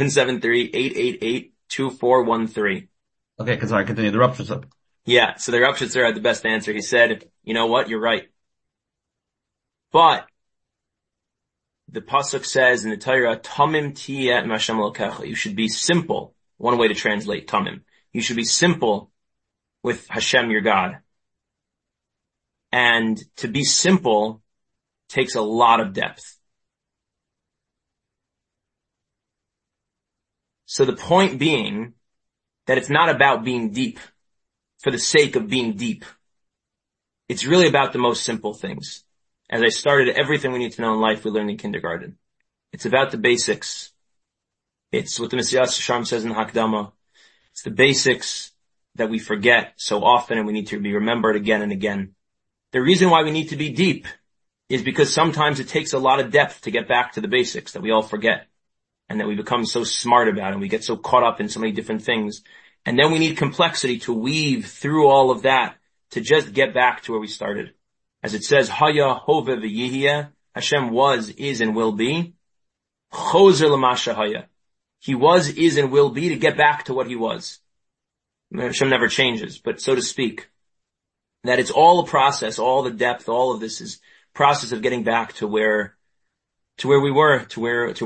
773-888-2413. Okay, continue. The Ropshitzer. Yeah, so the Ropshitzer had the best answer. He said, you know what? You're right. But the pasuk says in the Torah, Tamim tiyeh Hashem Elokecha. You should be simple. One way to translate Tamim. You should be simple with Hashem, your God. And to be simple takes a lot of depth. So the point being that it's not about being deep for the sake of being deep. It's really about the most simple things. As I started, everything we need to know in life we learned in kindergarten. It's about the basics. It's what the Mesilas Yesharim says in Hakdama. It's the basics that we forget so often and we need to be remembered again and again. The reason why we need to be deep is because sometimes it takes a lot of depth to get back to the basics that we all forget and that we become so smart about and we get so caught up in so many different things. And then we need complexity to weave through all of that to just get back to where we started. As it says, Haya hove v'yihiyeh, Hashem was, is, and will be. Chozer l'masha haya. He was, is, and will be to get back to what he was. Hashem never changes, but so to speak. That it's all a process, all the depth, all of this is process of getting back to where we were, to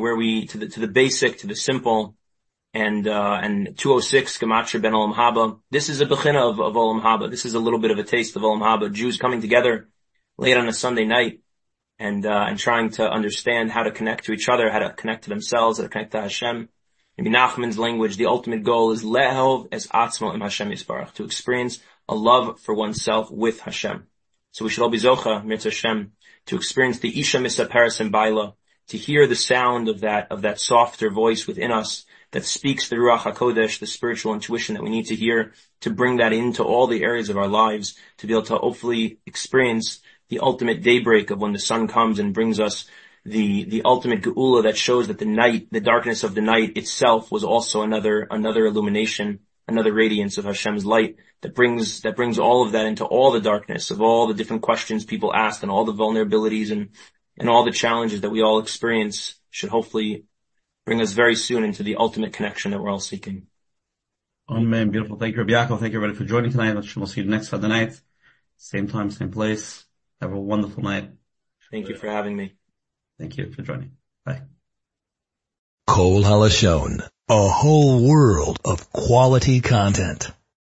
the basic, to the simple. And 206, Gematria Ben Olam Haba. This is a bechina of Olam Haba. This is a little bit of a taste of Olam Haba. Jews coming together late on a Sunday night and trying to understand how to connect to each other, how to connect to themselves, how to connect to Hashem. In Nachman's language, the ultimate goal is le'ehov es atzmo im Hashem yisbarach, to experience a love for oneself with Hashem. So we should all be zocha, Mirz Hashem, to experience the Isha Misaperes and Baila, to hear the sound of that softer voice within us that speaks the Ruach HaKodesh, the spiritual intuition that we need to hear, to bring that into all the areas of our lives, to be able to hopefully experience the ultimate daybreak of when the sun comes and brings us the ultimate geula that shows that the night, the darkness of the night itself was also another illumination, another radiance of Hashem's light that brings all of that into all the darkness of all the different questions people ask and all the vulnerabilities and all the challenges that we all experience should hopefully bring us very soon into the ultimate connection that we're all seeking. Amen. Beautiful. Thank you, Rabbi Yaakov. Thank you, everybody, for joining tonight. We'll see you next Friday night. Same time, same place. Have a wonderful night. Thank you for having me. Thank you for joining. Bye. Kol Halashon, a whole world of quality content.